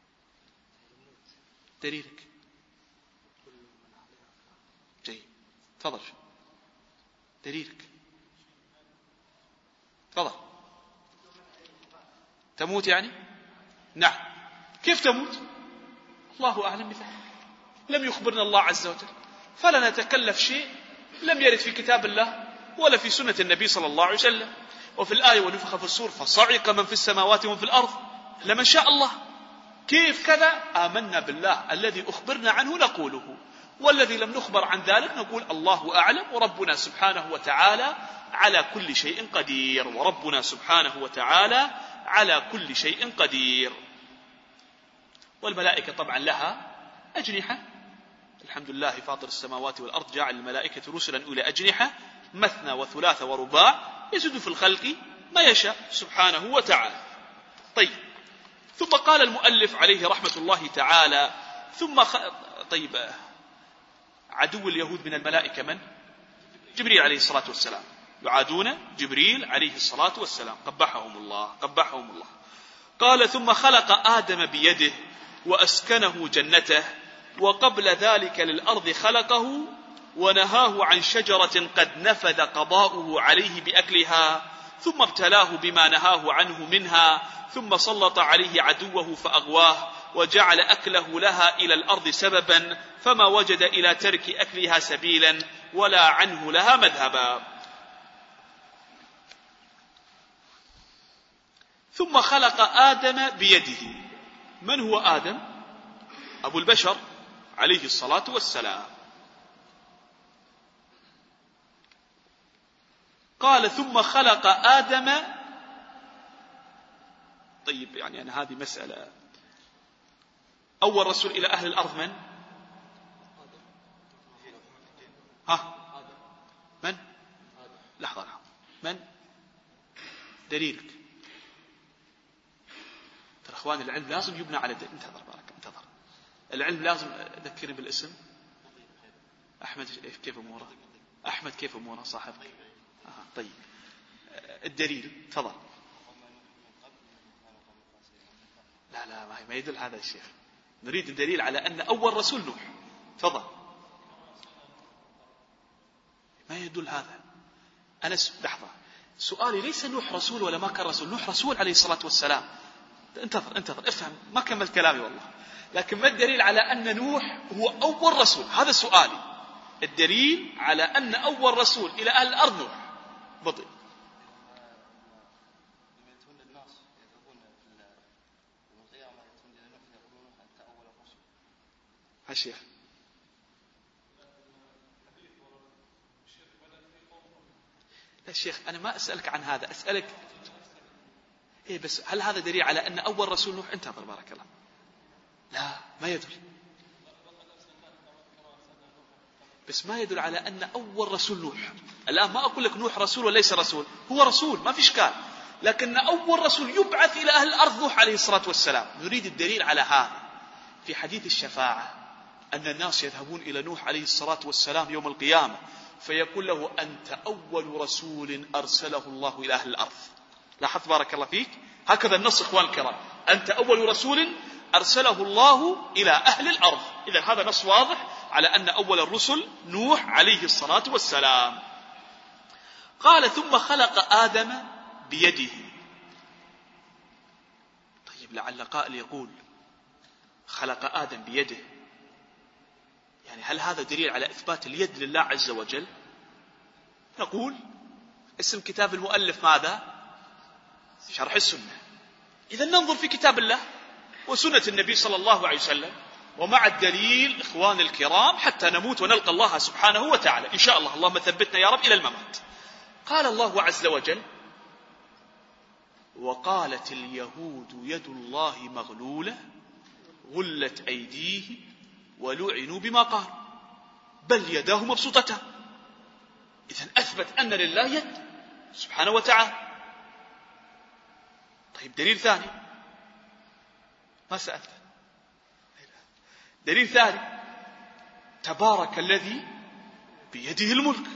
دليلك؟ جيد. تفضل دليلك. تفضل. تموت يعني؟ نعم. كيف تموت؟ الله أعلم بذلك، لم يخبرنا الله عز وجل، فلا نتكلف شيء لم يرد في كتاب الله ولا في سنة النبي صلى الله عليه وسلم. وفي الآية ونفخ في الصور فصعق من في السماوات ومن في الأرض لمن شاء الله. كيف كذا؟ آمنا بالله الذي أخبرنا عنه نقوله، والذي لم نخبر عن ذلك نقول الله أعلم، وربنا سبحانه وتعالى على كل شيء قدير، وربنا سبحانه وتعالى على كل شيء قدير. والملائكة طبعا لها أجنحة، الحمد لله فاطر السماوات والأرض جعل الملائكة رسلا أولي أجنحة مثنى وثلاث ورباع يزيد في الخلق ما يشاء سبحانه وتعالى. طيب، ثم قال المؤلف عليه رحمة الله تعالى طيب، عدو اليهود من الملائكة من؟ جبريل عليه الصلاة والسلام، يعادون جبريل عليه الصلاة والسلام، قبحهم الله. قال ثم خلق آدم بيده وأسكنه جنته، وقبل ذلك للأرض خلقه ونهاه عن شجرة قد نفذ قضاؤه عليه بأكلها، ثم ابتلاه بما نهاه عنه منها، ثم سلط عليه عدوه فأغواه، وجعل أكله لها إلى الأرض سببا، فما وجد إلى ترك أكلها سبيلا ولا عنه لها مذهبا. ثم خلق آدم بيده. من هو آدم؟ أبو البشر عليه الصلاة والسلام. قال ثم خلق آدم. طيب، يعني أنا هذه مسألة، أول رسول إلى أهل الأرض من؟ من؟ لحظة، من؟ دليلك. ترى أخواني العلم لازم يبنى على انتظر العلم لازم. ذكرني بالاسم. أحمد كيف أموره؟ أحمد كيف أموره صاحبك؟ طيب، الدليل تفضل. لا ما يدل هذا الشيخ. نريد الدليل على أن أول رسول نوح. تفضل. ما يدل هذا. أنا لحظة، سؤالي ليس نوح رسول ولا ما كان رسول. نوح رسول عليه الصلاة والسلام. انتظر افهم، ما كملت كلامي والله. لكن ما الدليل على أن نوح هو أول رسول؟ هذا سؤالي. الدليل على أن أول رسول إلى أهل الأرض نوح. بطيء. هالشيخ لا شيخ، أنا ما أسألك عن هذا، أسألك بس هل هذا دليل على أن أول رسول نوح؟ انتظر بارك الله. لا، ما يدل. بس ما يدل على أن أول رسول نوح. الآن ما أقول لك نوح رسول وليس رسول، هو رسول ما في إشكال، لكن أول رسول يبعث إلى أهل الأرض نوح عليه الصلاة والسلام. نريد الدليل على هذا. في حديث الشفاعة أن الناس يذهبون إلى نوح عليه الصلاة والسلام يوم القيامة فيقول له أنت أول رسول أرسله الله إلى أهل الأرض. لاحظت بارك الله فيك؟ هكذا النص إخوان الكرام، أنت أول رسول أرسله الله إلى أهل الأرض. إذن هذا نص واضح على أن أول الرسل نوح عليه الصلاة والسلام. قال ثم خلق آدم بيده. طيب، لعل قائل يقول خلق آدم بيده، يعني هل هذا دليل على إثبات اليد لله عز وجل؟ نقول اسم كتاب المؤلف ماذا؟ شرح السنة. إذا ننظر في كتاب الله وسنة النبي صلى الله عليه وسلم ومع الدليل إخوان الكرام حتى نموت ونلقى الله سبحانه وتعالى إن شاء الله. اللهم ثبتنا يا رب إلى الممات. قال الله عز وجل وقالت اليهود يد الله مغلولة غلت أيديهم ولعنوا بما قالوا بل يداه مبسوطتان. إذن أثبت أن لله يد سبحانه وتعالى. طيب، دليل ثاني ما سألت. دليل ثاني تبارك الذي بيده الملك.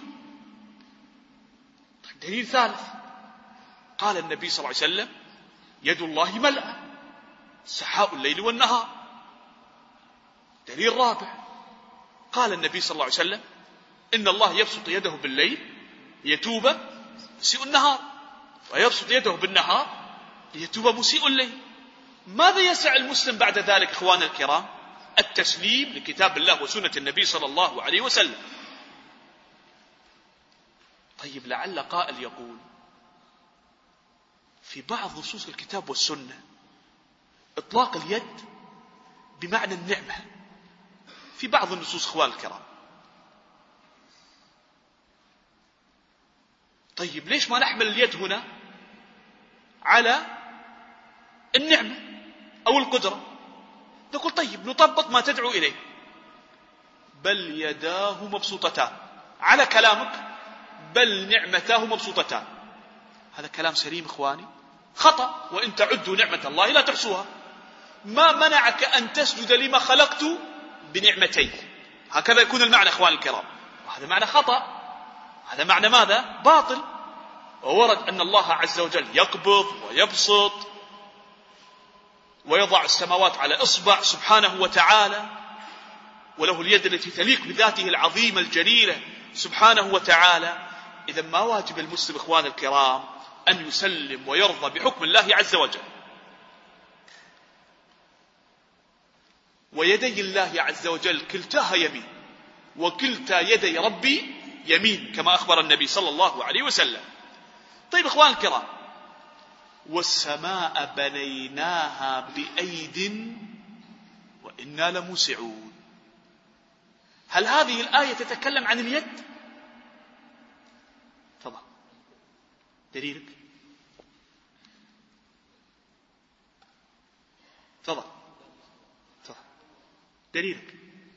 طيب، دليل ثالث قال النبي صلى الله عليه وسلم يد الله ملأى سحاء الليل والنهار. دليل رابع قال النبي صلى الله عليه وسلم إن الله يبسط يده بالليل ليتوب مسيء النهار، ويبسط يده بالنهار ليتوب مسيء الليل. ماذا يسع المسلم بعد ذلك إخواننا الكرام؟ التسليم لكتاب الله وسنة النبي صلى الله عليه وسلم. طيب لعل قائل يقول في بعض نصوص الكتاب والسنة إطلاق اليد بمعنى النعمة في بعض النصوص إخوان الكرام. طيب ليش ما نحمل اليد هنا على النعمة أو القدرة؟ نقول طيب نطبق ما تدعو إليه، بل يداه مبسوطتان، على كلامك بل نعمتاه مبسوطتان. هذا كلام سليم إخواني؟ خطأ، وإن تعدوا نعمة الله لا تحصوها. ما منعك أن تسجد لما خلقت بنعمتي؟ هكذا يكون المعنى إخواني الكرام، وهذا معنى خطأ، هذا معنى ماذا؟ باطل. وورد أن الله عز وجل يقبض ويبسط ويضع السماوات على إصبع سبحانه وتعالى، وله اليد التي تليق بذاته العظيمة الجليلة سبحانه وتعالى. إذا ما واجب المسلم إخوان الكرام أن يسلم ويرضى بحكم الله عز وجل. ويدي الله عز وجل كلتاها يمين، وكلتا يدي ربي يمين، كما أخبر النبي صلى الله عليه وسلم. طيب إخوان الكرام، والسماء بنيناها بأيد وإنا لموسعون. هل هذه الآية تتكلم عن اليد؟ تفضل دليلك. تفضل دليلك.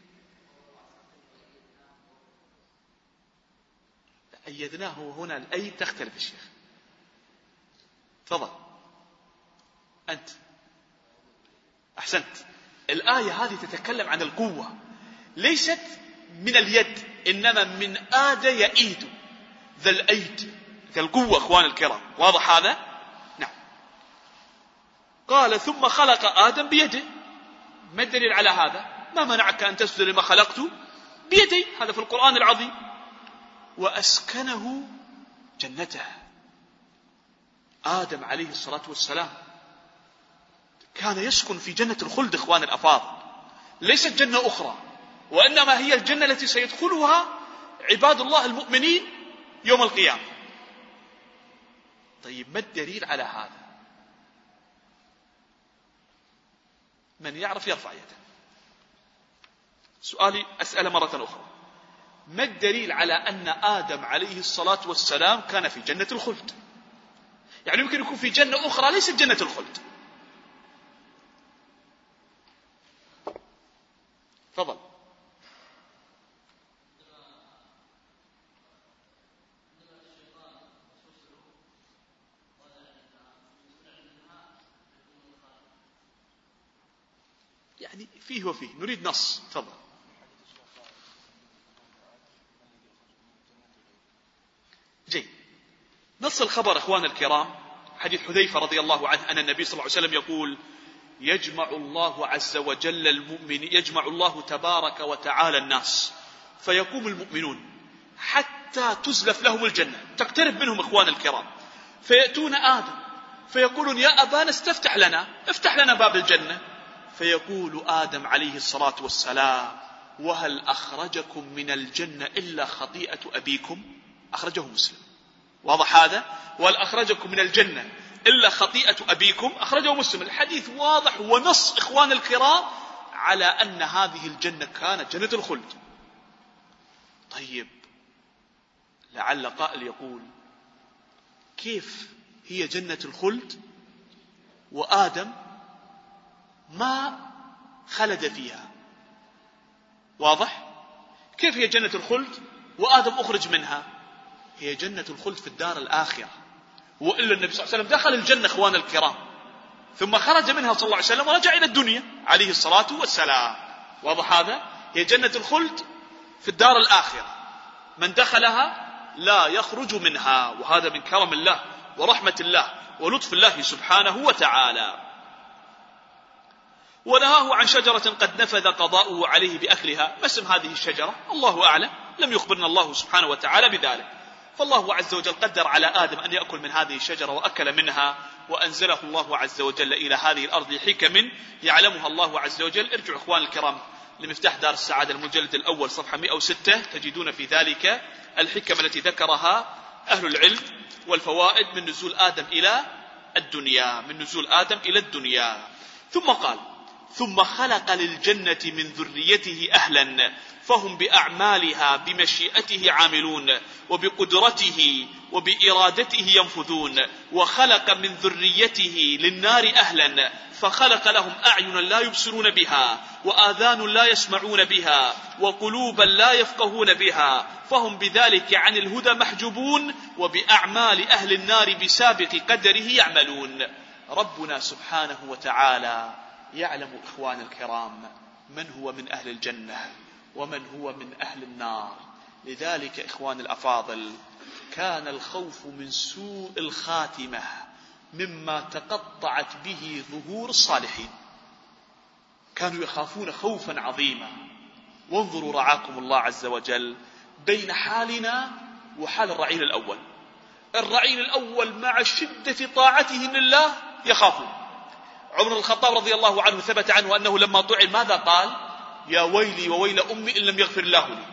أيدناه هنا الأيد تختلف الشيخ. تفضل أنت أحسنت. الآية هذه تتكلم عن القوة، ليست من اليد، إنما من آد يئيد، ذا الأيد، ذا القوة إخوان الكرام. واضح هذا؟ نعم. قال ثم خلق آدم بيده. ما الدليل على هذا؟ ما منعك أن تسجد لما خلقت بيدي، هذا في القرآن العظيم. وأسكنه جنته. آدم عليه الصلاة والسلام كان يسكن في جنة الخلد إخوان الأفاضل، ليست جنة أخرى، وإنما هي الجنة التي سيدخلها عباد الله المؤمنين يوم القيامة. طيب ما الدليل على هذا؟ من يعرف يرفع يده. سؤالي أسأل مرة أخرى، ما الدليل على أن آدم عليه الصلاة والسلام كان في جنة الخلد؟ يعني يمكن يكون في جنة أخرى ليست جنة الخلد. تفضل. يعني فيه وفيه، نريد نص. تفضل. جيد. نص الخبر اخوان الكرام حديث حذيفة رضي الله عنه أن النبي صلى الله عليه وسلم يقول: يجمع الله عز وجل المؤمن، يجمع الله تبارك وتعالى الناس فيقوم المؤمنون حتى تزلف لهم الجنة، تقترب منهم اخوان الكرام، فيأتون آدم فيقولون: يا أبانا استفتح لنا، افتح لنا باب الجنة. فيقول آدم عليه الصلاة والسلام: وهل أخرجكم من الجنة إلا خطيئة أبيكم؟ أخرجه مسلم. واضح هذا؟ وهل أخرجكم من الجنة إلا خطيئة أبيكم؟ أخرجه مسلم. الحديث واضح ونص إخوان الكرام على أن هذه الجنة كانت جنة الخلد. طيب لعل قائل يقول: كيف هي جنة الخلد وآدم ما خلد فيها؟ واضح؟ كيف هي جنة الخلد وآدم أخرج منها؟ هي جنة الخلد في الدار الآخرة، وإلا النبي صلى الله عليه وسلم دخل الجنة إخوان الكرام ثم خرج منها صلى الله عليه وسلم ورجع إلى الدنيا عليه الصلاة والسلام. واضح هذا؟ هي جنة الخلد في الدار الآخرة، من دخلها لا يخرج منها، وهذا من كرم الله ورحمة الله ولطف الله سبحانه وتعالى. ونهاه عن شجرة قد نفذ قضاؤه عليه بأكلها. ما اسم هذه الشجرة؟ الله أعلم، لم يخبرنا الله سبحانه وتعالى بذلك. فالله عز وجل قدر على آدم أن يأكل من هذه الشجرة وأكل منها، وأنزله الله عز وجل إلى هذه الأرض حكم يعلمها الله عز وجل. ارجعوا إخوان الكرام لمفتاح دار السعادة المجلد الأول صفحة 106، تجدون في ذلك الحكم التي ذكرها أهل العلم والفوائد من نزول آدم إلى الدنيا. ثم قال: ثم خلق للجنة من ذريته أهلا فهم بأعمالها بمشيئته عاملون وبقدرته وبإرادته ينفذون، وخلق من ذريته للنار أهلا فخلق لهم أعينا لا يبصرون بها وآذان لا يسمعون بها وقلوبا لا يفقهون بها فهم بذلك عن الهدى محجوبون، وبأعمال أهل النار بسابق قدره يعملون. ربنا سبحانه وتعالى يعلم إخوان الكرام من هو من أهل الجنة ومن هو من أهل النار. لذلك إخوان الأفاضل كان الخوف من سوء الخاتمة مما تقطعت به ظهور الصالحين، كانوا يخافون خوفا عظيما. وانظروا رعاكم الله عز وجل بين حالنا وحال الرعيل الأول. الرعيل الأول مع شدة طاعته لله يخافون. عمر بن الخطاب رضي الله عنه ثبت عنه أنه لما طعن ماذا قال؟ يا ويلي وويل أمي إن لم يغفر الله لي.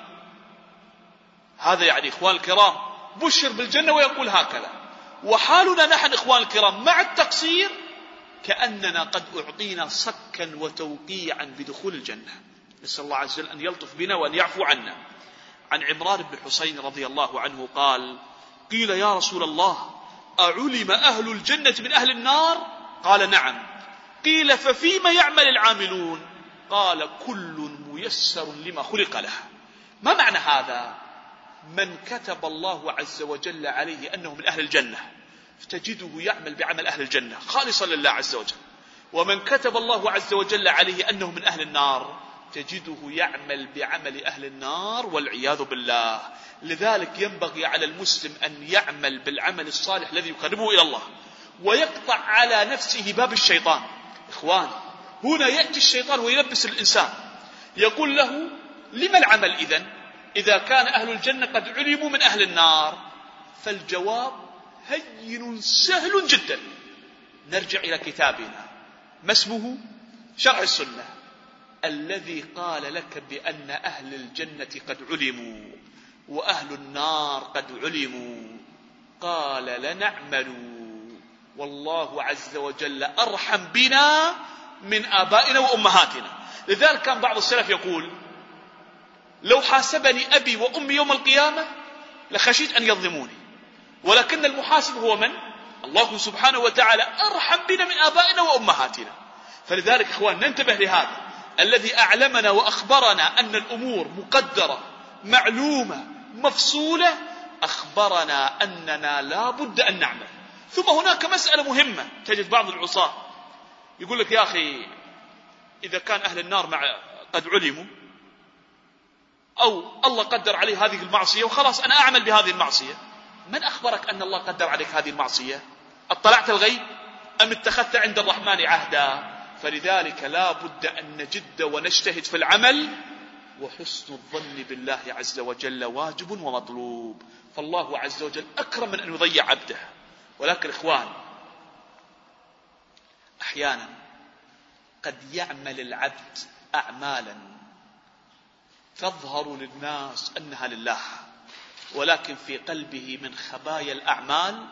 هذا يعني إخوان الكرام بشر بالجنة ويقول هكذا. وحالنا نحن إخوان الكرام مع التقصير كأننا قد أعطينا صكا وتوقيعا بدخول الجنة. نسأل الله عز وجل أن يلطف بنا وأن يعفو عنا. عن عمران بن حسين رضي الله عنه قال: قيل يا رسول الله أعلم أهل الجنة من أهل النار؟ قال: نعم. قيل ففيما يعمل العاملون؟ قال: كل ميسر لما خلق له. ما معنى هذا؟ من كتب الله عز وجل عليه أنه من أهل الجنة فتجده يعمل بعمل أهل الجنة خالصا لله عز وجل، ومن كتب الله عز وجل عليه أنه من أهل النار تجده يعمل بعمل أهل النار والعياذ بالله. لذلك ينبغي على المسلم أن يعمل بالعمل الصالح الذي يقربه إلى الله، ويقطع على نفسه باب الشيطان. إخوان، هنا يأتي الشيطان ويلبس الإنسان، يقول له: لما العمل إذا كان أهل الجنة قد علموا من أهل النار؟ فالجواب هين سهل جدا. نرجع إلى كتابنا، ما اسمه؟ شرح السنة، الذي قال لك بأن أهل الجنة قد علموا وأهل النار قد علموا. قال: لنعملوا، والله عز وجل أرحم بنا من آبائنا وأمهاتنا. لذلك كان بعض السلف يقول: لو حاسبني أبي وأمي يوم القيامة لخشيت أن يظلموني، ولكن المحاسب هو من؟ الله سبحانه وتعالى أرحم بنا من آبائنا وأمهاتنا. فلذلك إخوان ننتبه لهذا، الذي أعلمنا وأخبرنا أن الأمور مقدرة معلومة مفصولة، أخبرنا أننا لا بد أن نعمل. ثم هناك مسألة مهمة، تجد بعض العصاة يقول لك: يا أخي إذا كان أهل النار قد علموا، أو الله قدر عليه هذه المعصية وخلاص أنا أعمل بهذه المعصية. من أخبرك أن الله قدر عليك هذه المعصية؟ اطلعت الغيب أم اتخذت عند الرحمن عهدا؟ فلذلك لا بد أن نجد ونجتهد في العمل، وحسن الظن بالله عز وجل واجب ومطلوب. فالله عز وجل أكرم من أن يضيع عبده. ولكن إخوان، أحيانا قد يعمل العبد أعمالا تظهر للناس أنها لله، ولكن في قلبه من خبايا الأعمال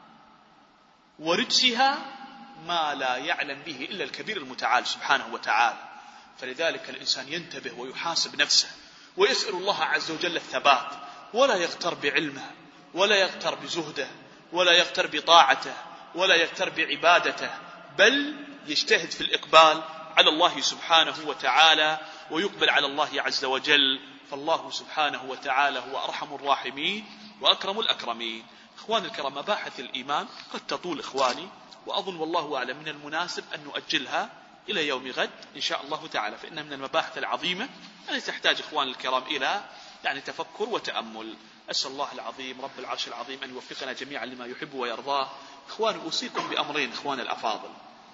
ورجسها ما لا يعلم به إلا الكبير المتعال سبحانه وتعالى. فلذلك الإنسان ينتبه ويحاسب نفسه ويسأل الله عز وجل الثبات، ولا يغتر بعلمه ولا يغتر بزهده ولا يغتر بطاعته ولا يغتر بعبادته، بل يجتهد في الإقبال على الله سبحانه وتعالى ويقبل على الله عز وجل. فالله سبحانه وتعالى هو أرحم الراحمين وأكرم الأكرمين. إخواني الكرام، مباحث الإيمان قد تطول إخواني، وأظن والله أعلم من المناسب أن نؤجلها إلى يوم غد إن شاء الله تعالى، فإنها من المباحث العظيمة التي تحتاج إخواني الكرام إلى تفكر وتأمل. أسأل الله العظيم رب العرش العظيم أن يوفقنا جميعا لما يحب ويرضاه. إخواني، أوصيكم بأمرين إخواني الأفاضل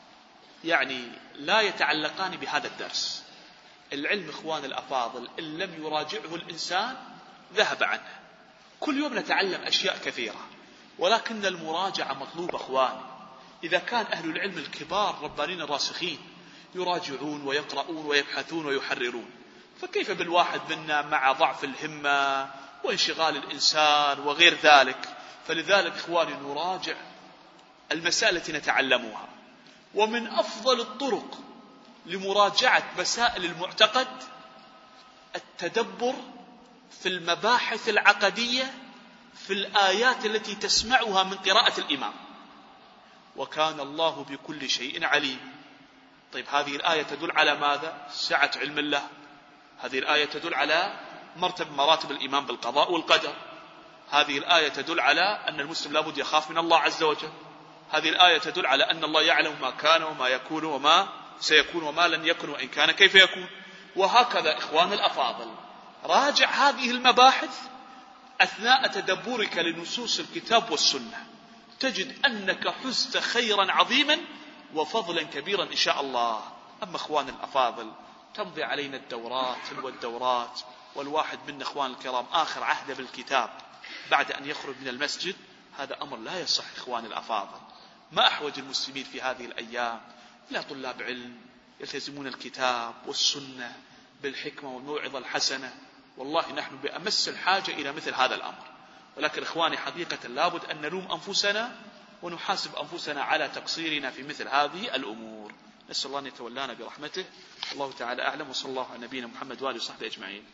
لا يتعلقان بهذا الدرس. العلم إخواني الأفاضل إن لم يراجعه الإنسان ذهب عنه. كل يوم نتعلم أشياء كثيرة، ولكن المراجعة مطلوبة أخواني. إذا كان أهل العلم الكبار ربانين الراسخين يراجعون ويقرؤون ويبحثون ويحررون، فكيف بالواحد منا مع ضعف الهمة وانشغال الإنسان وغير ذلك؟ فلذلك إخواني نراجع المسائل التي نتعلمها. ومن أفضل الطرق لمراجعة مسائل المعتقد التدبر في المباحث العقدية في الآيات التي تسمعها من قراءة الإمام. وكان الله بكل شيء عليم. طيب هذه الآية تدل على ماذا؟ سعة علم الله. هذه الآية تدل على مراتب الإيمان بالقضاء والقدر. هذه الآية تدل على أن المسلم لابد يخاف من الله عز وجل. هذه الآية تدل على أن الله يعلم ما كان وما يكون وما سيكون وما لن يكن وإن كان كيف يكون. وهكذا إخوان الأفاضل، راجع هذه المباحث أثناء تدبرك لنصوص الكتاب والسنة، تجد أنك حزت خيرا عظيما وفضلا كبيرا إن شاء الله. أما إخوان الأفاضل تمضي علينا الدورات تلو الدورات، والواحد منا إخوان الكرام آخر عهد بالكتاب بعد أن يخرج من المسجد، هذا أمر لا يصح إخوان الأفاضل. ما أحوج المسلمين في هذه الأيام إلى طلاب علم يلتزمون الكتاب والسنة بالحكمة والموعظة الحسنة. والله نحن بأمس الحاجة إلى مثل هذا الأمر. ولكن إخواني حقيقة لابد أن نلوم أنفسنا ونحاسب أنفسنا على تقصيرنا في مثل هذه الأمور. نسأل الله أن يتولانا برحمته. الله تعالى أعلم، وصلى الله على نبينا محمد وآله وصحبه أجمعين.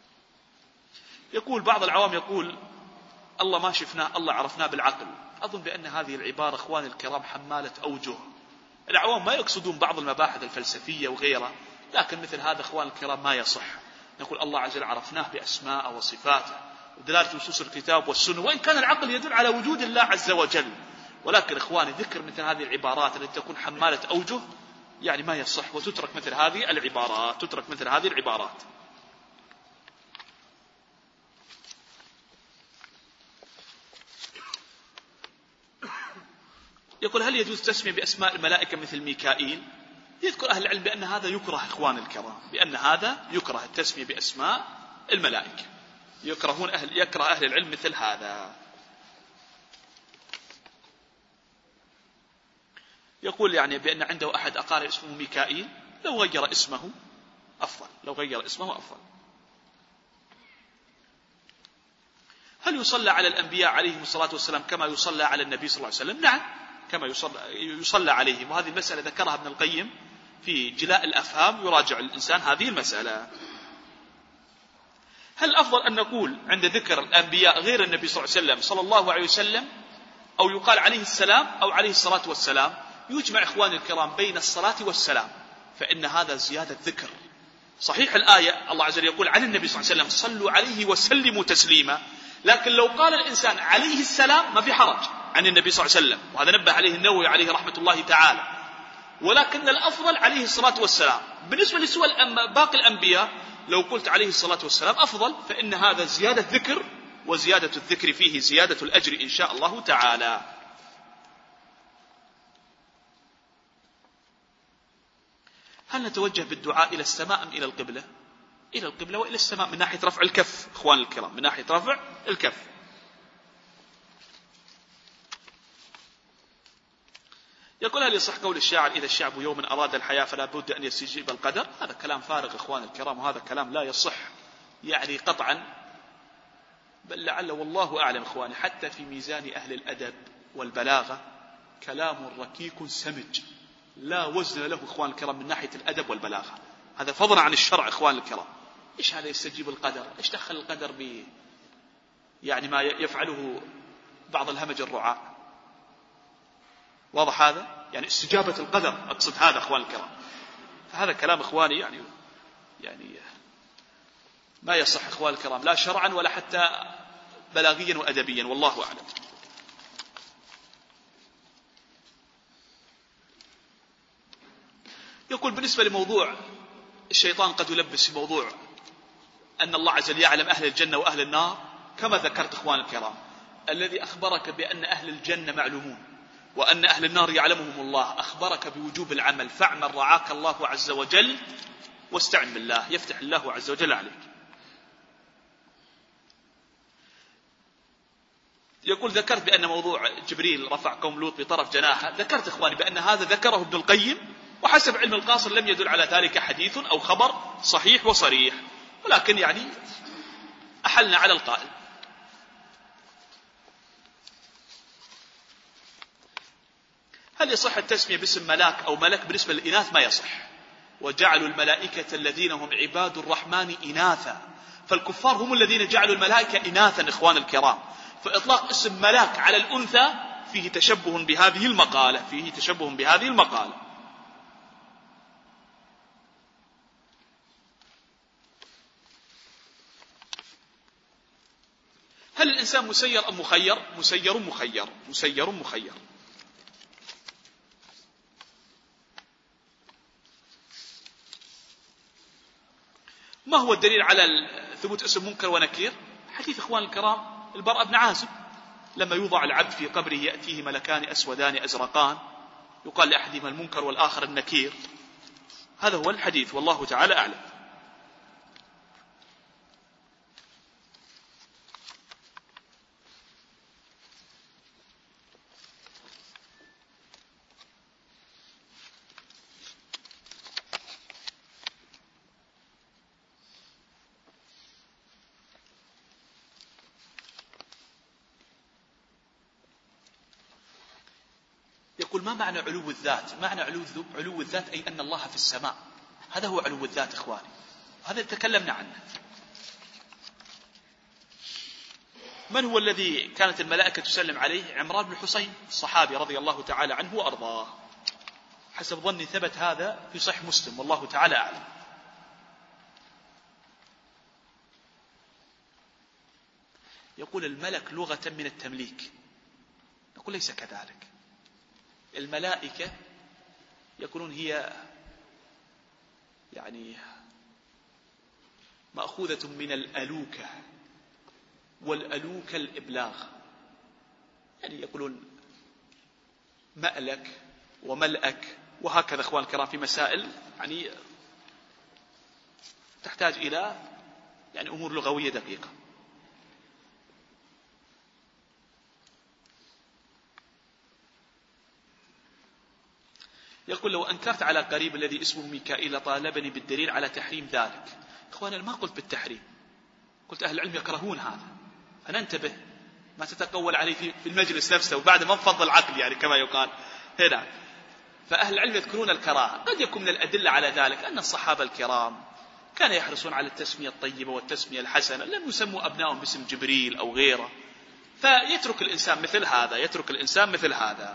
يقول بعض العوام يقول الله ما شفناه الله عرفناه بالعقل. أظن بأن هذه العبارة إخواني الكرام حمالة أوجه. العوام ما يقصدون بعض المباحث الفلسفية وغيرها، لكن مثل هذا إخواني الكرام ما يصح. نقول الله عز وجل عرفناه بأسماء وصفاته ودلالة نصوص الكتاب والسنة، وإن كان العقل يدل على وجود الله عز وجل. ولكن إخواني ذكر مثل هذه العبارات التي تكون حمالة أوجه يعني ما يصح، وتترك مثل هذه العبارات. يقول هل يجوز تسمية بأسماء الملائكة مثل ميكائيل؟ يذكر أهل العلم بأن هذا يكره إخوان الكرام، بأن هذا يكره التسمية بأسماء الملائكة، يكره أهل العلم مثل هذا. يقول يعني بأن عنده أحد أقارب اسمه ميكائيل، لو غير اسمه أفضل. هل يصلى على الأنبياء عليهم الصلاة والسلام كما يصلى على النبي صلى الله عليه وسلم؟ نعم، كما يصلى عليهم. وهذه المسألة ذكرها ابن القيم في جلاء الأفهام، يراجع الإنسان هذه المسألة. هل أفضل أن نقول عند ذكر الأنبياء غير النبي صلى الله عليه وسلم صلى الله عليه وسلم، أو يقال عليه السلام أو عليه الصلاة والسلام؟ يجمع إخواني الكرام بين الصلاة والسلام، فإن هذا زيادة ذكر. صحيح الآية الله عز وجل يقول عن النبي صلى الله عليه وسلم صلوا عليه وسلموا تسليما، لكن لو قال الإنسان عليه السلام ما في حرج عن النبي صلى الله عليه وسلم، وهذا نبه عليه النووي عليه رحمة الله تعالى. ولكن الأفضل عليه الصلاة والسلام. بالنسبة لسوى باقي الأنبياء لو قلت عليه الصلاة والسلام أفضل، فإن هذا زيادة ذكر، وزيادة الذكر فيه زيادة الأجر إن شاء الله تعالى. هل نتوجه بالدعاء إلى السماء أم إلى القبلة؟ إلى القبلة وإلى السماء من ناحية رفع الكف إخوان الكرام، من ناحية رفع الكف. يقول هل يصح قول الشاعر إذا الشعب يوم أراد الحياة فلا بد أن يستجيب القدر؟ هذا كلام فارغ إخوان الكرام، وهذا كلام لا يصح يعني قطعا، بل لعل والله أعلم إخواني حتى في ميزان أهل الأدب والبلاغة كلام ركيك سمج لا وزن له إخوان الكرام من ناحية الأدب والبلاغة. هذا فضلا عن الشرع إخوان الكرام. إيش هذا يستجيب القدر؟ إيش دخل القدر يعني ما يفعله بعض الهمج الرعاة؟ واضح هذا؟ يعني استجابة القدر أقصد هذا إخوان الكرام. فهذا كلام إخواني يعني ما يصح إخوان الكرام لا شرعا ولا حتى بلاغيا وأدبيا، والله أعلم. يقول بالنسبة لموضوع الشيطان قد يلبس في موضوع أن الله عز وجل يعلم أهل الجنة وأهل النار، كما ذكرت إخوان الكرام الذي أخبرك بأن أهل الجنة معلومون وأن أهل النار يعلمهم الله، أخبرك بوجوب العمل، فاعمل رعاك الله عز وجل واستعن بالله يفتح الله عز وجل عليك. يقول ذكرت بأن موضوع جبريل رفع قوم لوط بطرف جناحه، ذكرت إخواني بأن هذا ذكره ابن القيم، وحسب علم القاصر لم يدل على ذلك حديث أو خبر صحيح وصريح، ولكن يعني أحلنا على القائل. هل يصح التسمية باسم ملاك أو ملك؟ بالنسبة للإناث ما يصح. وجعلوا الملائكة الذين هم عباد الرحمن إناثا، فالكفار هم الذين جعلوا الملائكة إناثا إخوان الكرام، فإطلاق اسم ملاك على الأنثى فيه تشبه بهذه المقالة، فيه تشبه بهذه المقالة. هل الإنسان مسير أم مخير؟ مسير مخير، مسير مخير. ما هو الدليل على ثبوت اسم منكر ونكير؟ حديث إخوان الكرام البراء بن عازب لما يوضع العبد في قبره يأتيه ملكان أسودان أزرقان يقال لأحدهما المنكر والآخر النكير. هذا هو الحديث والله تعالى أعلم. يقول ما معنى علو الذات؟ معنى علو الذات أي أن الله في السماء، هذا هو علو الذات إخواني، هذا تكلمنا عنه. من هو الذي كانت الملائكة تسلم عليه؟ عمران بن حسين الصحابي رضي الله تعالى عنه وأرضاه، حسب ظني ثبت هذا في صحيح مسلم والله تعالى أعلم. يقول الملك لغة من التمليك، نقول ليس كذلك. الملائكة يكونون هي يعني مأخوذة من الألوكة، والألوكة الإبلاغ، يعني يقولون مألك وملأك وهكذا إخوان الكرام في مسائل يعني تحتاج إلى يعني أمور لغوية دقيقة. يقول لو أنكرت على قريب الذي اسمه ميكائيل طالبني بالدليل على تحريم ذلك. إخوانا ما قلت بالتحريم، قلت أهل العلم يكرهون هذا، فننتبه ما تتقول عليه في المجلس نفسه وبعد ما نفضل العقل يعني كما يقال هنا. فأهل العلم يذكرون الكراهة، قد يكون من الأدلة على ذلك أن الصحابة الكرام كانوا يحرصون على التسمية الطيبة والتسمية الحسنة، لم يسموا أبنائهم باسم جبريل أو غيره، فيترك الإنسان مثل هذا، يترك الإنسان مثل هذا.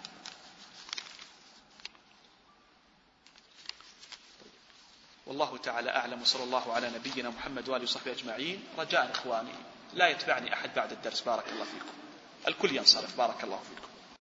والله تعالى أعلم، وصلى الله على نبينا محمد وآله وصحبه أجمعين. رجاء إخواني لا يتبعني أحد بعد الدرس، بارك الله فيكم، الكل ينصرف، بارك الله فيكم.